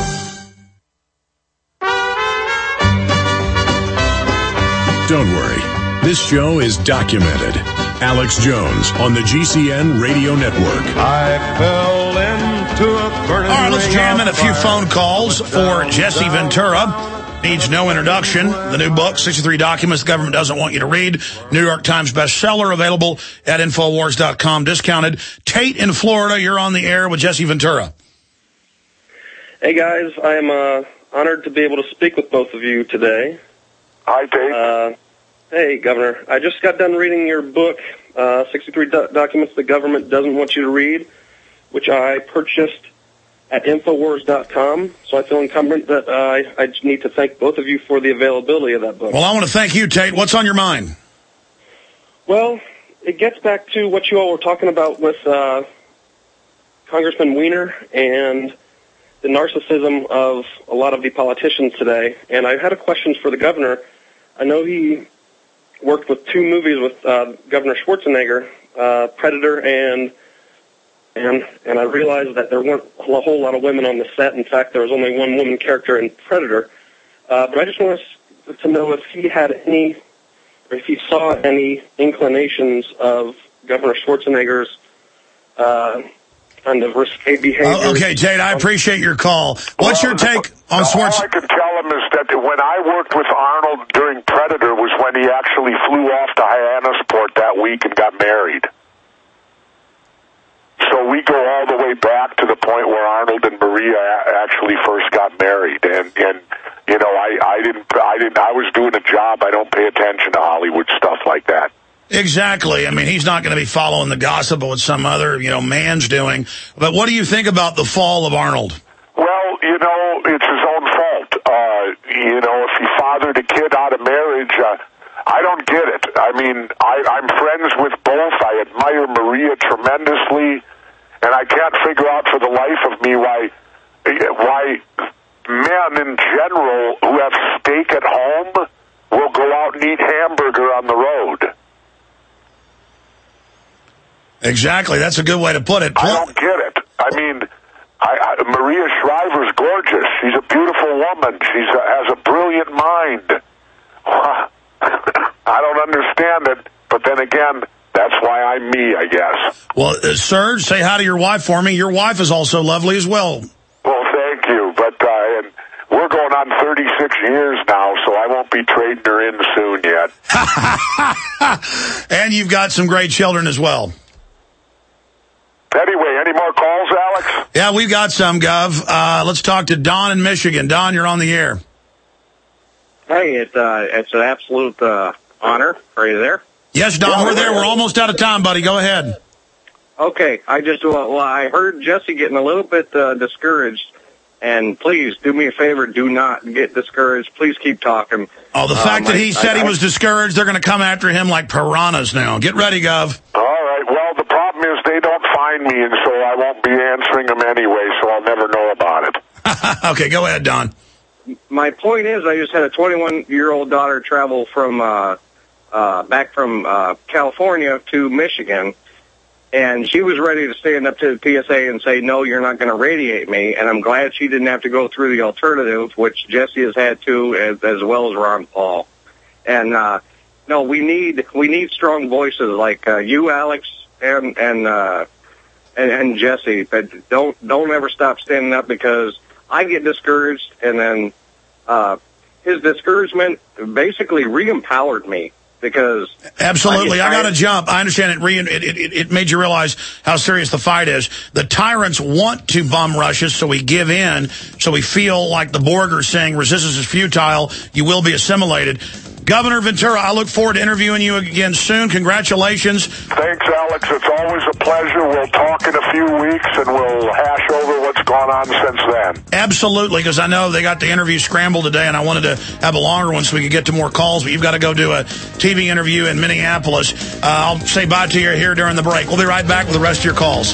Don't worry. This show is documented. Alex Jones on the G C N Radio Network. I fell into a burning. All right, let's jam in a few phone calls for Jesse Ventura. Needs no introduction. The new book, sixty-three Documents the Government Doesn't Want You to Read. New York Times bestseller, available at Infowars dot com, discounted. Tate in Florida, you're on the air with Jesse Ventura. Hey, guys. I am uh, honored to be able to speak with both of you today. Hi, Tate. Uh, hey, Governor. I just got done reading your book, uh, sixty-three do- Documents the Government Doesn't Want You to Read, which I purchased at Infowars dot com, so I feel incumbent that uh, I, I need to thank both of you for the availability of that book. Well, I want to thank you, Tate. What's on your mind? Well, it gets back to what you all were talking about with uh, Congressman Weiner and the narcissism of a lot of the politicians today. And I had a question for the governor. I know he worked with two movies with uh, Governor Schwarzenegger, uh, Predator and... And, and I realized that there weren't a whole lot of women on the set. In fact, there was only one woman character in Predator. Uh, but I just wanted to know if he had any, or if he saw any inclinations of Governor Schwarzenegger's uh, kind of risque behavior. Uh, okay, Tate, I appreciate your call. What's well, your take on Schwarzenegger? All I can tell him is that when I worked with Arnold during Predator was when he actually flew off to Hyannisport that week and got married. So we go all the way back to the point where Arnold and Maria actually first got married, and and you know I I didn't I didn't I was doing a job. I don't pay attention to Hollywood stuff like that. Exactly. I mean, he's not going to be following the gossip of what some other you know man's doing. But what do you think about the fall of Arnold? Well, you know, it's his own fault. Uh, you know, if he fathered a kid out of marriage. Uh, I don't get it. I mean, I, I'm friends with both. I admire Maria tremendously, and I can't figure out for the life of me why why men in general who have steak at home will go out and eat hamburger on the road. Exactly. That's a good way to put it. I don't get it. I mean, I, I, Maria Shriver's gorgeous. She's a beautiful woman. She has a brilliant mind. I don't understand it, but then again, that's why I'm me, I guess. Well, uh, Serge, say hi to your wife for me. Your wife is also lovely as well. Well, thank you, but uh, and we're going on thirty-six years now, so I won't be trading her in soon yet. And you've got some great children as well. Anyway, any more calls, Alex? Yeah, we've got some, Gov. Uh, let's talk to Don in Michigan. Don, you're on the air. Hey, it, uh, it's an absolute uh, honor. Are you there? Yes, Don, we're there. We're almost out of time, buddy. Go ahead. Okay, I just, well, I heard Jesse getting a little bit uh, discouraged, and please, do me a favor, do not get discouraged. Please keep talking. Oh, the fact um, that he I, said I, he was discouraged, they're going to come after him like piranhas now. Get ready, Gov. All right, well, the problem is they don't find me, and so I won't be answering them anyway, so I'll never know about it. Okay, go ahead, Don. My point is, I just had a twenty-one-year-old daughter travel from uh, uh, back from uh, California to Michigan, and she was ready to stand up to the T S A and say, no, you're not going to radiate me, and I'm glad she didn't have to go through the alternative, which Jesse has had to, as, as well as Ron Paul. And, uh, no, we need we need strong voices like uh, you, Alex, and and, uh, and and Jesse, but don't, don't ever stop standing up, because I get discouraged, and then uh, his discouragement basically re-empowered me, because... Absolutely. I, I got to jump. I understand it, re- it, it. It made you realize how serious the fight is. The tyrants want to bum rush us, so we give in, so we feel like the Borg are saying resistance is futile, you will be assimilated. Governor Ventura, I look forward to interviewing you again soon. Congratulations. Thanks, Alex. It's always a pleasure. We'll talk in a few weeks, and we'll hash over what's gone on since then. Absolutely, because I know they got the interview scrambled today, and I wanted to have a longer one so we could get to more calls, but you've got to go do a T V interview in Minneapolis. Uh, I'll say bye to you here during the break. We'll be right back with the rest of your calls.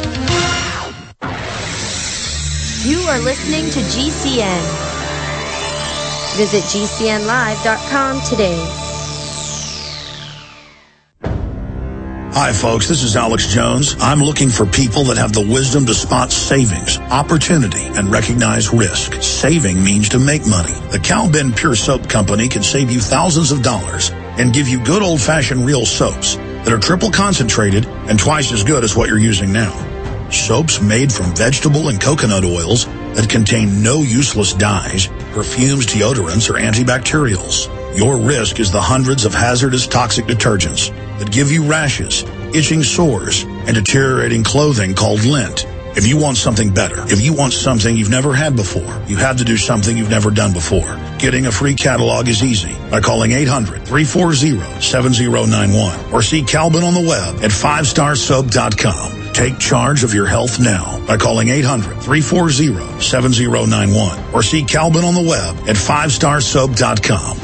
You are listening to G C N. Visit G C N live dot com today. Hi, folks. This is Alex Jones. I'm looking for people that have the wisdom to spot savings, opportunity, and recognize risk. Saving means to make money. The Cal Ben Pure Soap Company can save you thousands of dollars and give you good old-fashioned real soaps that are triple concentrated and twice as good as what you're using now. Soaps made from vegetable and coconut oils that contain no useless dyes, perfumes, deodorants, or antibacterials. Your risk is the hundreds of hazardous toxic detergents that give you rashes, itching sores, and deteriorating clothing called lint. If you want something better, if you want something you've never had before, you have to do something you've never done before. Getting a free catalog is easy by calling eight hundred, three four zero, seven zero nine one or see Calvin on the web at five star soap dot com. Take charge of your health now by calling eight hundred, three four zero, seven zero nine one or see Calvin on the web at five star soap dot com.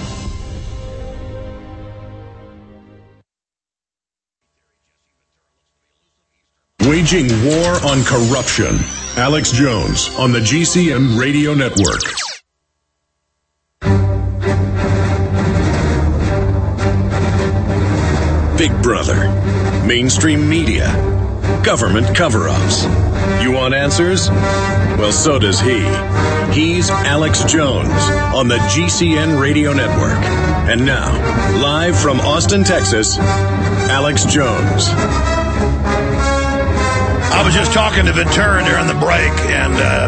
Waging war on corruption. Alex Jones on the G C N Radio Network. Big Brother. Mainstream media. Government cover-ups. You want answers? Well, so does he. He's Alex Jones on the G C N Radio Network. And now, live from Austin, Texas, Alex Jones. I was just talking to Ventura during the break, and uh,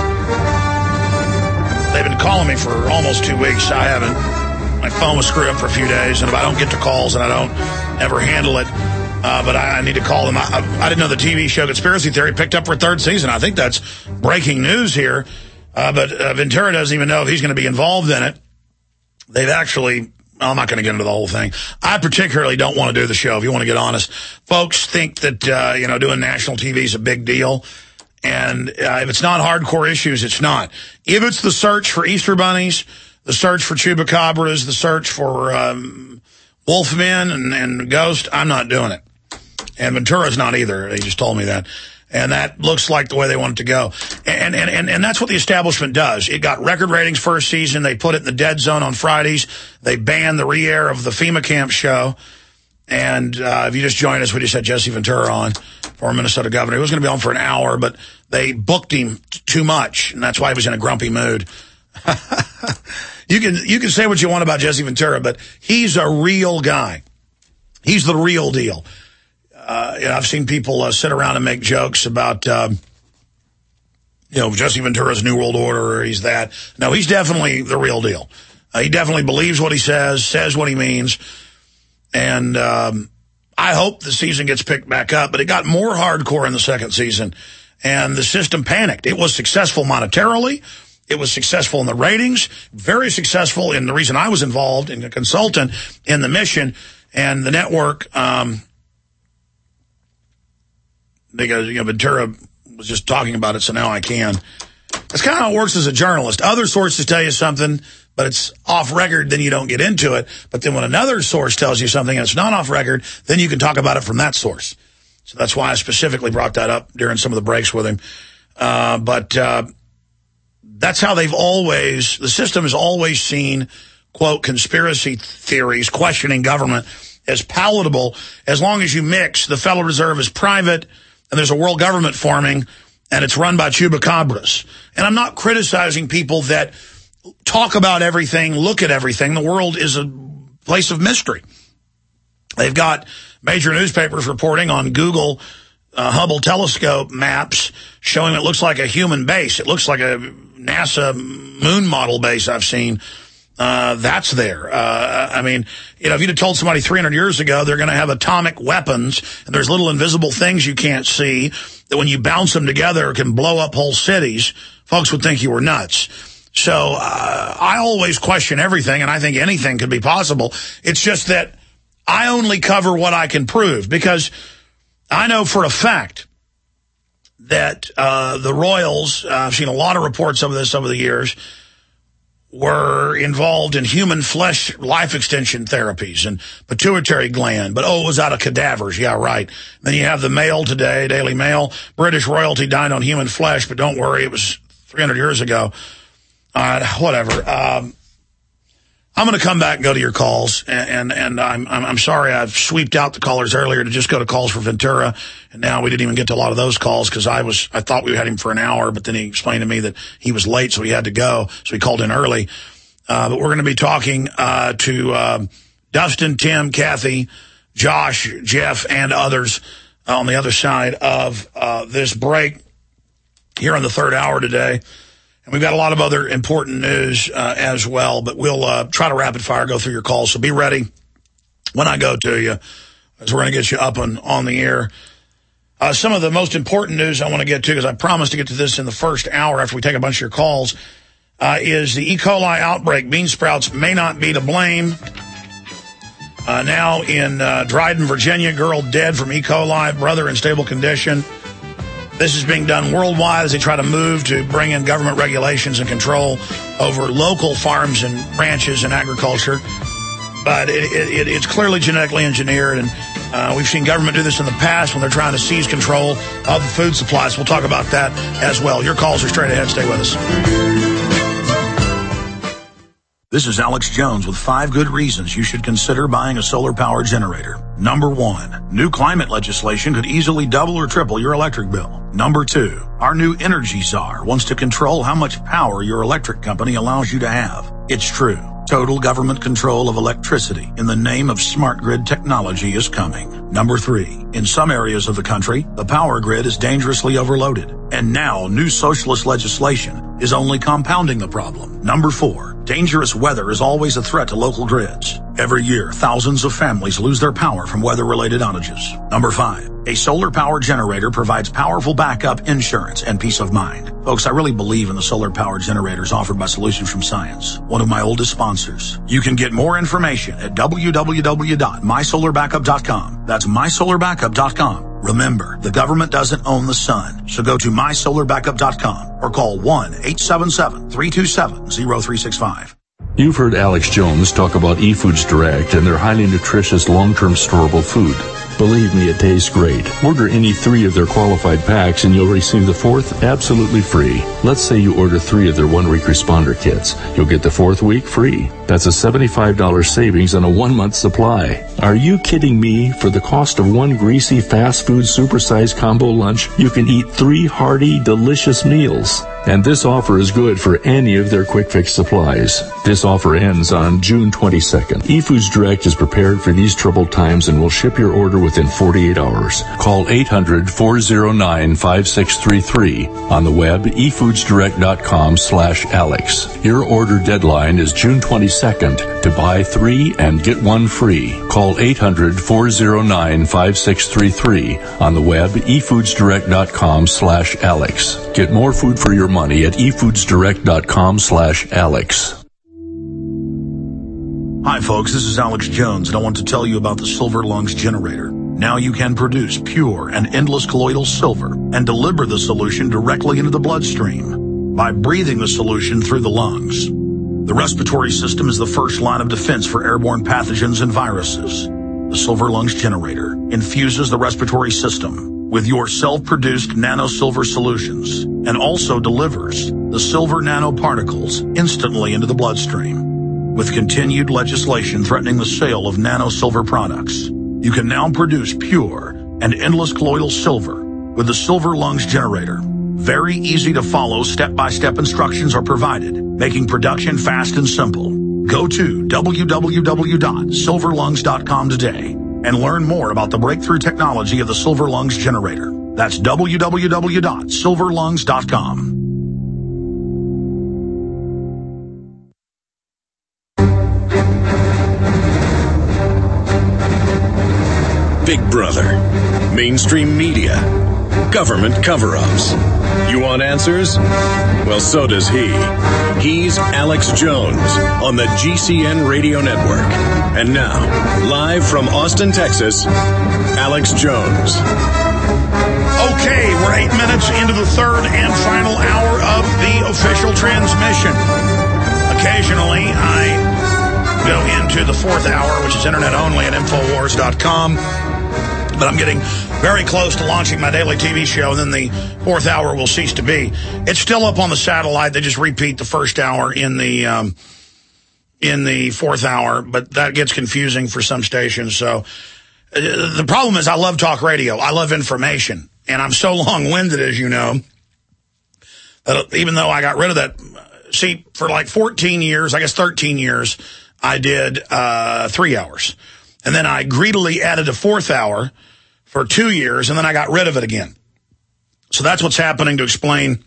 they've been calling me for almost two weeks. I haven't. My phone was screwed up for a few days, and if I don't get to calls and I don't ever handle it, uh, but I, I need to call them. I, I didn't know the T V show Conspiracy Theory picked up for a third season. I think that's breaking news here, uh, but uh, Ventura doesn't even know if he's going to be involved in it. They've actually... I'm not going to get into the whole thing. I particularly don't want to do the show, if you want to get honest. Folks think that, uh, you know, doing national T V is a big deal. And uh, if it's not hardcore issues, it's not. If it's the search for Easter bunnies, the search for chupacabras, the search for um, wolfmen and, and ghosts, I'm not doing it. And Ventura's not either. They just told me that. And that looks like the way they want it to go. And, and, and, and that's what the establishment does. It got record ratings first season. They put it in the dead zone on Fridays. They banned the re-air of the FEMA camp show. And uh, if you just joined us, we just had Jesse Ventura on, former Minnesota governor. He was going to be on for an hour, but they booked him t- too much, and that's why he was in a grumpy mood. you can you can say what you want about Jesse Ventura, but he's a real guy. He's the real deal. Uh, you know, I've seen people uh, sit around and make jokes about, um, you know, Jesse Ventura's New World Order, or he's that. No, he's definitely the real deal. Uh, he definitely believes what he says, says what he means. And um, I hope the season gets picked back up, but it got more hardcore in the second season. And the system panicked. It was successful monetarily. It was successful in the ratings, very successful in the reason I was involved in a consultant in the mission and the network. Um, Because, you know, Ventura was just talking about it, so now I can. That's kind of how it works as a journalist. Other sources tell you something, but it's off record, then you don't get into it. But then when another source tells you something and it's not off record, then you can talk about it from that source. So that's why I specifically brought that up during some of the breaks with him. Uh, but uh, that's how they've always, the system has always seen, quote, conspiracy theories, questioning government as palatable as long as you mix the Federal Reserve is private, and there's a world government forming, and it's run by chupacabras. And I'm not criticizing people that talk about everything, look at everything. The world is a place of mystery. They've got major newspapers reporting on Google uh, Hubble telescope maps showing it looks like a human base. It looks like a NASA moon model base I've seen. Uh, that's there. Uh, I mean, you know, if you'd have told somebody three hundred years ago they're going to have atomic weapons and there's little invisible things you can't see that when you bounce them together can blow up whole cities, folks would think you were nuts. So uh, I always question everything, and I think anything could be possible. It's just that I only cover what I can prove, because I know for a fact that uh, the Royals, uh, I've seen a lot of reports of this over the years, were involved in human flesh life extension therapies and pituitary gland. But, oh, it was out of cadavers. Yeah, right. Then you have the Mail today, Daily Mail. British royalty dined on human flesh, but don't worry, it was three hundred years ago. Uh, whatever. Um, I'm going to come back and go to your calls, and and, and I'm, I'm I'm sorry I've sweeped out the callers earlier to just go to calls for Ventura, and now we didn't even get to a lot of those calls because I was I thought we had him for an hour, but then he explained to me that he was late, so he had to go, so he called in early. Uh, but we're going to be talking uh, to uh, Dustin, Tim, Kathy, Josh, Jeff, and others on the other side of uh, this break here in the third hour today. And we've got a lot of other important news uh, as well, but we'll uh, try to rapid fire go through your calls. So be ready when I go to you, as we're going to get you up and on the air. Uh, some of the most important news I want to get to, because I promised to get to this in the first hour after we take a bunch of your calls, uh, is the E. coli outbreak. Bean sprouts may not be to blame. Uh, now in uh, Dryden, Virginia, girl dead from E. coli, brother in stable condition. This is being done worldwide as they try to move to bring in government regulations and control over local farms and ranches and agriculture. But it, it, it's clearly genetically engineered, and uh, we've seen government do this in the past when they're trying to seize control of the food supplies. We'll talk about that as well. Your calls are straight ahead. Stay with us. This is Alex Jones with five good reasons you should consider buying a solar power generator. Number one, new climate legislation could easily double or triple your electric bill. Number two, our new energy czar wants to control how much power your electric company allows you to have. It's true. Total government control of electricity in the name of smart grid technology is coming. Number three, in some areas of the country, the power grid is dangerously overloaded. And now new socialist legislation is only compounding the problem. Number four, dangerous weather is always a threat to local grids. Every year, thousands of families lose their power from weather-related outages. Number five, a solar power generator provides powerful backup insurance and peace of mind. Folks, I really believe in the solar power generators offered by Solutions from Science, one of my oldest sponsors. You can get more information at w w w dot my solar backup dot com. That's my solar backup dot com. Remember, the government doesn't own the sun, so go to my solar backup dot com or call one eight seven seven, three two seven, zero three six five. You've heard Alex Jones talk about eFoods Direct and their highly nutritious long-term storable food. Believe me, it tastes great. Order any three of their qualified packs and you'll receive the fourth absolutely free. Let's say you order three of their one-week responder kits. You'll get the fourth week free. That's a seventy-five dollars savings on a one-month supply. Are you kidding me? For the cost of one greasy fast food supersized combo lunch, you can eat three hearty, delicious meals. And this offer is good for any of their quick fix supplies. This offer ends on June twenty-second. eFoods Direct is prepared for these troubled times and will ship your order within forty-eight hours. Call eight hundred, four oh nine, five six three three. On the web, e foods direct dot com slash Alex. Your order deadline is June twenty-second. To buy three and get one free, call eight hundred, four oh nine, five six three three. On the web, e foods direct dot com slash Alex. Get more food for your money at e foods direct dot com slash Alex. Hi folks, this is Alex Jones, and I want to tell you about the Silver Lungs generator. Now you can produce pure and endless colloidal silver and deliver the solution directly into the bloodstream by breathing the solution through the lungs. The respiratory system is the first line of defense for airborne pathogens and viruses. The Silver Lungs generator infuses the respiratory system with your self-produced nano-silver solutions and also delivers the silver nanoparticles instantly into the bloodstream. With continued legislation threatening the sale of nano-silver products, you can now produce pure and endless colloidal silver with the Silver Lungs generator. Very easy to follow step-by-step instructions are provided, making production fast and simple. Go to w w w dot silver lungs dot com today and learn more about the breakthrough technology of the Silver Lungs generator. That's w w w dot silver lungs dot com. Big Brother, mainstream media, government cover-ups. You want answers? Well, so does he. He's Alex Jones on the G C N Radio Network. And now, live from Austin, Texas, Alex Jones. Okay, we're eight minutes into the third and final hour of the official transmission. Occasionally, I go into the fourth hour, which is internet only at Infowars dot com. But I'm getting very close to launching my daily T V show, and then the fourth hour will cease to be. It's still up on the satellite. They just repeat the first hour in the um, in the fourth hour, but that gets confusing for some stations. So uh, the problem is I love talk radio. I love information, and I'm so long-winded, as you know, that even though I got rid of that, see, for like fourteen years, I guess thirteen years, I did uh, three hours. And then I greedily added a fourth hour for two years, and then I got rid of it again. So that's what's happening to explain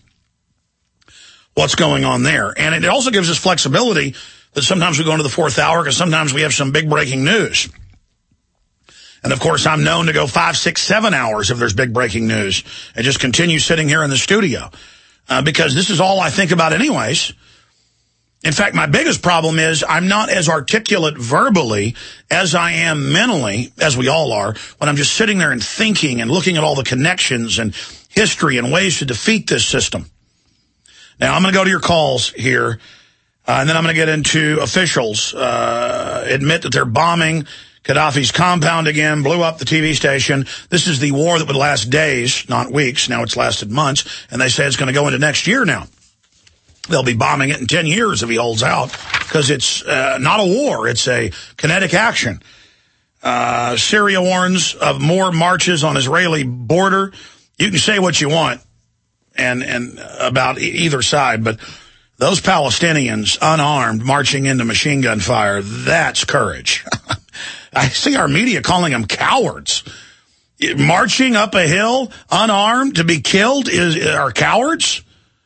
what's going on there. And it also gives us flexibility that sometimes we go into the fourth hour because sometimes we have some big breaking news. And, of course, I'm known to go five, six, seven hours if there's big breaking news and just continue sitting here in the studio uh, because this is all I think about anyways. In fact, my biggest problem is I'm not as articulate verbally as I am mentally, as we all are, when I'm just sitting there and thinking and looking at all the connections and history and ways to defeat this system. Now, I'm going to go to your calls here, uh, and then I'm going to get into officials uh, admit that they're bombing Gaddafi's compound again, blew up the T V station. This is the war that would last days, not weeks. Now it's lasted months, and they say it's going to go into next year now. They'll be bombing it in ten years if he holds out, because it's uh, not a war. It's a kinetic action. Uh, Syria warns of more marches on Israeli border. You can say what you want and, and about e either side, but those Palestinians, unarmed, marching into machine gun fire, that's courage. I see our media calling them cowards. Marching up a hill, unarmed, to be killed is are cowards?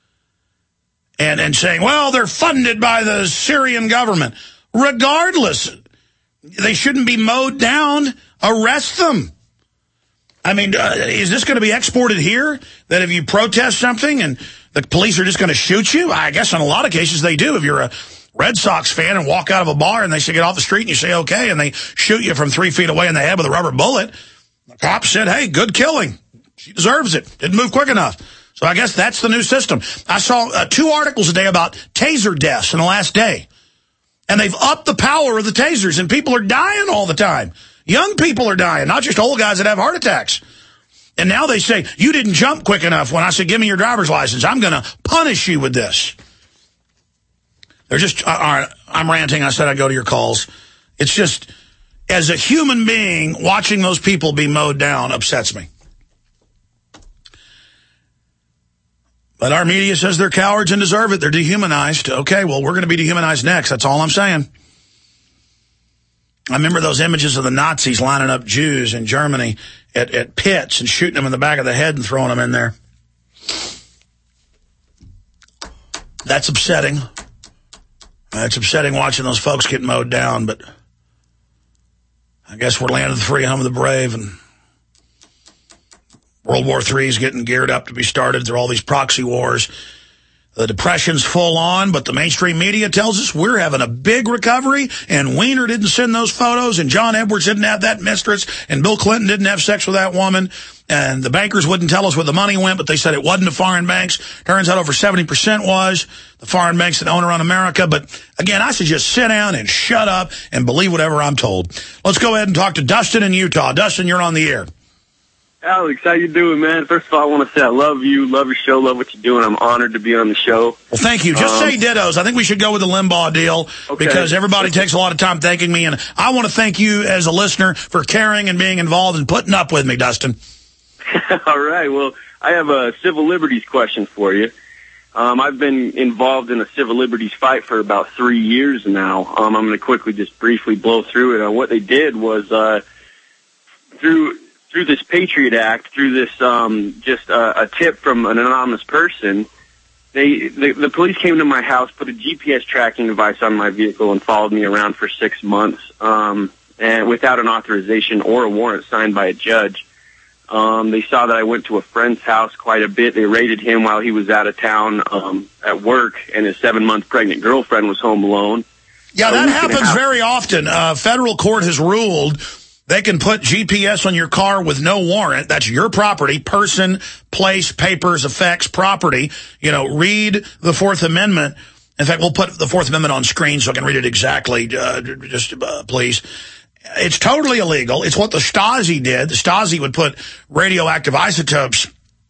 And, and saying, well, they're funded by the Syrian government. Regardless, they shouldn't be mowed down. Arrest them. I mean, uh, is this going to be exported here? That if you protest something and the police are just going to shoot you? I guess in a lot of cases they do. If you're a Red Sox fan and walk out of a bar and they say get off the street and you say okay, and they shoot you from three feet away in the head with a rubber bullet, the cop said, hey, good killing. She deserves it. Didn't move quick enough. So I guess that's the new system. I saw uh, two articles a day about taser deaths in the last day. And they've upped the power of the tasers, and people are dying all the time. Young people are dying, not just old guys that have heart attacks. And now they say, you didn't jump quick enough when I said, give me your driver's license. I'm going to punish you with this. They're just, uh, all right, I'm ranting. I said I'd go to your calls. It's just, as a human being, watching those people be mowed down upsets me. But our media says they're cowards and deserve it. They're dehumanized. Okay, well, we're going to be dehumanized next. That's all I'm saying. I remember those images of the Nazis lining up Jews in Germany at, at pits and shooting them in the back of the head and throwing them in there. That's upsetting. It's upsetting watching those folks get mowed down, but I guess we're land of the free, home of the brave, and World War Three is getting geared up to be started through all these proxy wars. The Depression's full on, but the mainstream media tells us we're having a big recovery, and Weiner didn't send those photos, and John Edwards didn't have that mistress, and Bill Clinton didn't have sex with that woman, and the bankers wouldn't tell us where the money went, but they said it wasn't the foreign banks. Turns out over seventy percent was the foreign banks that own around America. But again, I suggest sit down and shut up and believe whatever I'm told. Let's go ahead and talk to Dustin in Utah. Dustin, you're on the air. Alex, how you doing, man? First of all, I want to say I love you, love your show, love what you're doing. I'm honored to be on the show. Well, thank you. Just um, say dittos. I think we should go with the Limbaugh deal okay. because everybody takes a lot of time thanking me, and I want to thank you as a listener for caring and being involved and putting up with me, Dustin. All right. Well, I have a civil liberties question for you. Um, I've been involved in a civil liberties fight for about three years now. Um, I'm going to quickly just briefly blow through it. Uh, what they did was uh, through... through this Patriot Act, through this um, just uh, a tip from an anonymous person, they the, the police came to my house, put a G P S tracking device on my vehicle, and followed me around for six months, um, and without an authorization or a warrant signed by a judge. Um, they saw that I went to a friend's house quite a bit. They raided him while he was out of town um, at work, and his seven-month pregnant girlfriend was home alone. Yeah, So that we can happens have- very often. Uh, federal court has ruled they can put G P S on your car with no warrant. That's your property, person, place, papers, effects, property. You know, read the Fourth Amendment. In fact, we'll put the Fourth Amendment on screen so I can read it exactly, uh, just uh, please. It's totally illegal. It's what the Stasi did. The Stasi would put radioactive isotopes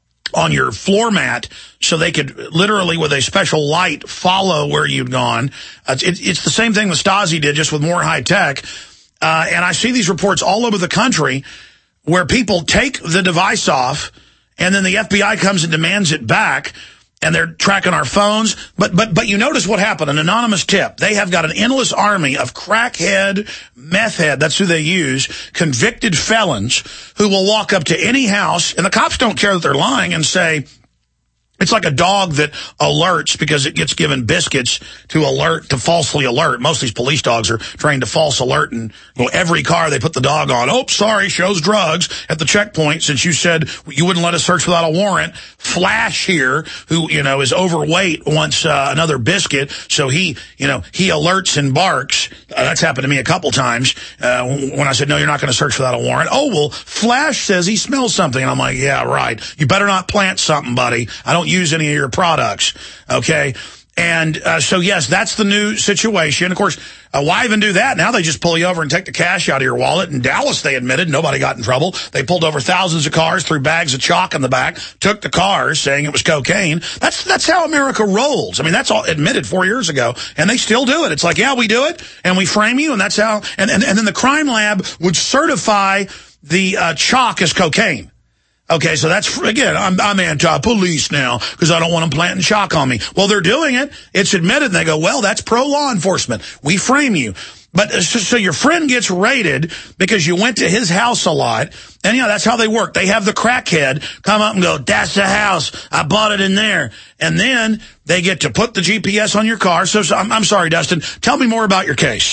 on your floor mat so they could literally, with a special light, follow where you'd gone. Uh, it, it's the same thing the Stasi did, just with more high tech. Uh, and I see these reports all over the country where people take the device off and then the F B I comes and demands it back, and they're tracking our phones. But but but you notice what happened, an anonymous tip. They have got an endless army of crackhead, meth head, that's who they use, convicted felons who will walk up to any house, and the cops don't care that they're lying, and say, it's like a dog that alerts because it gets given biscuits to alert, to falsely alert. Most of these police dogs are trained to false alert, and you know, every car they put the dog on, oh, sorry, shows drugs at the checkpoint since you said you wouldn't let us search without a warrant. Flash here, who, you know, is overweight, wants uh, another biscuit, so he, you know, he alerts and barks. Uh, that's happened to me a couple times uh, when I said, no, you're not going to search without a warrant. Oh, well, Flash says he smells something. And I'm like, yeah, right. You better not plant something, buddy. I don't use any of your products, okay? And uh, so, yes, that's the new situation. Of course, uh, why even do that? Now they just pull you over and take the cash out of your wallet. In Dallas, they admitted nobody got in trouble. They pulled over thousands of cars, threw bags of chalk in the back, took the cars, saying it was cocaine. That's that's how America rolls. I mean, that's all admitted four years ago, and they still do it. It's like, yeah, we do it, and we frame you, and that's how. And, and, and then the crime lab would certify the uh, chalk as cocaine. Okay, so that's, again, I'm, I'm anti-police now because I don't want them planting chalk on me. Well, they're doing it. It's admitted. And they go, well, that's pro-law enforcement. We frame you. But so, so your friend gets raided because you went to his house a lot. And, yeah, that's how they work. They have the crackhead come up and go, that's the house. I bought it in there. And then they get to put the G P S on your car. So, so I'm, I'm sorry, Dustin. Tell me more about your case.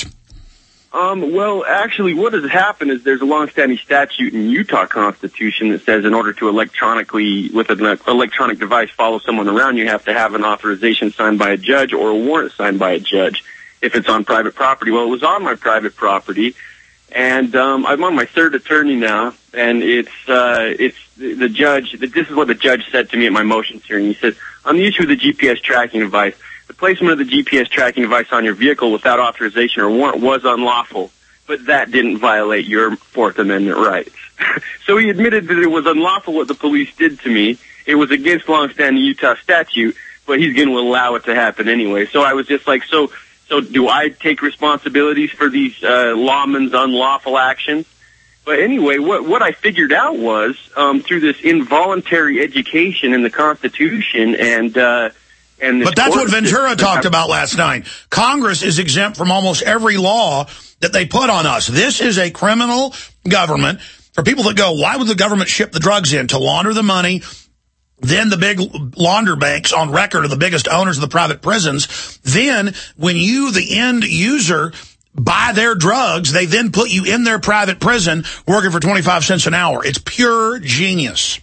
Um, well, actually, what has happened is there's a longstanding statute in Utah Constitution that says in order to electronically, with an electronic device, follow someone around, you have to have an authorization signed by a judge or a warrant signed by a judge if it's on private property. Well, it was on my private property, and um, I'm on my third attorney now, and it's uh, it's the judge. This is what the judge said to me at my motions hearing. He said, on the issue of the G P S tracking device, the placement of the G P S tracking device on your vehicle without authorization or warrant was unlawful, but that didn't violate your Fourth Amendment rights. So he admitted that it was unlawful what the police did to me. It was against longstanding Utah statute, but he's going to allow it to happen anyway. So I was just like, so so do I take responsibilities for these uh, lawmen's unlawful actions? But anyway, what what I figured out was um, through this involuntary education in the Constitution and uh And but that's what Ventura talked about last night. Congress is exempt from almost every law that they put on us. This is a criminal government. For people that go, why would the government ship the drugs in? To launder the money. Then the big launder banks on record are the biggest owners of the private prisons. Then when you, the end user, buy their drugs, they then put you in their private prison working for twenty-five cents an hour. It's pure genius.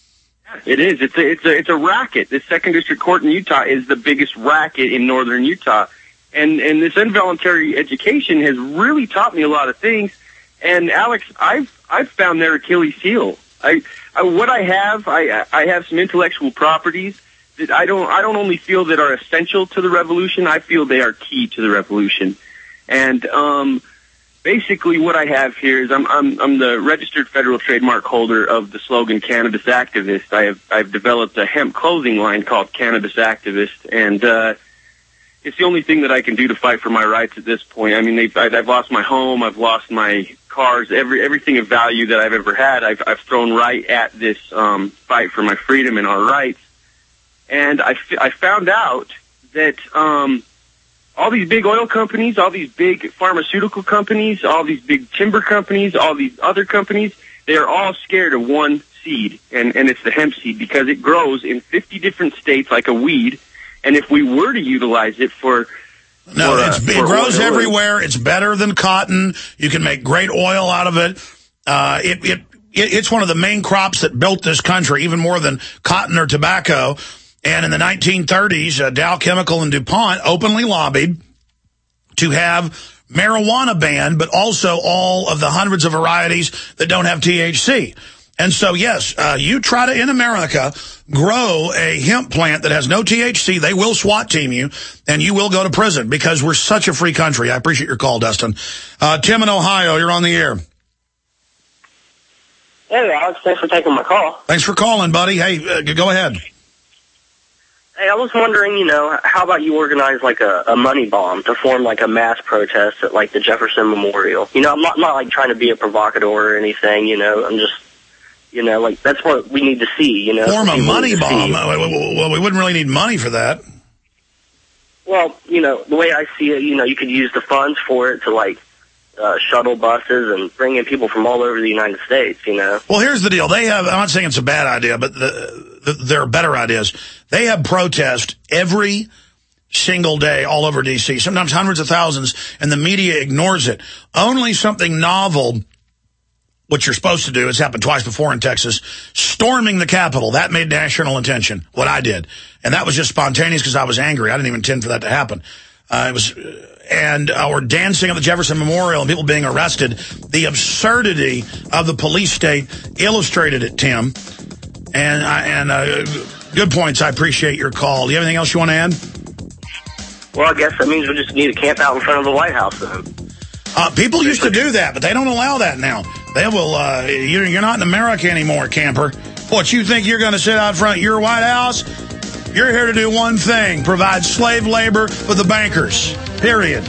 It is. It's a, it's a, it's a racket. The Second District Court in Utah is the biggest racket in northern Utah. And, and this involuntary education has really taught me a lot of things. And Alex, I've, I've found their Achilles heel. I, I, what I have, I, I have some intellectual properties that I don't, I don't only feel that are essential to the revolution. I feel they are key to the revolution. And, um, basically, what I have here is I'm I'm I'm the registered federal trademark holder of the slogan "Cannabis Activist." I have I've developed a hemp clothing line called Cannabis Activist, and uh, it's the only thing that I can do to fight for my rights at this point. I mean, they've, I've lost my home, I've lost my cars, every everything of value that I've ever had. I've I've thrown right at this um, fight for my freedom and our rights, and I f- I found out that. Um, All these big oil companies, all these big pharmaceutical companies, all these big timber companies, all these other companies, they are all scared of one seed, and, and it's the hemp seed because it grows in fifty different states like a weed, and if we were to utilize it for... No, for, it's, uh, it for grows oil, everywhere. It's better than cotton. You can make great oil out of it. Uh, it, it it, it's one of the main crops that built this country, even more than cotton or tobacco. And in the nineteen thirties, uh, Dow Chemical and DuPont openly lobbied to have marijuana banned, but also all of the hundreds of varieties that don't have T H C. And so, yes, uh, you try to, in America, grow a hemp plant that has no T H C, they will SWAT team you, and you will go to prison because we're such a free country. I appreciate your call, Dustin. Uh, Tim in Ohio, you're on the air. Hey, Alex, thanks for taking my call. Thanks for calling, buddy. Hey, uh, go ahead. Hey, I was wondering, you know, how about you organize like a, a money bomb to form like a mass protest at like the Jefferson Memorial? You know, I'm not, not like trying to be a provocateur or anything, you know, I'm just, you know, like that's what we need to see, you know. Form a money bomb? Well, we wouldn't really need money for that. Well, you know, the way I see it, you know, you could use the funds for it to like uh, shuttle buses and bring in people from all over the United States, you know. Well, here's the deal. They have, I'm not saying it's a bad idea, but the, the, there are better ideas. They have protests every single day all over D C, sometimes hundreds of thousands, and the media ignores it. Only something novel, what you're supposed to do, it's happened twice before in Texas, storming the Capitol. That made national attention, what I did. And that was just spontaneous because I was angry. I didn't even intend for that to happen. Uh, it was, and, uh, or dancing at the Jefferson Memorial and people being arrested. The absurdity of the police state illustrated it, Tim. And, uh, and, uh, good points. I appreciate your call. Do you have anything else you want to add? Well, I guess that means we just need to camp out in front of the White House then. Uh, people used to do that, but they don't allow that now. They will, uh, you're, you're not in America anymore, camper. What, you think you're going to sit out front of your White House? You're here to do one thing, provide slave labor for the bankers, period.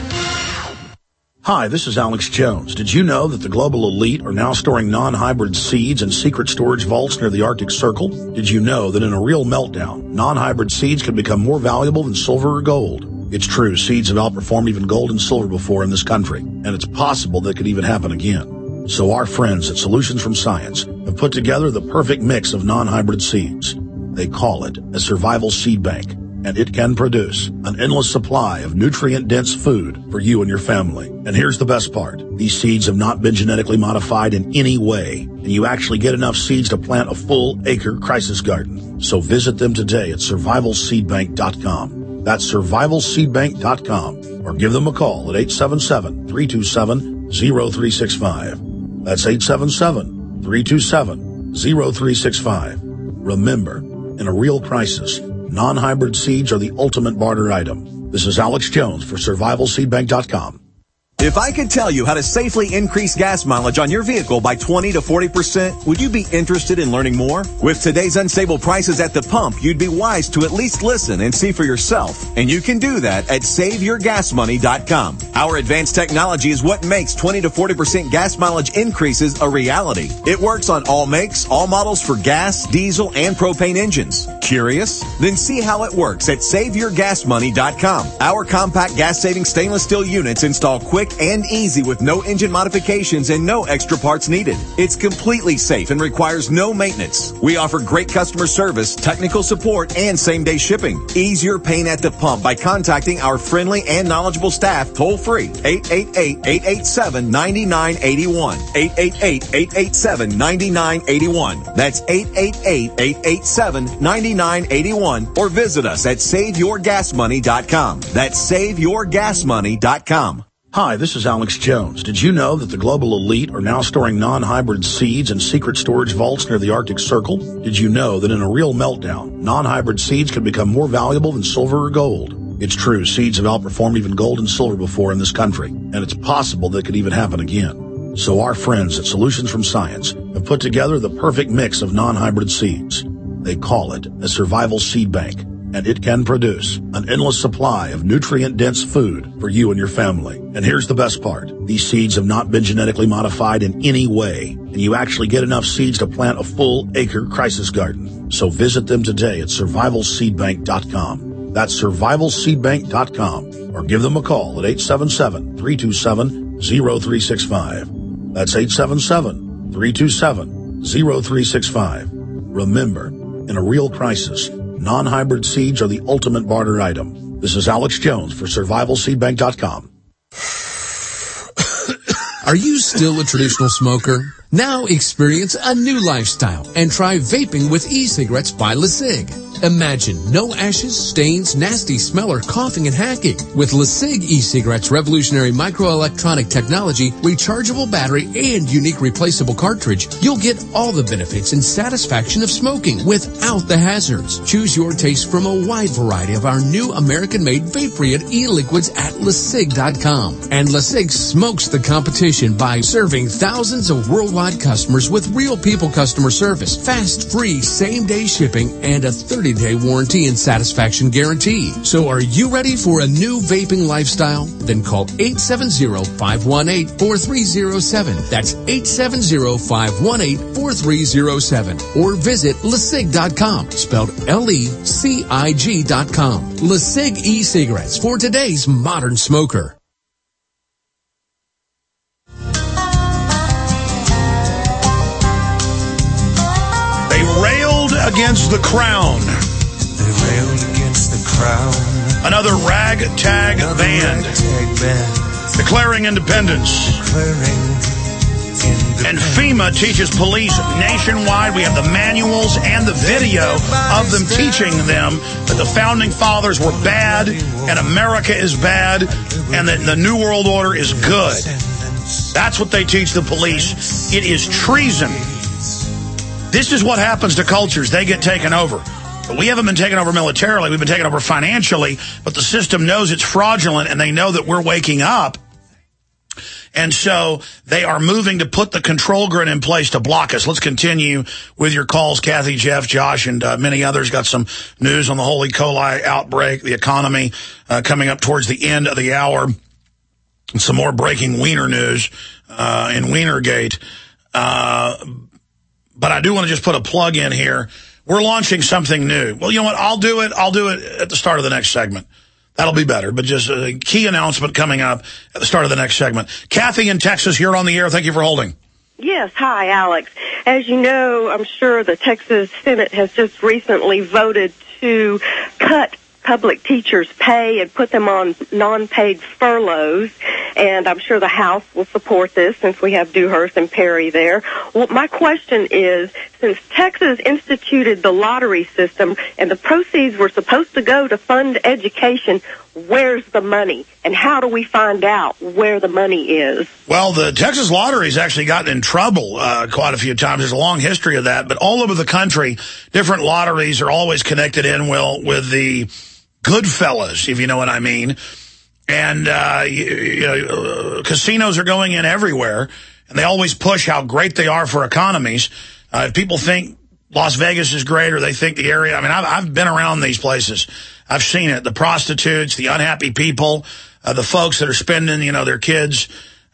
Hi, this is Alex Jones. Did you know that the global elite are now storing non-hybrid seeds in secret storage vaults near the Arctic Circle? Did you know that in a real meltdown, non-hybrid seeds can become more valuable than silver or gold? It's true, seeds have outperformed even gold and silver before in this country, and it's possible that could even happen again. So our friends at Solutions from Science have put together the perfect mix of non-hybrid seeds. They call it a survival seed bank, and it can produce an endless supply of nutrient-dense food for you and your family. And here's the best part. These seeds have not been genetically modified in any way, and you actually get enough seeds to plant a full acre crisis garden. So visit them today at survival seed bank dot com. That's survival seed bank dot com, or give them a call at eight seven seven, three two seven, zero three six five. That's eight seven seven, three two seven, zero three six five. Remember, in a real crisis, non-hybrid seeds are the ultimate barter item. This is Alex Jones for survival seed bank dot com. If I could tell you how to safely increase gas mileage on your vehicle by twenty to forty percent, would you be interested in learning more? With today's unstable prices at the pump, you'd be wise to at least listen and see for yourself. And you can do that at save your gas money dot com. Our advanced technology is what makes twenty to forty percent gas mileage increases a reality. It works on all makes, all models for gas, diesel, and propane engines. Curious? Then see how it works at save your gas money dot com. Our compact gas-saving stainless steel units install quick and easy with no engine modifications and no extra parts needed. It's completely safe and requires no maintenance. We offer great customer service, technical support, and same-day shipping. Ease your pain at the pump by contacting our friendly and knowledgeable staff toll-free. eight eight eight, eight eight seven, nine nine eight one. eight eight eight, eight eight seven, nine nine eight one. That's eight eight eight, eight eight seven, nine nine eight one. Or visit us at save your gas money dot com. That's save your gas money dot com. Hi, this is Alex Jones. Did you know that the global elite are now storing non-hybrid seeds in secret storage vaults near the Arctic Circle? Did you know that in a real meltdown, non-hybrid seeds can become more valuable than silver or gold? It's true, seeds have outperformed even gold and silver before in this country, and it's possible that could even happen again. So our friends at Solutions from Science have put together the perfect mix of non-hybrid seeds. They call it a survival seed bank, and it can produce an endless supply of nutrient-dense food for you and your family. And here's the best part. These seeds have not been genetically modified in any way, and you actually get enough seeds to plant a full acre crisis garden. So visit them today at survival seed bank dot com. That's survival seed bank dot com, or give them a call at eight seven seven, three two seven, zero three six five. That's eight seven seven, three two seven, zero three six five. Remember, in a real crisis, non-hybrid seeds are the ultimate barter item. This is Alex Jones for survival seed bank dot com. Are you still a traditional smoker? Now experience a new lifestyle and try vaping with e-cigarettes by LeSig. Imagine no ashes, stains, nasty smell, or coughing and hacking. With LeSig e-cigarettes' revolutionary microelectronic technology, rechargeable battery, and unique replaceable cartridge, you'll get all the benefits and satisfaction of smoking without the hazards. Choose your taste from a wide variety of our new American-made Vaporeon e-liquids at LeSig dot com. And LeSig smokes the competition by serving thousands of worldwide customers with real people customer service, fast, free, same-day shipping, and a thirty-day warranty and satisfaction guarantee. So are you ready for a new vaping lifestyle? Then call eight seven zero, five one eight, four three zero seven. That's eight seven zero, five one eight, four three zero seven. Or visit LeSig dot com, spelled L E C I G dot com. LeSig e-cigarettes for today's modern smoker. They railed against the crown. They railed against the crown. Another ragtag Another band. Ragtag band. Declaring independence. Declaring independence. And FEMA teaches police nationwide. We have the manuals and the video of them teaching them that the founding fathers were bad and America is bad and that the New World Order is good. That's what they teach the police. It is treason. This is what happens to cultures. They get taken over. But we haven't been taken over militarily. We've been taken over financially. But the system knows it's fraudulent, and they know that we're waking up. And so they are moving to put the control grid in place to block us. Let's continue with your calls. Kathy, Jeff, Josh, and uh, many others got some news on the Holy Coli outbreak, the economy uh, coming up towards the end of the hour. And some more breaking Wiener news uh, in Wienergate. Uh But I do want to just put a plug in here. We're launching something new. Well, you know what? I'll do it. I'll do it at the start of the next segment. That'll be better. But just a key announcement coming up at the start of the next segment. Kathy in Texas, you're on the air. Thank you for holding. Yes. Hi, Alex. As you know, I'm sure the Texas Senate has just recently voted to cut public teachers' pay and put them on non-paid furloughs, and I'm sure the House will support this since we have Dewhurst and Perry there. Well, my question is, since Texas instituted the lottery system and the proceeds were supposed to go to fund education, where's the money? And how do we find out where the money is? Well, the Texas Lottery's actually gotten in trouble uh, quite a few times. There's a long history of that. But all over the country, different lotteries are always connected in well with the Goodfellas, if you know what I mean. And uh, you, you know, uh, casinos are going in everywhere, and they always push how great they are for economies. Uh, if people think Las Vegas is great or they think the area, I mean, I've, I've been around these places. I've seen it. The prostitutes, the unhappy people, uh, the folks that are spending, you know, their kids'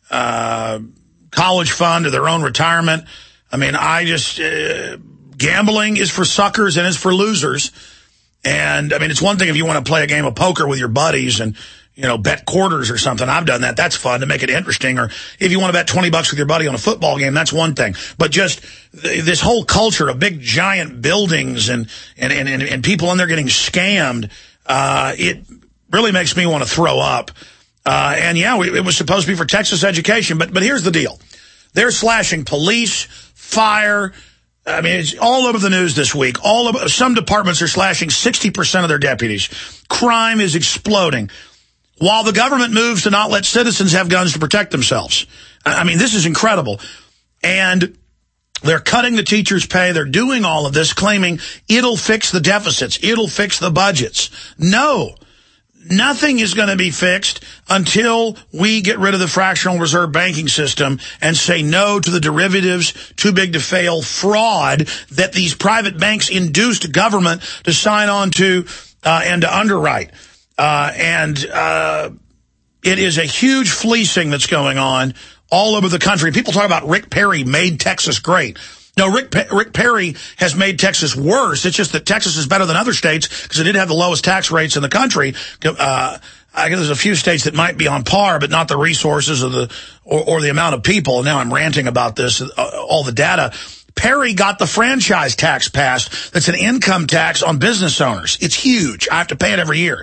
uh, college fund or their own retirement. I mean, I just, uh, gambling is for suckers and it's for losers. And, I mean, it's one thing if you want to play a game of poker with your buddies and, you know, bet quarters or something. I've done that. That's fun to make it interesting. Or if you want to bet twenty bucks with your buddy on a football game, that's one thing. But just th this whole culture of big, giant buildings and, and, and, and, and people in there getting scammed, uh, it really makes me want to throw up. Uh, and, yeah, we, it was supposed to be for Texas education. But, but here's the deal. They're slashing police, fire. I mean, it's all over the news this week. All of, some departments are slashing sixty percent of their deputies. Crime is exploding while the government moves to not let citizens have guns to protect themselves. I mean, this is incredible. And they're cutting the teachers' pay. They're doing all of this, claiming it'll fix the deficits. It'll fix the budgets. No. Nothing is going to be fixed until we get rid of the fractional reserve banking system and say no to the derivatives, too big to fail fraud that these private banks induced government to sign on to uh, and to underwrite. Uh, and uh, it is a huge fleecing that's going on all over the country. People talk about Rick Perry made Texas great. No, Rick, Pe Rick Perry has made Texas worse. It's just that Texas is better than other states because it did have the lowest tax rates in the country. Uh, I guess there's a few states that might be on par, but not the resources or the or, or the amount of people. Now I'm ranting about this, uh, all the data. Perry got the franchise tax passed. That's an income tax on business owners. It's huge. I have to pay it every year.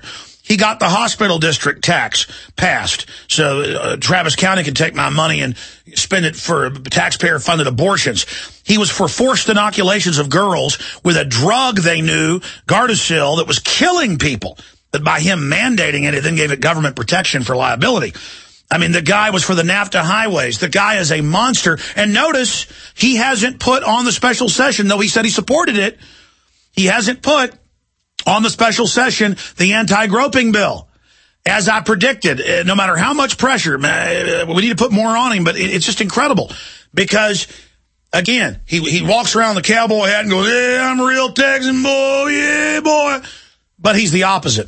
He got the hospital district tax passed, so uh, Travis County could take my money and spend it for taxpayer-funded abortions. He was for forced inoculations of girls with a drug they knew, Gardasil, that was killing people. That by him mandating it, it then gave it government protection for liability. I mean, the guy was for the NAFTA highways. The guy is a monster. And notice, he hasn't put on the special session, though he said he supported it, he hasn't put on the special session the anti-groping bill. As I predicted, no matter how much pressure, we need to put more on him, but it's just incredible. Because, again, he, he walks around the cowboy hat and goes, yeah, I'm a real Texan boy, yeah, boy. But he's the opposite.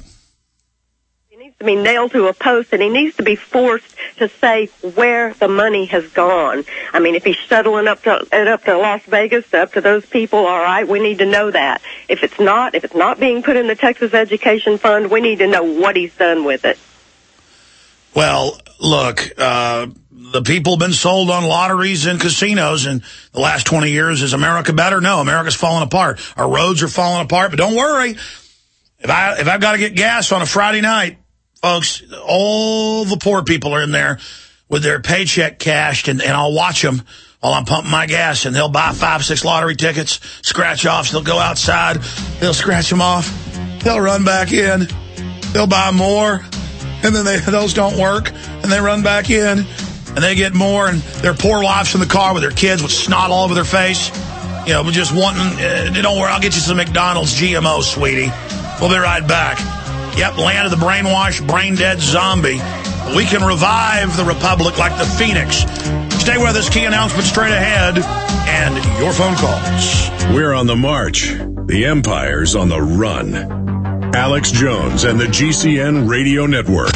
To be nailed to a post, and he needs to be forced to say where the money has gone. I mean, if he's shuttling up to it up to Las Vegas, up to those people, all right, we need to know that. If it's not, if it's not being put in the Texas Education Fund, we need to know what he's done with it. Well, look, uh, the people have been sold on lotteries and casinos in the last twenty years. Is America better? No, America's falling apart. Our roads are falling apart, but don't worry. If I if I've got to get gas on a Friday night, folks, all the poor people are in there with their paycheck cashed, and, and I'll watch them while I'm pumping my gas, and they'll buy five, six lottery tickets, scratch-offs. They'll go outside. They'll scratch them off. They'll run back in. They'll buy more, and then they, those don't work, and they run back in, and they get more, and their poor wives in the car with their kids with snot all over their face, you know, just wanting, uh, don't worry, I'll get you some McDonald's G M O, sweetie. We'll be right back. Yep, land of the brainwashed, brain-dead zombie. We can revive the republic like the phoenix. Stay with us. Key announcement straight ahead. And your phone calls. We're on the march. The empire's on the run. Alex Jones and the G C N Radio Network.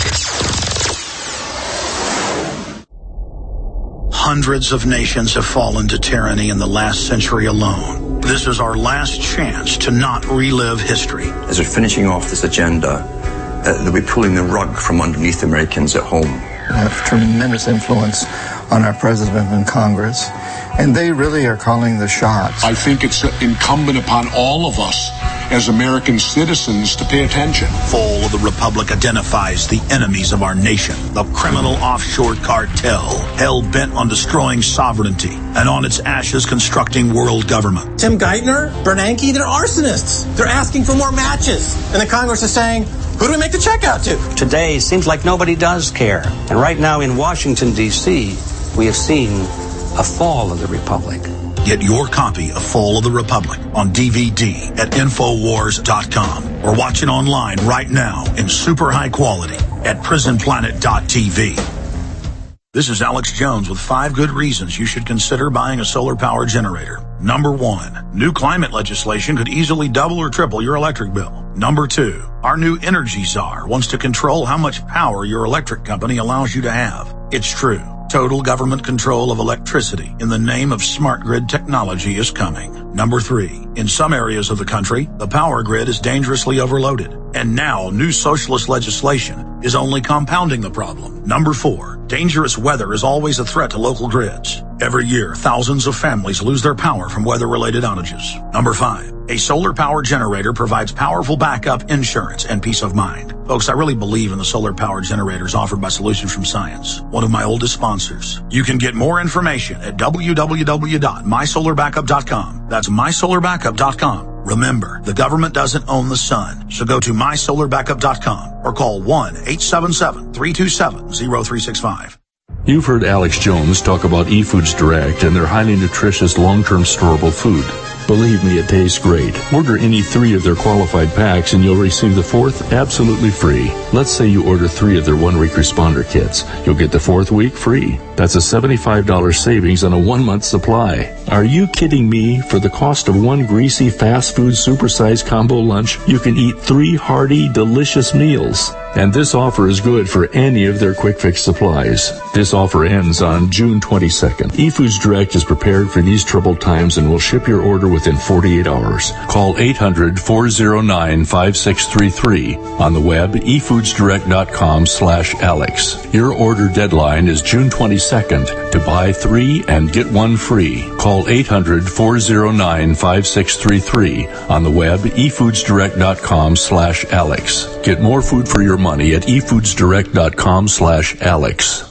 Hundreds of nations have fallen to tyranny in the last century alone. This is our last chance to not relive history. As we're finishing off this agenda, uh, they'll be pulling the rug from underneath Americans at home. They have tremendous influence on our president and Congress, and they really are calling the shots. I think it's incumbent upon all of us as American citizens to pay attention. Fall of the Republic identifies the enemies of our nation, the criminal offshore cartel, hell-bent on destroying sovereignty, and on its ashes constructing world government. Tim Geithner, Bernanke, they're arsonists. They're asking for more matches. And the Congress is saying, who do we make the check out to? Today seems like nobody does care. And right now in Washington, D C, we have seen a fall of the Republic. Get your copy of Fall of the Republic on D V D at Infowars dot com or watch it online right now in super high quality at Prison Planet dot T V. This is Alex Jones with five good reasons you should consider buying a solar power generator. Number one, new climate legislation could easily double or triple your electric bill. Number two, our new energy czar wants to control how much power your electric company allows you to have. It's true. Total government control of electricity in the name of smart grid technology is coming. Number three, in some areas of the country, the power grid is dangerously overloaded. And now new socialist legislation is only compounding the problem. Number four, dangerous weather is always a threat to local grids. Every year, thousands of families lose their power from weather-related outages. Number five, a solar power generator provides powerful backup insurance and peace of mind. Folks, I really believe in the solar power generators offered by Solutions from Science, one of my oldest sponsors. You can get more information at w w w dot my solar backup dot com. That's my solar backup dot com. Remember, the government doesn't own the sun, so go to my solar backup dot com or call one eight seven seven, three two seven, zero three six five. You've heard Alex Jones talk about eFoods Direct and their highly nutritious long-term storable food. Believe me, it tastes great. Order any three of their qualified packs and you'll receive the fourth absolutely free. Let's say you order three of their one-week responder kits. You'll get the fourth week free. That's a seventy-five dollars savings on a one-month supply. Are you kidding me? For the cost of one greasy fast food supersized combo lunch, you can eat three hearty, delicious meals. And this offer is good for any of their quick fix supplies. This offer ends on June twenty-second. eFoods Direct is prepared for these troubled times and will ship your order within forty-eight hours. Call eight hundred, four oh nine, five six three three. On the web, e foods direct dot com slash Alex. Your order deadline is June twenty-second. To buy three and get one free, call eight hundred, four oh nine, five six three three. On the web, e foods direct dot com slash Alex. Get more food for your money at e foods direct dot com slash Alex.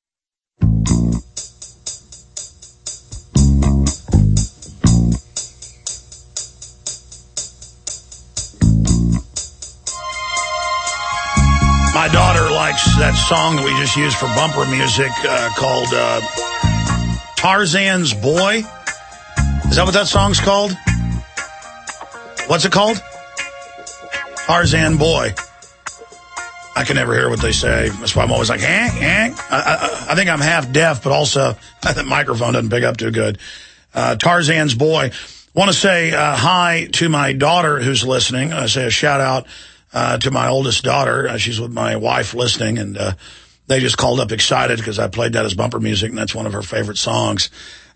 My daughter likes that song that we just used for bumper music uh, called uh, Tarzan's Boy. Is that what that song's called? What's it called? Tarzan Boy. I can never hear what they say. That's why I'm always like, eh, eh. I, I, I think I'm half deaf, but also that microphone doesn't pick up too good. Uh, Tarzan's Boy. Want to say uh, hi to my daughter who's listening. I say a shout out uh, to my oldest daughter. Uh, she's with my wife listening, and uh, they just called up excited because I played that as bumper music, and that's one of her favorite songs.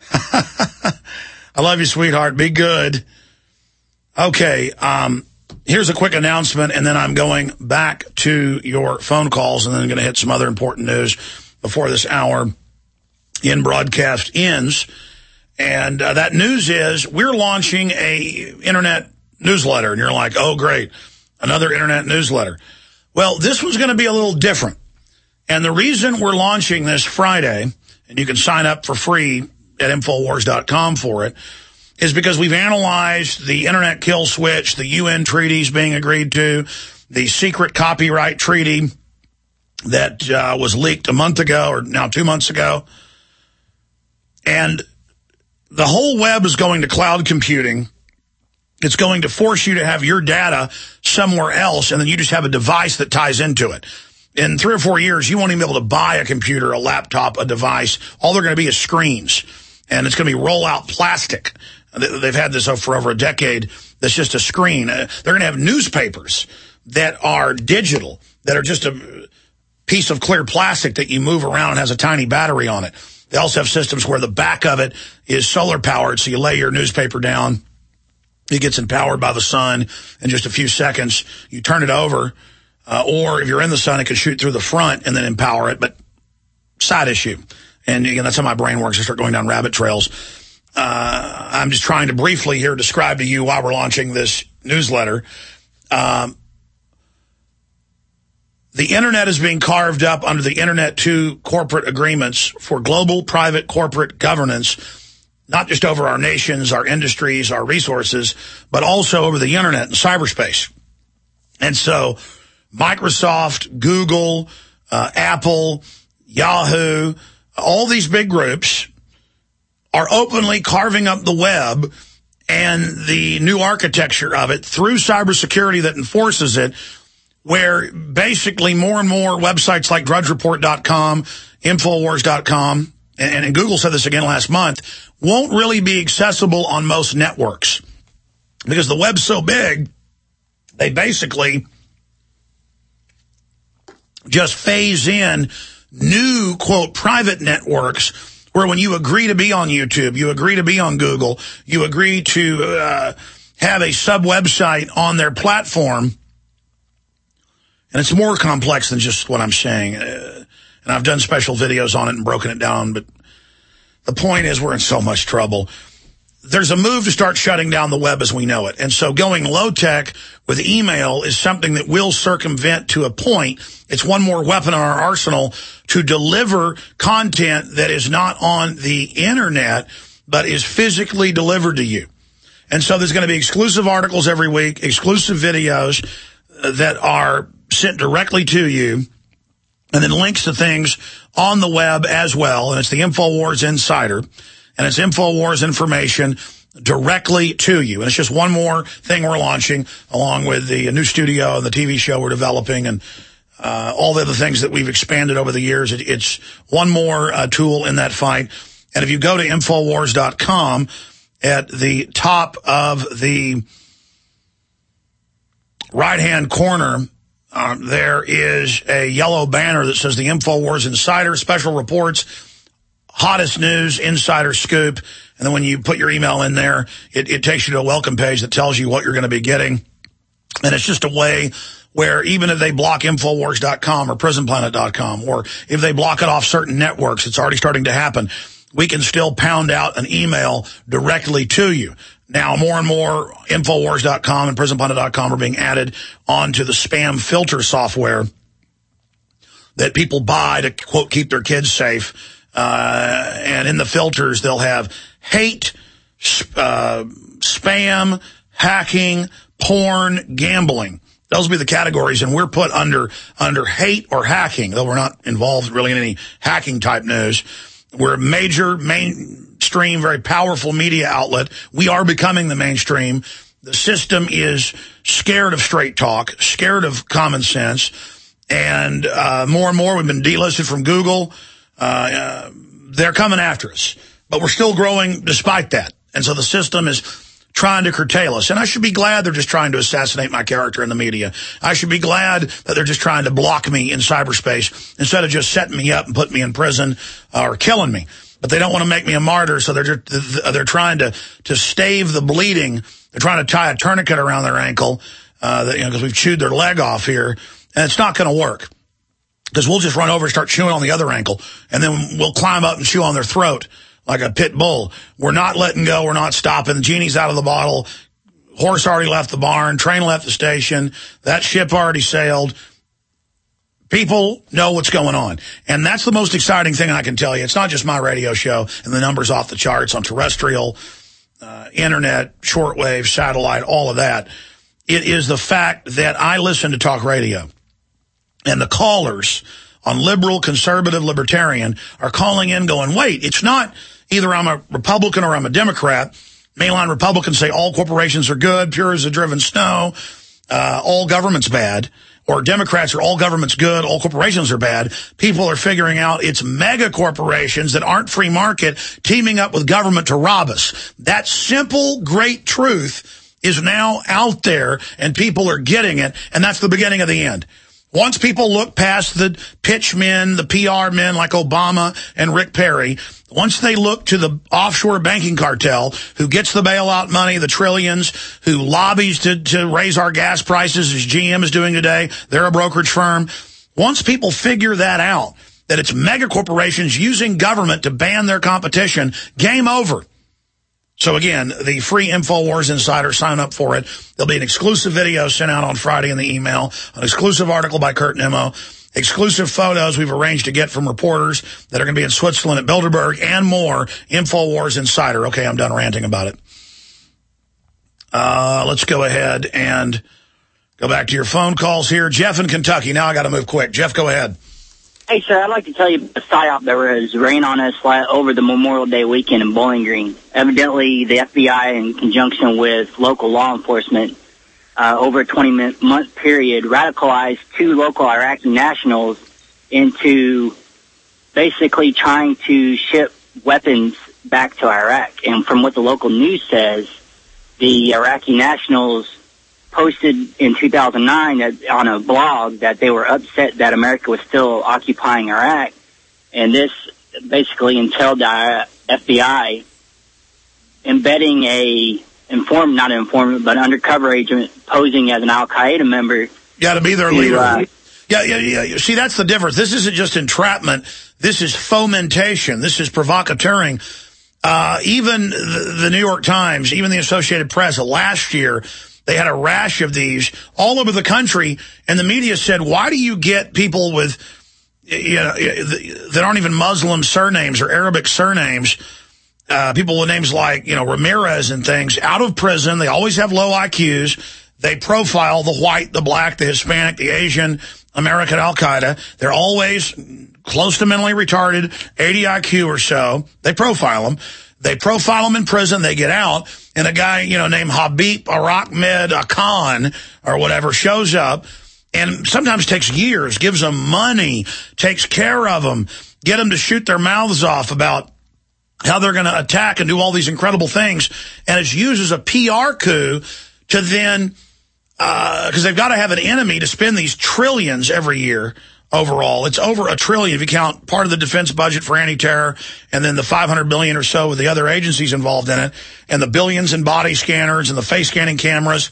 I love you, sweetheart. Be good. Okay, um, here's a quick announcement, and then I'm going back to your phone calls, and then I'm going to hit some other important news before this hour in broadcast ends. And uh, that news is we're launching a internet newsletter, and you're like, oh, great, another internet newsletter. Well, this one's going to be a little different. And the reason we're launching this Friday, and you can sign up for free at infowars dot com for it, is because we've analyzed the internet kill switch, the U N treaties being agreed to, the secret copyright treaty that uh, was leaked a month ago, or now two months ago. And the whole web is going to cloud computing. It's going to force you to have your data somewhere else, and then you just have a device that ties into it. In three or four years, you won't even be able to buy a computer, a laptop, a device. All they're going to be is screens. And it's going to be roll-out plastic. They've had this for over a decade. That's just a screen. They're going to have newspapers that are digital, that are just a piece of clear plastic that you move around and has a tiny battery on it. They also have systems where the back of it is solar-powered, so you lay your newspaper down. It gets empowered by the sun in just a few seconds. You turn it over, uh, or if you're in the sun, it can shoot through the front and then empower it, but side issue. And again, that's how my brain works. I start going down rabbit trails. Uh, I'm just trying to briefly here describe to you why we're launching this newsletter. Um, the Internet is being carved up under the Internet two corporate agreements for global private corporate governance, not just over our nations, our industries, our resources, but also over the Internet and cyberspace. And so Microsoft, Google, uh, Apple, Yahoo, all these big groups are openly carving up the web and the new architecture of it through cybersecurity that enforces it, where basically more and more websites like drudge report dot com, infowars dot com, and, and Google said this again last month, won't really be accessible on most networks. Because the web's so big, they basically just phase in new, quote, private networks where when you agree to be on YouTube, you agree to be on Google, you agree to uh, have a sub-website on their platform. And it's more complex than just what I'm saying. Uh, and I've done special videos on it and broken it down, but the point is we're in so much trouble. There's a move to start shutting down the web as we know it. And so going low-tech with email is something that will circumvent to a point. It's one more weapon in our arsenal to deliver content that is not on the Internet, but is physically delivered to you. And so there's going to be exclusive articles every week, exclusive videos that are sent directly to you, and then links to things on the web as well. And it's the InfoWars Insider. And it's InfoWars information directly to you. And it's just one more thing we're launching, along with the new studio and the T V show we're developing and uh, all the other things that we've expanded over the years. It, it's one more uh, tool in that fight. And if you go to infowars dot com, at the top of the right-hand corner, uh, there is a yellow banner that says the InfoWars Insider, special reports, hottest news, insider scoop. And then when you put your email in there, it, it takes you to a welcome page that tells you what you're going to be getting. And it's just a way where even if they block infowars dot com or prison planet dot com, or if they block it off certain networks, it's already starting to happen, we can still pound out an email directly to you. Now, more and more Infowars dot com and Prison Pundit dot com are being added onto the spam filter software that people buy to, quote, keep their kids safe. Uh, and in the filters, they'll have hate, uh, spam, hacking, porn, gambling. Those will be the categories, and we're put under under hate or hacking, though we're not involved really in any hacking type news. We're a major, mainstream, very powerful media outlet. We are becoming the mainstream. The system is scared of straight talk, scared of common sense, and uh, more and more we've been delisted from Google. Uh, uh, they're coming after us, but we're still growing despite that. And so the system is trying to curtail us. And I should be glad they're just trying to assassinate my character in the media. I should be glad that they're just trying to block me in cyberspace instead of just setting me up and putting me in prison uh, or killing me. But they don't want to make me a martyr, so they're just, they're trying to, to stave the bleeding. They're trying to tie a tourniquet around their ankle uh, that, you know, because we've chewed their leg off here. And it's not going to work because we'll just run over and start chewing on the other ankle, and then we'll climb up and chew on their throat like a pit bull. We're not letting go. We're not stopping. The genie's out of the bottle. Horse already left the barn. Train left the station. That ship already sailed. People know what's going on. And that's the most exciting thing I can tell you. It's not just my radio show and the numbers off the charts on terrestrial, uh, internet, shortwave, satellite, all of that. It is the fact that I listen to talk radio. And the callers on liberal, conservative, libertarian are calling in going, wait, it's not either I'm a Republican or I'm a Democrat. Mainline Republicans say all corporations are good, pure as the driven snow, uh, all government's bad. Or Democrats are all government's good, all corporations are bad. People are figuring out it's mega corporations that aren't free market teaming up with government to rob us. That simple, great truth is now out there, and people are getting it, and that's the beginning of the end. Once people look past the pitch men, the P R men like Obama and Rick Perry, once they look to the offshore banking cartel who gets the bailout money, the trillions, who lobbies to, to raise our gas prices as G M is doing today, they're a brokerage firm. Once people figure that out, that it's mega corporations using government to ban their competition, game over. So again, the free InfoWars Insider, sign up for it. There'll be an exclusive video sent out on Friday in the email, an exclusive article by Kurt Nimmo, exclusive photos we've arranged to get from reporters that are going to be in Switzerland at Bilderberg, and more. InfoWars Insider. Okay, I'm done ranting about it. Uh, let's go ahead and go back to your phone calls here. Jeff in Kentucky. Now I got to move quick. Jeff, go ahead. Hey, sir, I'd like to tell you the psyop that was ran on us over the Memorial Day weekend in Bowling Green. Evidently, the F B I, in conjunction with local law enforcement, uh, over a twenty-month period, radicalized two local Iraqi nationals into basically trying to ship weapons back to Iraq. And from what the local news says, the Iraqi nationals posted in two thousand nine that, on a blog, that they were upset that America was still occupying Iraq. And this basically entailed the F B I embedding a inform, not an informant, but undercover agent posing as an Al-Qaeda member. Got to be their to, leader. Uh, yeah, yeah, yeah. See, that's the difference. This isn't just entrapment. This is fomentation. This is provocateuring. Uh, even the, the New York Times, even the Associated Press, last year, they had a rash of these all over the country, and the media said, why do you get people with, you know, that aren't even Muslim surnames or Arabic surnames, uh, people with names like, you know, Ramirez and things, out of prison? They always have low I Qs. They profile the white, the black, the Hispanic, the Asian, American Al-Qaeda. They're always close to mentally retarded, eighty I Q or so. They profile them. They profile them in prison. They get out, and a guy, you know, named Habib Ahmed Khan or whatever shows up, and sometimes takes years, gives them money, takes care of them, get them to shoot their mouths off about how they're going to attack and do all these incredible things, and it's used as a P R coup to then, because uh, they've got to have an enemy to spend these trillions every year. Overall, it's over a trillion if you count part of the defense budget for anti-terror, and then the five hundred billion or so with the other agencies involved in it, and the billions in body scanners and the face scanning cameras.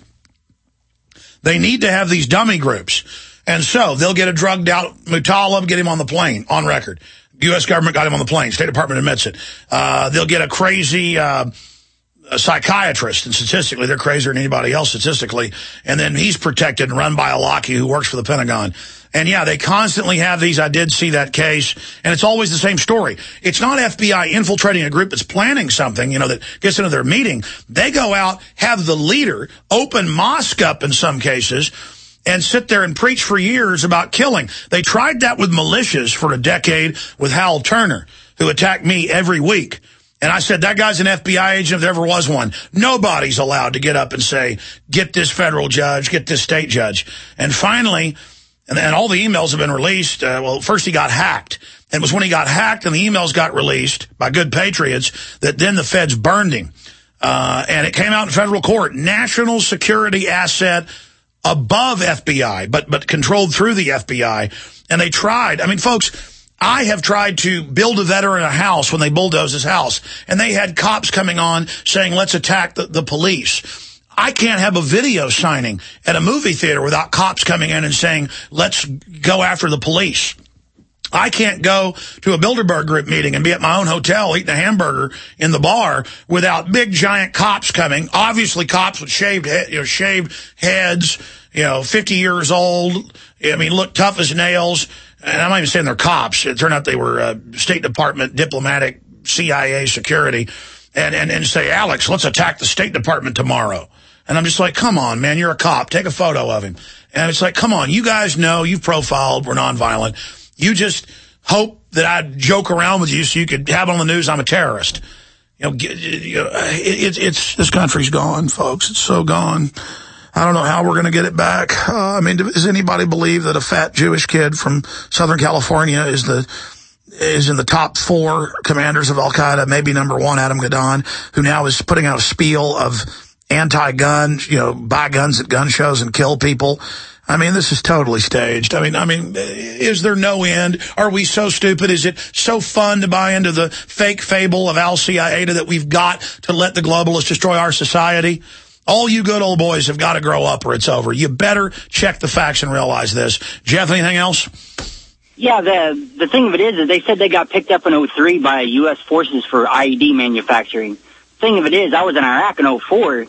They need to have these dummy groups. And so they'll get a drugged out Muttalib, get him on the plane, on record. U S government got him on the plane. State Department admits it. Uh, they'll get a crazy, uh, a psychiatrist, and statistically, they're crazier than anybody else statistically. And then he's protected and run by a lackey who works for the Pentagon. And yeah, they constantly have these. I did see that case, and it's always the same story. It's not F B I infiltrating a group that's planning something, you know, that gets into their meeting. They go out, have the leader open mosque up in some cases, and sit there and preach for years about killing. They tried that with militias for a decade with Hal Turner, who attacked me every week. And I said, that guy's an F B I agent if there ever was one. Nobody's allowed to get up and say, get this federal judge, get this state judge. And finally, and, and all the emails have been released. Uh, well, first he got hacked. And it was when he got hacked and the emails got released by good patriots that then the feds burned him. Uh, and it came out in federal court. National security asset above F B I, but but controlled through the F B I. And they tried. I mean, folks, I have tried to build a veteran a house when they bulldozed his house. And they had cops coming on saying, let's attack the, the police. I can't have a video signing at a movie theater without cops coming in and saying, let's go after the police. I can't go to a Bilderberg group meeting and be at my own hotel eating a hamburger in the bar without big giant cops coming. Obviously, cops with shaved, he- you know, shaved heads, you know, fifty years old. I mean, look tough as nails. And I'm not even saying they're cops. It turned out they were uh, State Department, diplomatic, C I A security, and, and and say, Alex, let's attack the State Department tomorrow. And I'm just like, come on, man, you're a cop. Take a photo of him. And it's like, come on, you guys know, you've profiled, we're nonviolent. You just hope that I'd joke around with you so you could have on the news I'm a terrorist. You know, it's, it's this country's gone, folks. It's so gone. I don't know how we're going to get it back. Uh, I mean, does anybody believe that a fat Jewish kid from Southern California is the is in the top four commanders of Al-Qaeda, maybe number one, Adam Gadon, who now is putting out a spiel of anti-gun, you know, buy guns at gun shows and kill people? I mean, this is totally staged. I mean, I mean, is there no end? Are we so stupid? Is it so fun to buy into the fake fable of Al-Qaeda that we've got to let the globalists destroy our society? All you good old boys have got to grow up or it's over. You better check the facts and realize this. Jeff, anything else? Yeah, the the thing of it is, is they said they got picked up in oh three by U S forces for I E D manufacturing. Thing of it is, I was in Iraq in oh four,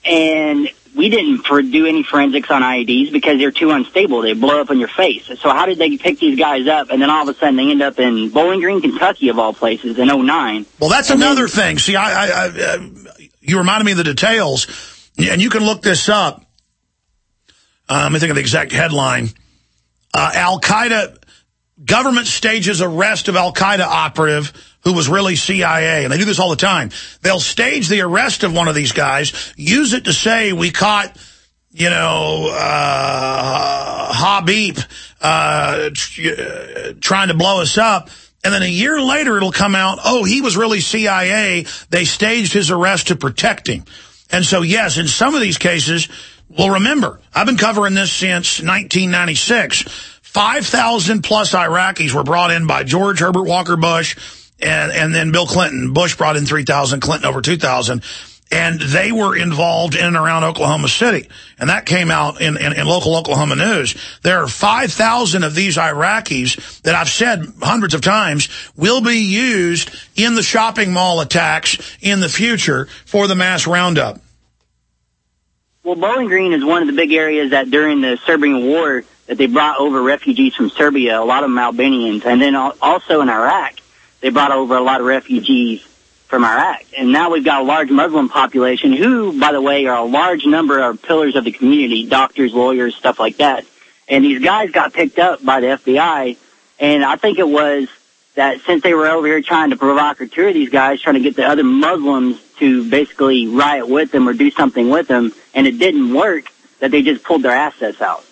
and we didn't do any forensics on I E Ds because they're too unstable. They blow up in your face. So how did they pick these guys up, and then all of a sudden they end up in Bowling Green, Kentucky, of all places, in oh nine? Well, that's and another then, thing. See, I, I, I, uh, you reminded me of the details, and you can look this up. Uh, let me think of the exact headline. Uh, Al-Qaeda, government stages arrest of Al-Qaeda operative who was really C I A. And they do this all the time. They'll stage the arrest of one of these guys, use it to say, we caught, you know, uh, Habib uh, trying to blow us up. And then a year later, it'll come out, oh, he was really C I A. They staged his arrest to protect him. And so, yes, in some of these cases, well, remember, I've been covering this since nineteen ninety-six. five thousand plus Iraqis were brought in by George Herbert Walker Bush, and, and then Bill Clinton. Bush brought in three thousand, Clinton over two thousand. And they were involved in and around Oklahoma City. And that came out in, in, in local Oklahoma news. There are five thousand of these Iraqis that I've said hundreds of times will be used in the shopping mall attacks in the future for the mass roundup. Well, Bowling Green is one of the big areas that during the Serbian war that they brought over refugees from Serbia, a lot of them Albanians. And then also in Iraq, they brought over a lot of refugees from Iraq. And now we've got a large Muslim population who, by the way, are a large number of pillars of the community, doctors, lawyers, stuff like that. And these guys got picked up by the F B I. And I think it was that since they were over here trying to provocateur these guys, trying to get the other Muslims to basically riot with them or do something with them, and it didn't work, that they just pulled their assets out.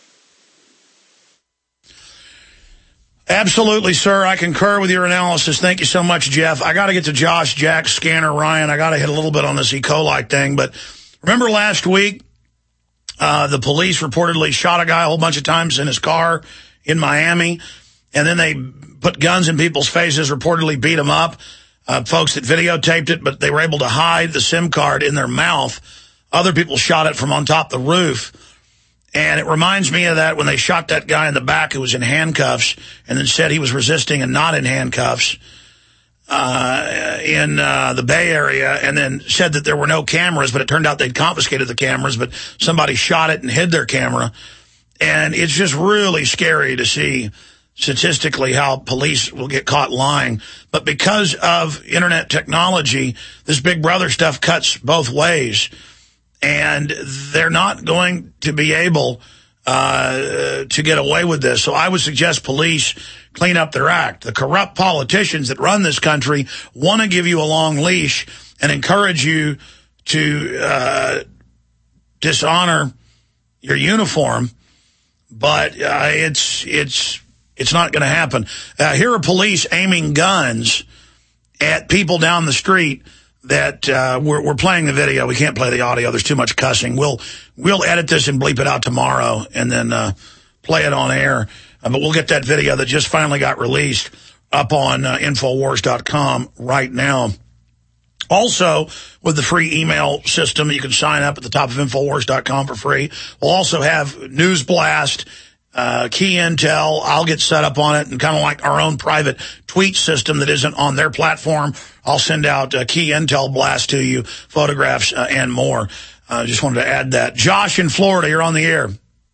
Absolutely, sir. I concur with your analysis. Thank you so much, Jeff. I got to get to Josh, Jack, Scanner, Ryan. I got to hit a little bit on this E. coli thing. But remember last week, uh, the police reportedly shot a guy a whole bunch of times in his car in Miami, and then they put guns in people's faces, reportedly beat them up. Uh, folks that videotaped it, but they were able to hide the SIM card in their mouth. Other people shot it from on top of the roof. And it reminds me of that when they shot that guy in the back who was in handcuffs and then said he was resisting and not in handcuffs. uh, in uh, the Bay Area and then said that there were no cameras, but it turned out they'd confiscated the cameras, but somebody shot it and hid their camera. And it's just really scary to see statistically how police will get caught lying. But because of internet technology, this Big Brother stuff cuts both ways. And they're not going to be able uh, to get away with this. So I would suggest police clean up their act. The corrupt politicians that run this country want to give you a long leash and encourage you to uh, dishonor your uniform. But uh, it's it's it's not going to happen. Uh, here are police aiming guns at people down the street. That uh, we're, we're playing the video. We can't play the audio. There's too much cussing. We'll we'll edit this and bleep it out tomorrow and then uh, play it on air. Uh, but we'll get that video that just finally got released up on uh, Infowars dot com right now. Also, with the free email system, you can sign up at the top of Infowars dot com for free. We'll also have News Blast, uh, Key Intel. I'll get set up on it and kind of like our own private tweet system that isn't on their platform. I'll send out uh, Key Intel Blast to you, photographs, uh, and more. I uh, just wanted to add that. Josh in Florida, you're on the air.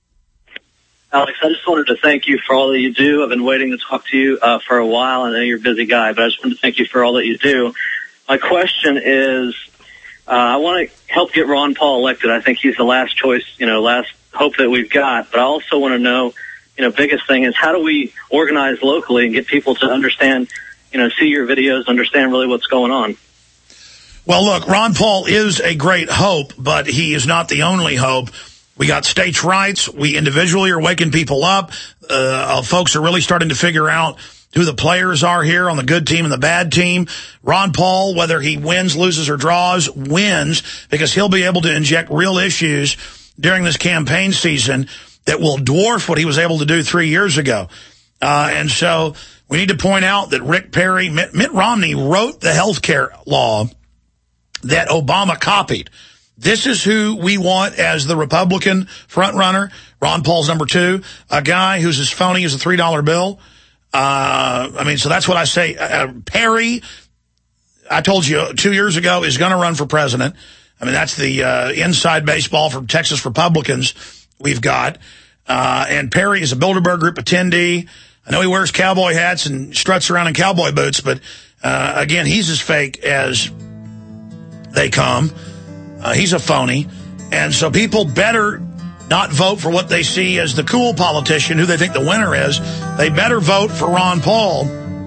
Alex, I just wanted to thank you for all that you do. I've been waiting to talk to you uh, for a while. I know you're a busy guy, but I just wanted to thank you for all that you do. My question is, uh, I want to help get Ron Paul elected. I think he's the last choice, you know, last hope that we've got. But I also want to know, you know, biggest thing is how do we organize locally and get people to understand, you know, see your videos, understand really what's going on? Well, look, Ron Paul is a great hope, but he is not the only hope. We got states' rights. We individually are waking people up. Uh, folks are really starting to figure out who the players are here on the good team and the bad team. Ron Paul, whether he wins, loses, or draws, wins because he'll be able to inject real issues during this campaign season that will dwarf what he was able to do three years ago. Uh, and so we need to point out that Rick Perry, Mitt, Mitt Romney wrote the health care law that Obama copied. This is who we want as the Republican frontrunner. Ron Paul's number two, a guy who's as phony as a three dollar bill. Uh, I mean, so that's what I say. Uh, Perry, I told you two years ago, is going to run for president. I mean, that's the uh, inside baseball for Texas Republicans we've got. Uh, and Perry is a Bilderberg Group attendee. I know he wears cowboy hats and struts around in cowboy boots, but uh, again, he's as fake as they come. Uh, he's a phony. And so people better not vote for what they see as the cool politician who they think the winner is. They better vote for Ron Paul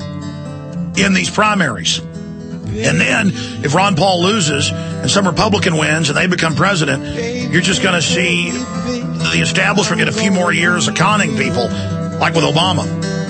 in these primaries. And then if Ron Paul loses and some Republican wins and they become president, you're just going to see the establishment get a few more years of conning people, like with Obama.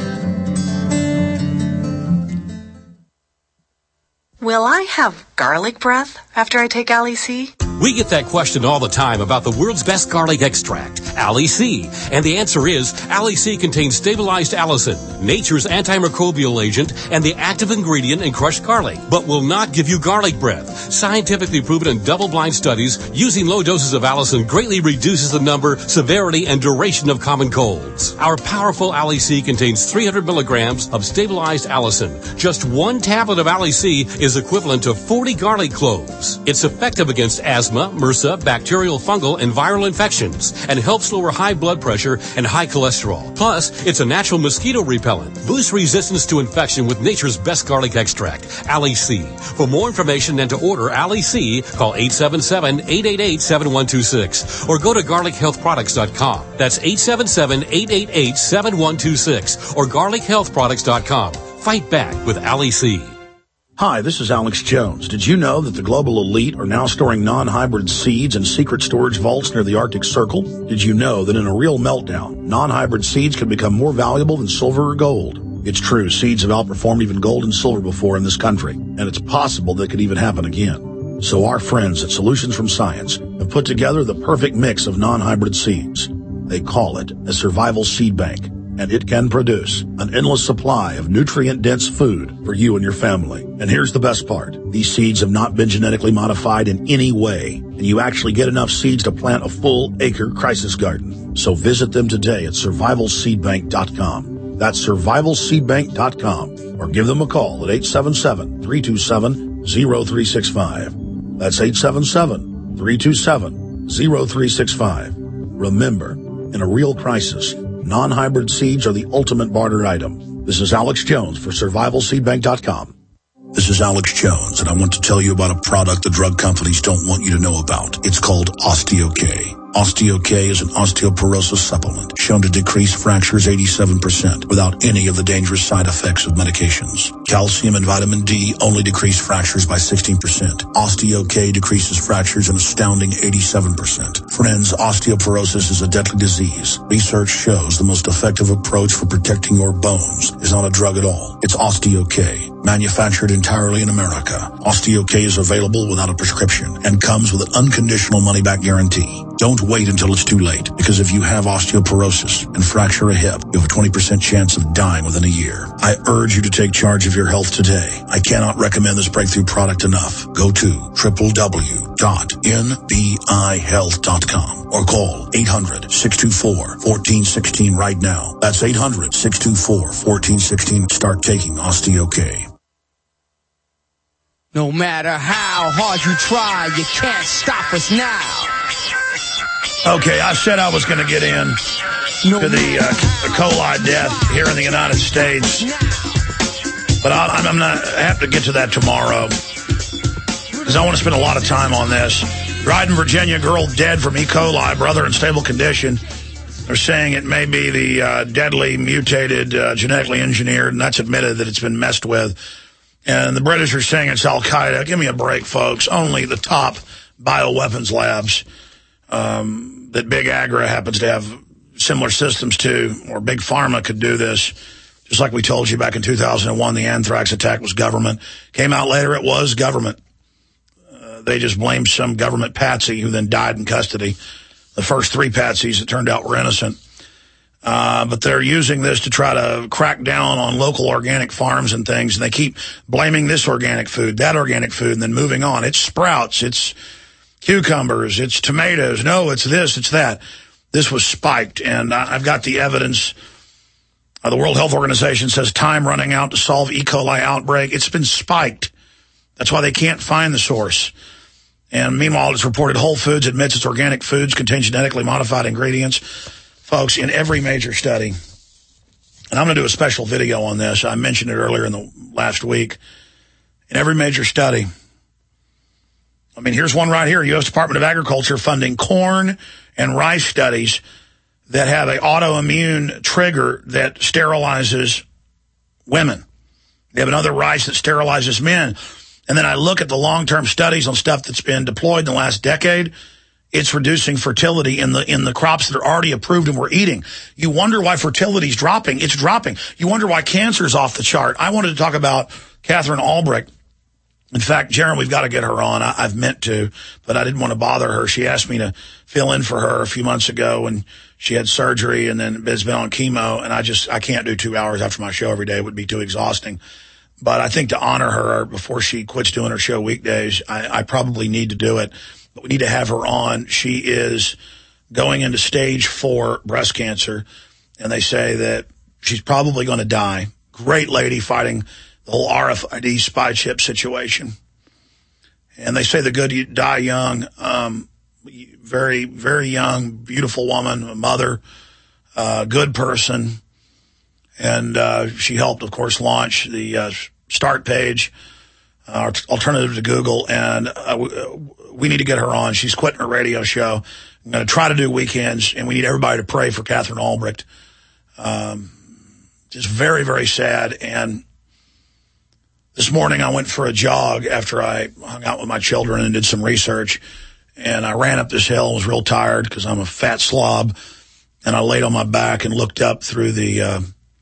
Will I have garlic breath after I take Ali C? We get that question all the time about the world's best garlic extract, Ali C. And the answer is, Ali C contains stabilized allicin, nature's antimicrobial agent, and the active ingredient in crushed garlic, but will not give you garlic breath. Scientifically proven in double-blind studies, using low doses of allicin greatly reduces the number, severity, and duration of common colds. Our powerful Ali C contains three hundred milligrams of stabilized allicin. Just one tablet of Ali C is equivalent to forty garlic cloves. It's effective against asthma, MRSA, bacterial, fungal, and viral infections, and helps lower high blood pressure and high cholesterol. Plus, it's a natural mosquito repellent. Boost resistance to infection with nature's best garlic extract, Ali C. For more information and to order Ali C, call eight seven seven, eight eight eight, seven one two six or go to garlic health products dot com. That's eight seven seven, eight eight eight, seven one two six or garlic health products dot com. Fight back with Ali C. Hi, this is Alex Jones. Did you know that the global elite are now storing non-hybrid seeds in secret storage vaults near the Arctic Circle? Did you know that in a real meltdown, non-hybrid seeds can become more valuable than silver or gold? It's true, seeds have outperformed even gold and silver before in this country, and it's possible that could even happen again. So our friends at Solutions from Science have put together the perfect mix of non-hybrid seeds. They call it a survival seed bank, and it can produce an endless supply of nutrient-dense food for you and your family. And here's the best part. These seeds have not been genetically modified in any way, and you actually get enough seeds to plant a full acre crisis garden. So visit them today at survival seed bank dot com. That's survival seed bank dot com. Or give them a call at eight seven seven, three two seven, zero three six five. That's eight seven seven, three two seven, zero three six five. Remember, in a real crisis, non-hybrid seeds are the ultimate barter item. This is Alex Jones for survival seed bank dot com. This is Alex Jones, and I want to tell you about a product the drug companies don't want you to know about. It's called Osteo-K. Osteo-K is an osteoporosis supplement shown to decrease fractures eighty-seven percent without any of the dangerous side effects of medications. Calcium and vitamin D only decrease fractures by sixteen percent. Osteo-K decreases fractures an astounding eighty-seven percent. Friends, osteoporosis is a deadly disease. Research shows the most effective approach for protecting your bones is not a drug at all. It's Osteo-K, manufactured entirely in America. Osteo-K is available without a prescription and comes with an unconditional money-back guarantee. Don't wait until it's too late, because if you have osteoporosis and fracture a hip, you have a twenty percent chance of dying within a year. I urge you to take charge of your health today. I cannot recommend this breakthrough product enough. Go to w w w dot n b i health dot com or call eight hundred, six two four, one four one six right now. That's eight hundred, six two four, one four one six. Start taking Osteo-K. No matter how hard you try, you can't stop us now. Okay, I said I was going to get in to the uh, E. coli death here in the United States, but I, I'm not, I have to get to that tomorrow because I want to spend a lot of time on this. Dryden, Virginia, girl dead from E. coli, brother in stable condition. They're saying it may be the uh, deadly, mutated, uh, genetically engineered, and that's admitted that it's been messed with. And the British are saying it's Al-Qaeda. Give me a break, folks. Only the top bioweapons labs um, that Big Agra happens to have similar systems to, or Big Pharma could do this. Just like we told you back in two thousand one, the anthrax attack was government. Came out later, it was government. Uh, they just blamed some government patsy who then died in custody. The first three patsies, it turned out, were innocent. Uh, but they're using this to try to crack down on local organic farms and things. And they keep blaming this organic food, that organic food, and then moving on. It's sprouts, it's cucumbers, it's tomatoes. No, it's this, it's that. This was spiked, and I've got the evidence. Uh, the World Health Organization says time running out to solve E. coli outbreak. It's been spiked. That's why they can't find the source. And meanwhile, it's reported Whole Foods admits its organic foods contain genetically modified ingredients. Folks, in every major study, and I'm going to do a special video on this. I mentioned it earlier in the last week. In every major study, I mean, here's one right here. U S Department of Agriculture funding corn and rice studies that have an autoimmune trigger that sterilizes women. They have another rice that sterilizes men. And then I look at the long-term studies on stuff that's been deployed in the last decade. It's reducing fertility in the in the crops that are already approved and we're eating. You wonder why fertility is dropping. It's dropping. You wonder why cancer is off the chart. I wanted to talk about Catherine Albrecht. In fact, Jaron, we've got to get her on. I, I've meant to, but I didn't want to bother her. She asked me to fill in for her a few months ago when she had surgery and then has been on chemo. And I just, I can't do two hours after my show every day. It would be too exhausting. But I think to honor her before she quits doing her show weekdays, I, I probably need to do it. But we need to have her on. She is going into stage four breast cancer. And they say that she's probably going to die. Great lady fighting the whole R F I D spy chip situation. And they say the good die young. Um, very, very young, beautiful woman, a mother, uh, good person. And uh, she helped, of course, launch the uh, start page, uh, alternative to Google. And uh, we need to get her on. She's quitting her radio show. I'm going to try to do weekends, and we need everybody to pray for Catherine Albrecht. Um, just very, very sad. And this morning I went for a jog after I hung out with my children and did some research. And I ran up this hill and was real tired because I'm a fat slob. And I laid on my back and looked up through the... Uh,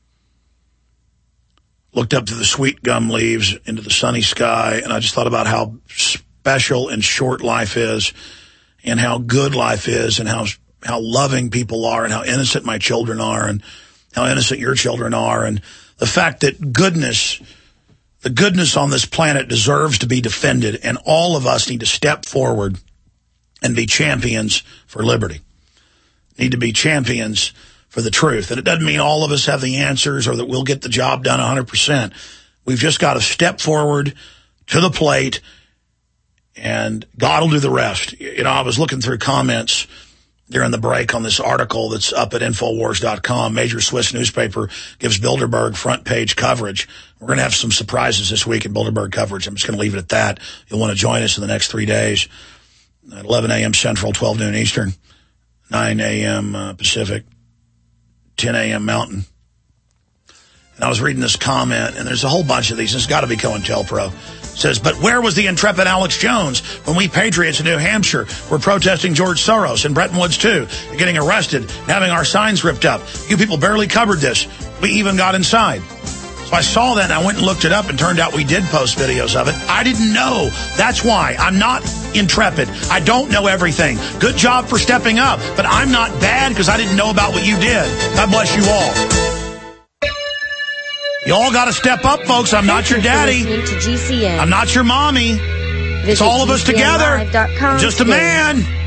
looked up to the sweet gum leaves into the sunny sky, and I just thought about how special and short life is and how good life is and how how loving people are and how innocent my children are and how innocent your children are, and the fact that goodness, the goodness on this planet deserves to be defended, and all of us need to step forward and be champions for liberty. Need to be champions for the truth. And it doesn't mean all of us have the answers or that we'll get the job done one hundred percent. We've just got to step forward to the plate, and God will do the rest. You know, I was looking through comments during the break on this article that's up at Infowars dot com. Major Swiss newspaper gives Bilderberg front page coverage. We're going to have some surprises this week in Bilderberg coverage. I'm just going to leave it at that. You'll want to join us in the next three days at eleven a.m. Central, twelve noon Eastern, nine a.m. Uh, Pacific, ten a.m. Mountain. And I was reading this comment, and there's a whole bunch of these. It's got to be COINTELPRO. It says, but where was the intrepid Alex Jones when we patriots in New Hampshire were protesting George Soros and Bretton Woods too, and getting arrested and having our signs ripped up? You people barely covered this. We even got inside. So I saw that, and I went and looked it up, and turned out we did post videos of it. I didn't know. That's why. I'm not intrepid. I don't know everything. Good job for stepping up, but I'm not bad because I didn't know about what you did. God bless you all. You all got to step up, folks. I'm not your daddy. To G C N. I'm not your mommy. Visit It's all of us together. I'm just a man.